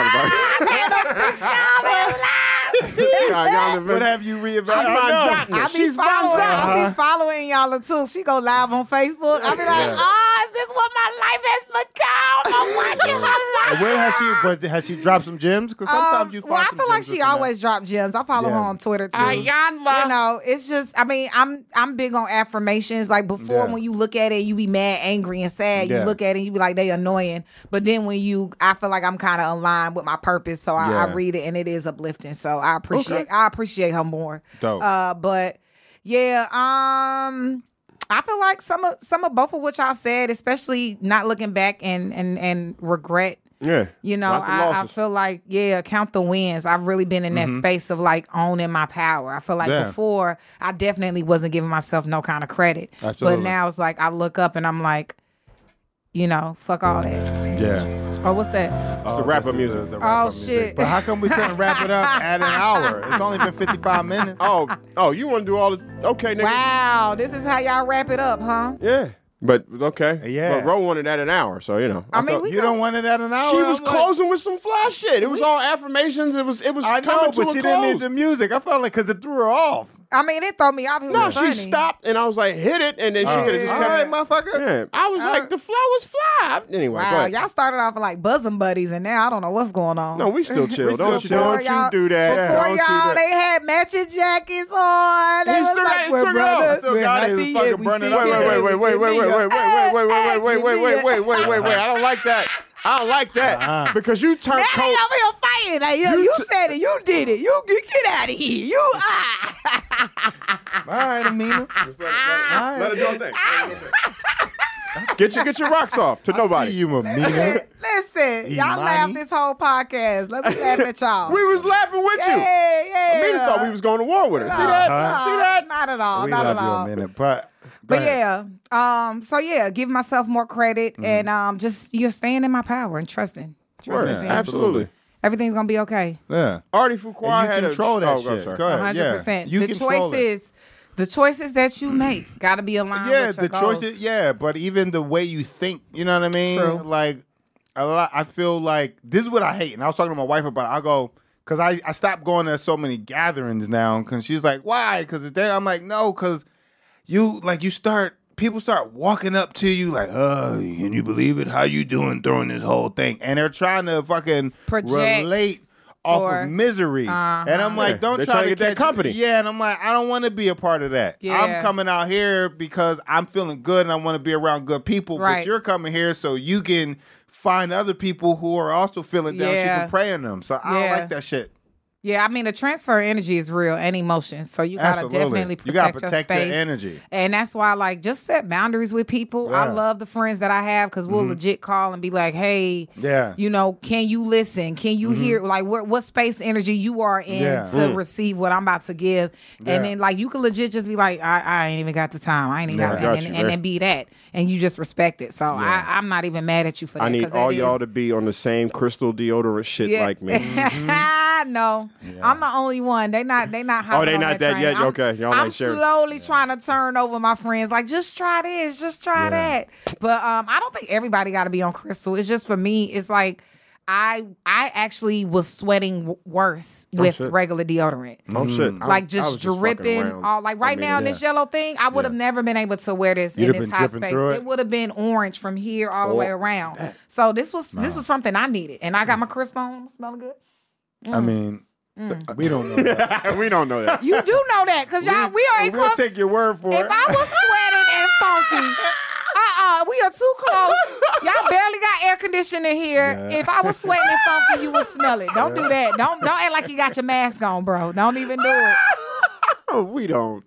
Speaker 2: motherfucker.
Speaker 3: What have you reevaluated?
Speaker 2: She's Von Zandt.
Speaker 4: I be
Speaker 2: She's Von
Speaker 4: following.
Speaker 2: Zandt.
Speaker 4: I be following y'all too. She go live on Facebook. I be like, oh, is this what my life has become? I'm watching my life.
Speaker 3: Where has she? But has she dropped some gems? Because sometimes
Speaker 4: Um,
Speaker 3: you. Find
Speaker 4: well, I
Speaker 3: some
Speaker 4: feel like
Speaker 3: gems
Speaker 4: she
Speaker 3: within that.
Speaker 4: always drop gems. I follow
Speaker 3: Yeah.
Speaker 4: her on Twitter too.
Speaker 2: Ayanna.
Speaker 4: You know, it's just. I mean, I'm I'm big on affirmations. Like before,
Speaker 3: Yeah.
Speaker 4: when you look at it, you be mad, angry, and sad.
Speaker 3: Yeah.
Speaker 4: You look at it, and you be like, they annoying. But then when you, I feel like I'm kind of aligned with my purpose, so I, I
Speaker 3: Yeah.
Speaker 4: read it, and it is uplifting. So I appreciate.
Speaker 2: Okay.
Speaker 4: I appreciate her more.
Speaker 3: Dope.
Speaker 4: Uh, but yeah, um. I feel like some of some of both of what y'all said, especially not looking back and and and regret.
Speaker 2: Yeah.
Speaker 4: You know,
Speaker 2: Not the
Speaker 4: I, I
Speaker 2: losses.
Speaker 4: feel like, yeah, count the wins. I've really been in that space of like owning my power. I feel like
Speaker 3: Yeah.
Speaker 4: before I definitely wasn't giving myself no kind of credit.
Speaker 3: Absolutely.
Speaker 4: But now it's like I look up and I'm like, you know, fuck all that.
Speaker 3: Yeah.
Speaker 4: Oh, what's that?
Speaker 2: It's the wrap-up music.
Speaker 4: Oh, shit.
Speaker 3: But how come we couldn't wrap it up at an hour? It's only been fifty-five minutes.
Speaker 2: Oh, oh, you want to do all the okay, nigga?
Speaker 4: Wow, this is how y'all wrap it up, huh?
Speaker 2: Yeah, but okay.
Speaker 3: Yeah.
Speaker 2: But Ro wanted that an hour, so you know.
Speaker 4: I mean,
Speaker 2: thought-
Speaker 4: we
Speaker 3: You don't want it at an hour?
Speaker 2: she was
Speaker 3: I'm like-
Speaker 2: closing with some fly shit. It was all affirmations. It was it was
Speaker 3: I
Speaker 2: coming
Speaker 3: know,
Speaker 2: to
Speaker 3: but
Speaker 2: a
Speaker 3: she
Speaker 2: close.
Speaker 3: didn't need the music. I felt like because it threw her off.
Speaker 4: I mean, it threw me off. It
Speaker 2: No,
Speaker 4: was
Speaker 2: she
Speaker 4: funny.
Speaker 2: stopped, and I was like, hit it, and then she
Speaker 3: Oh.
Speaker 2: could have just
Speaker 3: All
Speaker 2: kept
Speaker 3: right, motherfucker.
Speaker 2: Yeah, I was like, the flow was fly. Anyway, go
Speaker 4: Wow,
Speaker 2: ahead.
Speaker 4: y'all started off like bosom buddies, and now I don't know what's going on.
Speaker 2: No, we still chill.
Speaker 3: We still
Speaker 2: don't you,
Speaker 3: chill.
Speaker 2: don't
Speaker 4: y'all-
Speaker 2: you do that.
Speaker 4: Before
Speaker 2: Don't you do
Speaker 4: y'all,
Speaker 2: that.
Speaker 4: they had matching jackets on. They
Speaker 2: He
Speaker 4: was
Speaker 2: still
Speaker 4: like,
Speaker 2: got it,
Speaker 4: we're
Speaker 2: took it off.
Speaker 4: brothers.
Speaker 3: Still
Speaker 4: we're
Speaker 3: got it. It was
Speaker 4: happy,
Speaker 3: fucking
Speaker 4: yeah, we
Speaker 3: burning
Speaker 4: sing
Speaker 3: up.
Speaker 2: Wait, wait, wait,
Speaker 4: it,
Speaker 2: wait,
Speaker 4: we
Speaker 2: wait, wait,
Speaker 4: give
Speaker 2: wait,
Speaker 4: me
Speaker 2: wait,
Speaker 4: a-
Speaker 2: wait, wait, wait, wait,
Speaker 4: Hey,
Speaker 2: wait, wait,
Speaker 4: give
Speaker 2: wait,
Speaker 4: me
Speaker 2: wait,
Speaker 4: a-
Speaker 2: wait, wait, wait, wait. I don't like that. I don't like that because you turned
Speaker 4: Now
Speaker 2: cold.
Speaker 4: they over here fighting. Like, you,
Speaker 2: You
Speaker 4: you
Speaker 2: t-
Speaker 4: said it. You did it. You, you get out of here. You ah.
Speaker 3: All right, Amina.
Speaker 2: Just let it- let it- let it do her thing. Let it do her thing. Get your get your rocks off to
Speaker 3: See
Speaker 2: nobody.
Speaker 3: you, Amina.
Speaker 4: Listen, y'all
Speaker 3: Imani.
Speaker 4: laughed this whole podcast. Let me laugh at y'all.
Speaker 2: We was laughing with you.
Speaker 4: yeah, yeah.
Speaker 2: Amina thought we was going to war with her. See that?
Speaker 3: Uh-huh.
Speaker 2: See that?
Speaker 4: Not at all.
Speaker 3: We
Speaker 4: not
Speaker 3: love
Speaker 4: at
Speaker 3: you,
Speaker 4: all.
Speaker 3: Amina. But, go
Speaker 4: But
Speaker 3: ahead.
Speaker 4: yeah, um, so yeah, give myself more credit
Speaker 3: Mm-hmm.
Speaker 4: and um, just you're staying in my power and trusting.
Speaker 2: Word.
Speaker 4: Trusting things.
Speaker 2: Absolutely.
Speaker 4: Everything gonna be okay.
Speaker 3: Yeah.
Speaker 2: Artie Fuqua
Speaker 3: And you
Speaker 2: had
Speaker 3: control
Speaker 2: a,
Speaker 3: that
Speaker 2: oh, I'm
Speaker 3: shit.
Speaker 2: sorry.
Speaker 3: Go ahead.
Speaker 4: one hundred percent.
Speaker 3: Yeah. You
Speaker 4: The
Speaker 3: control it.
Speaker 4: choices, the choices that you make gotta be aligned
Speaker 3: Yeah,
Speaker 4: with your
Speaker 3: the
Speaker 4: goals.
Speaker 3: choices. Yeah, but even the way you think, you know what I mean?
Speaker 4: True.
Speaker 3: Like, a lot. I feel like this is what I hate, and I was talking to my wife about it. I go because I I stopped going to so many gatherings now, because she's like, why? Because then I'm like, no, because you like you start. People start walking up to you like, oh, can you believe it? How you doing during this whole thing? And they're trying to fucking
Speaker 4: Project
Speaker 3: relate off
Speaker 4: or-
Speaker 3: of misery.
Speaker 4: Uh-huh.
Speaker 3: And I'm like,
Speaker 2: Yeah,
Speaker 3: don't
Speaker 2: they're
Speaker 3: try
Speaker 2: trying
Speaker 3: to
Speaker 2: to get that
Speaker 3: catch-
Speaker 2: company.
Speaker 3: Yeah, and I'm like, I don't want to be a part of that.
Speaker 4: Yeah.
Speaker 3: I'm coming out here because I'm feeling good and I want to be around good people.
Speaker 4: Right.
Speaker 3: But you're coming here so you can find other people who are also feeling down so you
Speaker 4: Yeah.
Speaker 3: can pray on them. So I
Speaker 4: Yeah.
Speaker 3: don't like that shit.
Speaker 4: Yeah, I mean the transfer of energy is real and emotion, so you gotta
Speaker 3: Absolutely.
Speaker 4: definitely
Speaker 3: You
Speaker 4: protect,
Speaker 3: gotta protect
Speaker 4: your
Speaker 3: your
Speaker 4: space.
Speaker 3: energy.
Speaker 4: And that's why, like, just set boundaries with people. I
Speaker 3: Yeah.
Speaker 4: love the friends that I have because we'll legit call and be like, "Hey,
Speaker 3: Yeah.
Speaker 4: you know, can you listen? Can you hear like what what space energy you are in
Speaker 3: Yeah.
Speaker 4: to receive what I'm about to give?"
Speaker 3: Yeah.
Speaker 4: And then like you can legit just be like, "I, I ain't even got the time. I ain't even
Speaker 3: Yeah.
Speaker 4: got,"
Speaker 2: Got
Speaker 4: and,
Speaker 2: you,
Speaker 4: and,
Speaker 2: man.
Speaker 4: then be that, and you just respect it. So I, I'm not even mad at you for that.
Speaker 2: I need
Speaker 4: 'cause that
Speaker 2: all y'all
Speaker 4: is-
Speaker 2: to be on the same crystal deodorant shit
Speaker 4: Yeah.
Speaker 2: like me.
Speaker 4: no, I'm the only one. They not. They not.
Speaker 2: Oh, they
Speaker 4: hopping on
Speaker 2: not that
Speaker 4: train.
Speaker 2: yet?
Speaker 4: I'm,
Speaker 2: Okay, y'all
Speaker 4: I'm
Speaker 2: like sharing.
Speaker 4: slowly trying to turn over my friends. Like, just try this. Just try
Speaker 3: Yeah.
Speaker 4: that. But um, I don't think everybody got to be on Crystal. It's just for me. It's like I I actually was sweating w- worse with
Speaker 2: shit.
Speaker 4: regular deodorant.
Speaker 2: Oh shit! I-
Speaker 4: Like
Speaker 2: I
Speaker 4: just
Speaker 2: was fucking
Speaker 4: dripping
Speaker 2: around.
Speaker 4: all like right
Speaker 2: I mean,
Speaker 4: now in this yellow thing, I would have never been able to wear this
Speaker 3: You'd
Speaker 4: in
Speaker 3: have
Speaker 4: this
Speaker 3: been
Speaker 4: hot
Speaker 3: dripping
Speaker 4: space.
Speaker 3: through
Speaker 4: It,
Speaker 3: it?
Speaker 4: would have been orange from here all the way around. So this was this was something I needed, and I got my crystal on, smelling good.
Speaker 3: I mean, we don't know that.
Speaker 2: we don't know that.
Speaker 4: You do know that because y'all we are in
Speaker 3: We'll
Speaker 4: close.
Speaker 3: take your word for
Speaker 4: If
Speaker 3: it.
Speaker 4: I was sweating and funky, uh-uh, we are too close. Y'all barely got air conditioning here.
Speaker 3: Yeah.
Speaker 4: If I was sweating and funky, you would smell it. Don't do that. Don't don't act like you got your mask on, bro. Don't even do it.
Speaker 2: Oh, we don't.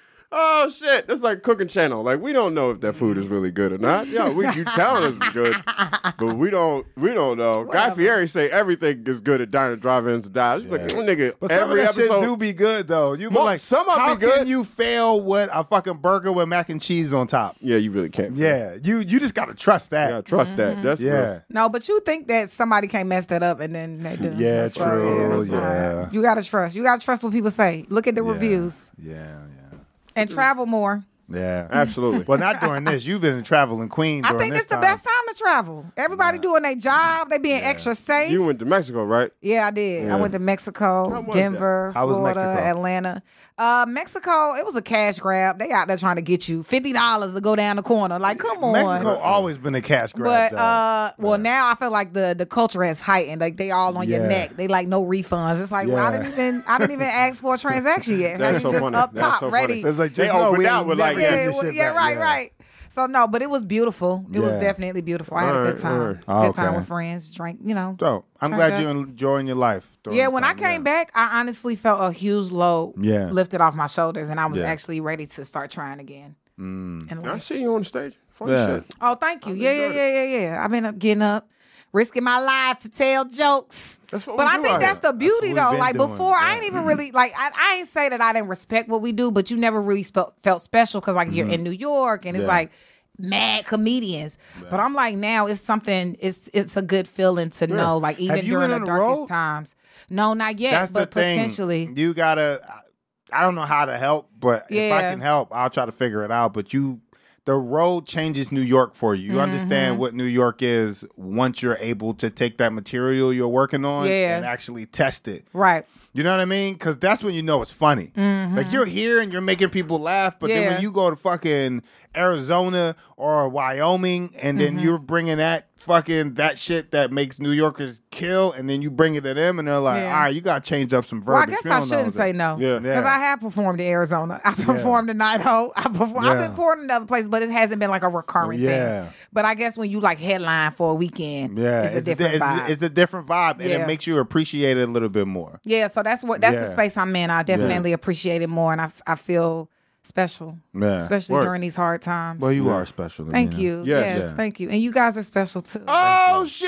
Speaker 2: Oh shit! That's like cooking channel. Like we don't know if that food is really good or not. Yeah, we you telling us it's good, but we don't. We don't know. Guy Fieri say everything is good at diner drive-ins and dives. Like,
Speaker 3: Yeah.
Speaker 2: nigga,
Speaker 3: But some
Speaker 2: every
Speaker 3: of that
Speaker 2: episode
Speaker 3: shit do be good though. You be
Speaker 2: Mo-
Speaker 3: like,
Speaker 2: some of it
Speaker 3: how
Speaker 2: be good.
Speaker 3: can you fail with a fucking burger with mac and cheese on top?
Speaker 2: Yeah, you really can't.
Speaker 3: Yeah, you you just gotta trust that.
Speaker 2: Yeah, trust that. That's
Speaker 3: Yeah.
Speaker 2: real.
Speaker 4: No, but you think that somebody can't mess that up and then they do.
Speaker 3: Yeah,
Speaker 4: So,
Speaker 3: true.
Speaker 4: so,
Speaker 3: Yeah.
Speaker 4: You gotta trust. You gotta trust what people say. Look at the
Speaker 3: Yeah.
Speaker 4: reviews
Speaker 3: Yeah, yeah.
Speaker 4: and travel more.
Speaker 3: Yeah,
Speaker 2: Absolutely.
Speaker 3: Well, not during this. You've been traveling queen.
Speaker 4: I
Speaker 3: During
Speaker 4: think
Speaker 3: this
Speaker 4: it's the
Speaker 3: time.
Speaker 4: best time to travel. Everybody doing their job. They being extra safe.
Speaker 2: You went to Mexico, right?
Speaker 4: Yeah, I did.
Speaker 2: Yeah.
Speaker 4: I went to Mexico,
Speaker 2: How was
Speaker 4: Denver,
Speaker 3: that? How was
Speaker 4: Florida,
Speaker 3: Mexico?
Speaker 4: Atlanta. Uh, Mexico, it was a cash grab. They out there trying to get you fifty dollars to go down the corner. Like, come on.
Speaker 3: Mexico always been a cash grab.
Speaker 4: But
Speaker 3: though.
Speaker 4: uh, well, now I feel like the the culture has heightened. Like they all on your
Speaker 3: Yeah.
Speaker 4: neck. They like no refunds. It's like, well, I
Speaker 3: Yeah.
Speaker 4: didn't even I didn't even ask for a transaction yet.
Speaker 2: That's
Speaker 4: you
Speaker 2: so
Speaker 4: just
Speaker 2: funny.
Speaker 4: up
Speaker 2: That's
Speaker 4: top,
Speaker 2: so
Speaker 4: ready.
Speaker 2: funny.
Speaker 3: It's like,
Speaker 2: They
Speaker 3: just know
Speaker 2: opened
Speaker 3: we
Speaker 2: out
Speaker 3: ain't
Speaker 2: with
Speaker 3: never
Speaker 2: like-
Speaker 3: getting
Speaker 4: Yeah,
Speaker 3: this
Speaker 4: well,
Speaker 3: shit
Speaker 4: yeah,
Speaker 3: back.
Speaker 4: right, right. So no, but it was beautiful. It was
Speaker 3: Yeah.
Speaker 4: definitely beautiful. I had a
Speaker 2: Alright,
Speaker 4: good time.
Speaker 2: alright.
Speaker 3: Oh,
Speaker 4: Good time
Speaker 3: okay.
Speaker 4: with friends. Drank, you know.
Speaker 3: So I'm
Speaker 4: Turned
Speaker 3: glad
Speaker 4: up.
Speaker 3: you're enjoying your life. during
Speaker 4: Yeah,
Speaker 3: this
Speaker 4: when I
Speaker 3: time.
Speaker 4: came
Speaker 3: Yeah.
Speaker 4: back, I honestly felt a huge load
Speaker 3: Yeah.
Speaker 4: lifted off my shoulders, and I was
Speaker 3: Yeah.
Speaker 4: actually ready to start trying again.
Speaker 3: Mm.
Speaker 4: in
Speaker 2: I
Speaker 4: life.
Speaker 2: see you on the stage. Funny
Speaker 3: Yeah.
Speaker 2: shit.
Speaker 4: Oh, thank you.
Speaker 2: I've
Speaker 4: Yeah, yeah,
Speaker 2: enjoyed
Speaker 4: yeah, yeah, yeah. I've been up, getting up, risking my life to tell jokes.
Speaker 2: That's what
Speaker 4: But
Speaker 2: we
Speaker 4: I
Speaker 2: do
Speaker 4: think
Speaker 2: out
Speaker 4: that's
Speaker 2: here.
Speaker 4: the beauty,
Speaker 3: we've
Speaker 4: though.
Speaker 3: been
Speaker 4: Like
Speaker 3: doing.
Speaker 4: before, I
Speaker 3: Yeah.
Speaker 4: ain't even really like. I, I ain't say that I didn't respect what we do, but you never really spe- felt special because like you're in New York and it's
Speaker 3: Mm-hmm. Yeah.
Speaker 4: like mad comedians. But I'm like now it's something. It's it's a good feeling to know. Like even
Speaker 3: Have you
Speaker 4: during
Speaker 3: been
Speaker 4: the
Speaker 3: on the
Speaker 4: darkest
Speaker 3: road?
Speaker 4: times. No, not yet.
Speaker 3: That's
Speaker 4: but
Speaker 3: the thing.
Speaker 4: potentially.
Speaker 3: You gotta. I don't know how to help, but if I
Speaker 4: Yeah.
Speaker 3: can help, I'll try to figure it out. But you, the road changes New York for you. You
Speaker 4: Mm-hmm.
Speaker 3: understand what New York is once you're able to take that material you're working on
Speaker 4: Yeah.
Speaker 3: and actually test it.
Speaker 4: Right.
Speaker 3: You know what I mean? Because that's when you know it's funny. Like you're here and you're making people laugh, but then
Speaker 4: Mm-hmm. Yeah.
Speaker 3: when you go to fucking Arizona or Wyoming and then
Speaker 4: Mm-hmm.
Speaker 3: you're bringing that fucking that shit that makes New Yorkers kill, and then you bring it to them and they're like,
Speaker 4: Yeah.
Speaker 3: all right, you got to change up some
Speaker 4: Well, I
Speaker 3: verbiage.
Speaker 4: guess
Speaker 3: We
Speaker 4: I
Speaker 3: don't know
Speaker 4: shouldn't
Speaker 3: that."
Speaker 4: say no.
Speaker 2: Yeah.
Speaker 4: Because I have performed in Arizona. I performed in Idaho. I perform, I've
Speaker 3: Yeah.
Speaker 4: performed in other places, but it hasn't been like a recurring
Speaker 3: Yeah.
Speaker 4: thing. But I guess when you like headline for a weekend,
Speaker 3: Yeah,
Speaker 4: it's a different
Speaker 3: it's,
Speaker 4: vibe.
Speaker 3: it's a different vibe, and
Speaker 4: Yeah.
Speaker 3: it makes you appreciate it a little bit more.
Speaker 4: yeah, so that's what that's the
Speaker 3: Yeah.
Speaker 4: space I'm in. I definitely appreciate it more, and I, I feel special,
Speaker 3: Yeah.
Speaker 4: especially
Speaker 2: Word.
Speaker 4: during these hard times.
Speaker 3: Well, you are special. to
Speaker 4: Thank
Speaker 3: me,
Speaker 4: you.
Speaker 2: Yes.
Speaker 4: Yes,
Speaker 3: Yeah.
Speaker 4: thank you. And you guys are special too.
Speaker 2: Oh shit!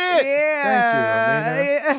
Speaker 4: yeah.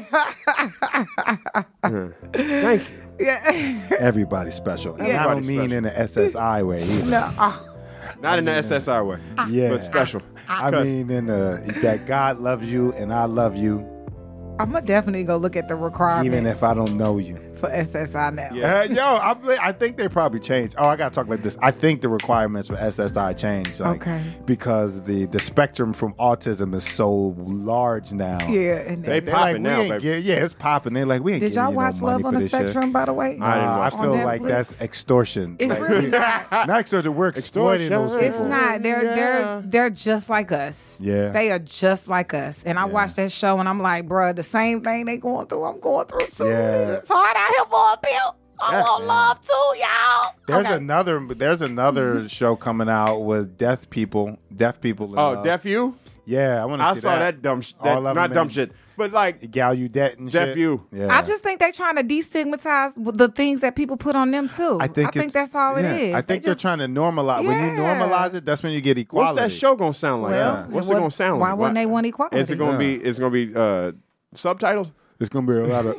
Speaker 2: Thank you.
Speaker 4: Yeah.
Speaker 3: Everybody's special. And I don't
Speaker 2: Everybody's
Speaker 3: mean
Speaker 2: special.
Speaker 3: in the S S I way either.
Speaker 4: no. Oh,
Speaker 2: Not in the S S I way,
Speaker 3: Yeah.
Speaker 2: but special.
Speaker 3: I mean in the that God loves you and I love you,
Speaker 4: I'm gonna definitely go look at the requirements
Speaker 3: even if I don't know you.
Speaker 4: for S S I now.
Speaker 2: Yeah.
Speaker 3: Uh, yo, I'm, I think they probably changed. Oh, I gotta talk like this. I think the requirements for S S I changed. Like,
Speaker 4: Okay.
Speaker 3: Because the the spectrum from autism is so large now.
Speaker 4: Yeah, and
Speaker 2: They
Speaker 3: They're
Speaker 2: popping
Speaker 3: like,
Speaker 2: now,
Speaker 3: we ain't
Speaker 2: baby.
Speaker 3: get, yeah, it's popping. They're like, we ain't
Speaker 4: Did
Speaker 3: giving
Speaker 4: y'all
Speaker 3: you
Speaker 4: watch
Speaker 3: no money
Speaker 4: Love on
Speaker 3: for
Speaker 4: the
Speaker 3: this shit.
Speaker 4: Spectrum, by the way?
Speaker 2: I didn't
Speaker 3: Uh, I
Speaker 2: watch
Speaker 4: On
Speaker 3: feel like
Speaker 4: Netflix?
Speaker 3: that's extortion.
Speaker 4: It's
Speaker 3: Like,
Speaker 4: really
Speaker 3: we-
Speaker 4: not.
Speaker 3: not extortion. We're exploiting those
Speaker 2: Extortion.
Speaker 3: people.
Speaker 4: It's not. They're
Speaker 2: Yeah.
Speaker 4: they're they're just like us.
Speaker 3: Yeah.
Speaker 4: They are just like us. And I watched that show and I'm like, bruh, the same thing they going through, I'm going through too.
Speaker 3: Yeah.
Speaker 4: It's hard out here for a bill. I want love too, y'all.
Speaker 3: There's
Speaker 4: Okay.
Speaker 3: another. There's another show coming out with deaf people. Deaf people. in
Speaker 2: Oh,
Speaker 3: love.
Speaker 2: Deaf You?
Speaker 3: Yeah, I want to
Speaker 2: I
Speaker 3: see
Speaker 2: saw that, dumb shit.
Speaker 3: All of
Speaker 2: Not
Speaker 3: them
Speaker 2: dumb
Speaker 3: in-
Speaker 2: shit, but like
Speaker 3: Gal you debt and
Speaker 2: Deaf
Speaker 3: shit.
Speaker 2: You.
Speaker 3: Yeah.
Speaker 4: I just think they're trying to destigmatize the things that people put on them too.
Speaker 3: I think, it's-
Speaker 4: that's all
Speaker 3: yeah,
Speaker 4: it is.
Speaker 3: I think
Speaker 4: They
Speaker 3: they're
Speaker 4: just-
Speaker 3: trying to normalize. When you
Speaker 4: Yeah.
Speaker 3: normalize it, that's when you get
Speaker 2: what's
Speaker 3: equality.
Speaker 2: that show gonna sound like?
Speaker 4: Well,
Speaker 2: What's
Speaker 4: what-
Speaker 2: it gonna sound
Speaker 4: why
Speaker 2: like?
Speaker 4: wouldn't they want equality?
Speaker 2: Is it gonna be?
Speaker 3: Yeah.
Speaker 2: Is it gonna be uh, subtitles?
Speaker 3: It's gonna be a lot of.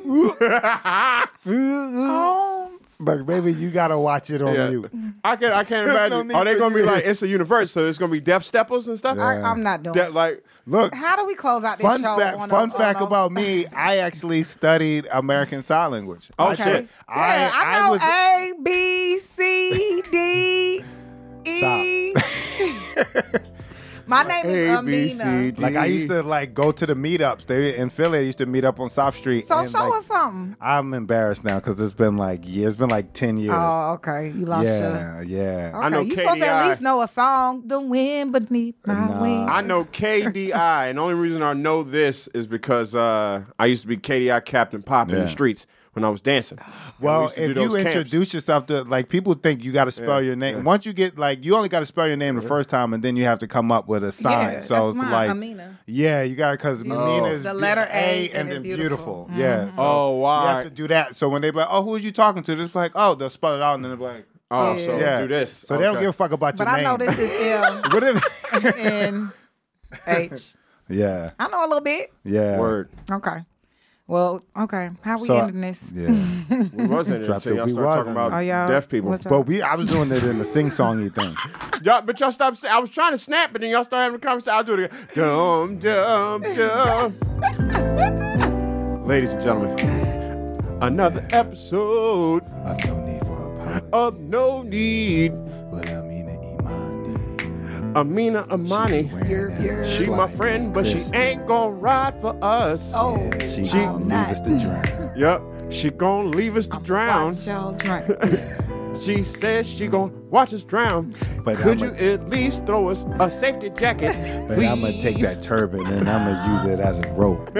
Speaker 4: Oh,
Speaker 3: But baby, you gotta watch it on
Speaker 2: Yeah.
Speaker 3: mute.
Speaker 2: I can. I can't
Speaker 3: No
Speaker 2: imagine.
Speaker 3: need
Speaker 2: Are they
Speaker 3: for
Speaker 2: gonna be
Speaker 3: you to-
Speaker 2: like it's a universe? So it's gonna be deaf steppers and stuff.
Speaker 4: I, I'm not doing.
Speaker 2: That, like
Speaker 3: Look,
Speaker 4: How do we close out this
Speaker 3: fun
Speaker 4: show?
Speaker 3: fact.
Speaker 4: on
Speaker 3: Fun
Speaker 4: a,
Speaker 3: fact
Speaker 4: on a-
Speaker 3: about me: I actually studied American Sign Language.
Speaker 2: Oh,
Speaker 3: I
Speaker 2: shit.
Speaker 3: did. I,
Speaker 4: Yeah, I know
Speaker 3: was.
Speaker 4: A, B, C, D, E. My name is
Speaker 2: A, B, C,
Speaker 4: Amina.
Speaker 2: D.
Speaker 3: Like I used to like go to the meetups. They in Philly. I used to meet up on South Street.
Speaker 4: So
Speaker 3: and,
Speaker 4: show
Speaker 3: like,
Speaker 4: us something.
Speaker 3: I'm embarrassed now because it's been like years. It's been like ten years.
Speaker 4: Oh, okay. You lost
Speaker 3: yeah,
Speaker 4: your.
Speaker 3: yeah.
Speaker 4: Okay,
Speaker 2: I know
Speaker 4: you supposed to at
Speaker 2: K D I.
Speaker 4: least know a song. The wind beneath my
Speaker 3: Nah.
Speaker 4: wings.
Speaker 2: I know K D I, and the only reason I know this is because uh, I used to be K D I Captain Pop in
Speaker 3: Yeah.
Speaker 2: the streets when I was dancing. And we
Speaker 3: Well,
Speaker 2: used to do
Speaker 3: if
Speaker 2: those
Speaker 3: you
Speaker 2: camps.
Speaker 3: introduce yourself to like people think you got to spell
Speaker 2: Yeah,
Speaker 3: your name.
Speaker 2: yeah.
Speaker 3: Once you get like you only got to spell your name the first time, and then you have to come up with a sign.
Speaker 4: Yeah,
Speaker 3: so
Speaker 4: that's
Speaker 3: it's
Speaker 4: mine,
Speaker 3: like
Speaker 4: Amina.
Speaker 3: yeah, you got because Amina is
Speaker 4: The
Speaker 3: be-
Speaker 4: letter A
Speaker 3: and
Speaker 4: and
Speaker 3: then
Speaker 4: then
Speaker 3: beautiful.
Speaker 4: beautiful.
Speaker 3: Yeah. So
Speaker 2: Oh, wow.
Speaker 3: You have to do that. So when they be like, oh, who are you talking to? They're like, oh, they'll spell it out, and then they're like,
Speaker 2: Oh,
Speaker 4: Yeah.
Speaker 2: so
Speaker 3: yeah,
Speaker 2: do this.
Speaker 3: So they don't
Speaker 2: Okay.
Speaker 3: give a fuck about
Speaker 4: But
Speaker 3: your
Speaker 4: I
Speaker 3: name.
Speaker 4: know this is L
Speaker 3: What if-
Speaker 4: N H.
Speaker 3: yeah,
Speaker 4: I know a little bit.
Speaker 3: yeah.
Speaker 2: Word.
Speaker 4: Okay. Well, okay. How we
Speaker 3: So-
Speaker 4: ending this?
Speaker 3: Yeah.
Speaker 2: We wasn't
Speaker 3: Dropped
Speaker 2: until
Speaker 3: it.
Speaker 2: y'all
Speaker 3: We
Speaker 2: started talking
Speaker 3: wasn't.
Speaker 2: about
Speaker 4: Oh, y'all-
Speaker 2: deaf people.
Speaker 4: what y'all-
Speaker 3: But we, I was doing it in the sing-songy thing.
Speaker 2: Y'all, but y'all stopped. I was trying to snap, but then y'all started having a conversation. I'll do it again. Dum, dum, dum. Ladies and gentlemen, another episode
Speaker 3: I've no need for a apology.
Speaker 2: of No Need.
Speaker 3: But I mean it, Imani.
Speaker 2: Amina Amani.
Speaker 4: You're, you're,
Speaker 2: She my friend, but she ain't gonna ride for us.
Speaker 4: oh,
Speaker 3: Yeah, she,
Speaker 2: She-
Speaker 3: gonna leave us to drown.
Speaker 2: Yep, she gonna leave us to drown.
Speaker 4: watch y'all drink.
Speaker 2: She says she gonna watch us drown.
Speaker 3: But
Speaker 2: Could
Speaker 3: I'ma-
Speaker 2: you at least throw us a safety jacket,
Speaker 3: But
Speaker 2: please?
Speaker 3: I'm gonna take that turban and I'm gonna use it as a rope.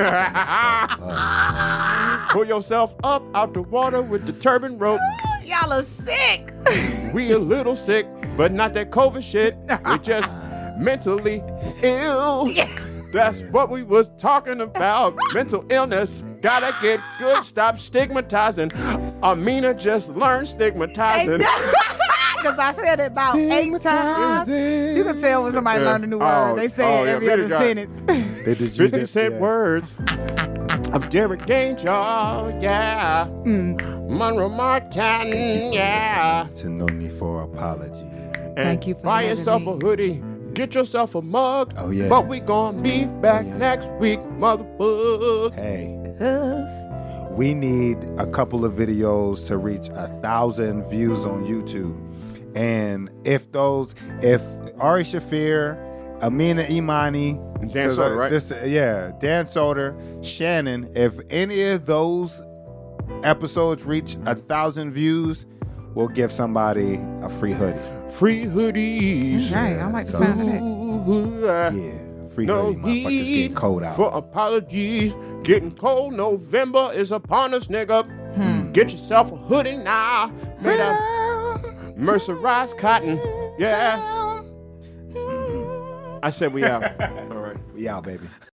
Speaker 2: Pull yourself up out the water with the turban rope.
Speaker 4: Y'all are sick.
Speaker 2: We a little sick, but not that COVID shit. We just mentally ill. That's what we was talking about. Mental illness. Gotta get good. Stop stigmatizing. Amina just learned stigmatizing.
Speaker 4: Because I said it about eight times. You can tell when somebody
Speaker 2: Yeah.
Speaker 4: learned a new
Speaker 2: Oh,
Speaker 4: word. They say
Speaker 2: oh,
Speaker 4: it
Speaker 2: yeah,
Speaker 4: every
Speaker 2: we
Speaker 4: other
Speaker 2: got-
Speaker 4: sentence.
Speaker 3: They just use
Speaker 2: fifty
Speaker 3: it,
Speaker 2: cent
Speaker 3: yeah.
Speaker 2: words of Derek Danger, yeah. Monroe Martin, yeah.
Speaker 3: To no need for apology.
Speaker 2: And
Speaker 4: Thank you for
Speaker 2: buy
Speaker 4: having
Speaker 2: yourself
Speaker 4: me.
Speaker 2: a hoodie. Get yourself a mug.
Speaker 3: Oh, yeah.
Speaker 2: But we gonna be back
Speaker 3: yeah.
Speaker 2: next week, motherfucker.
Speaker 3: Hey, we need a couple of videos to reach a thousand views on YouTube. And if those, if Ari Shafir, Amina Imani,
Speaker 2: And Dan
Speaker 3: 'cause,
Speaker 2: Soder,
Speaker 3: uh,
Speaker 2: right?
Speaker 3: This, yeah, Dan Soder, Shannon. If any of those episodes reach a thousand views, we'll give somebody a free hoodie.
Speaker 2: Free hoodies.
Speaker 4: Right, I like the
Speaker 3: So-
Speaker 4: sound of that.
Speaker 2: Ooh,
Speaker 3: Yeah, free
Speaker 2: No
Speaker 3: hoodie. Motherfuckers getting
Speaker 2: need
Speaker 3: cold out.
Speaker 2: for apologies. Getting cold. November is upon us, nigga. Get yourself a hoodie now. Made of mercerized cotton. Yeah. I said we out. All right.
Speaker 3: We out, baby.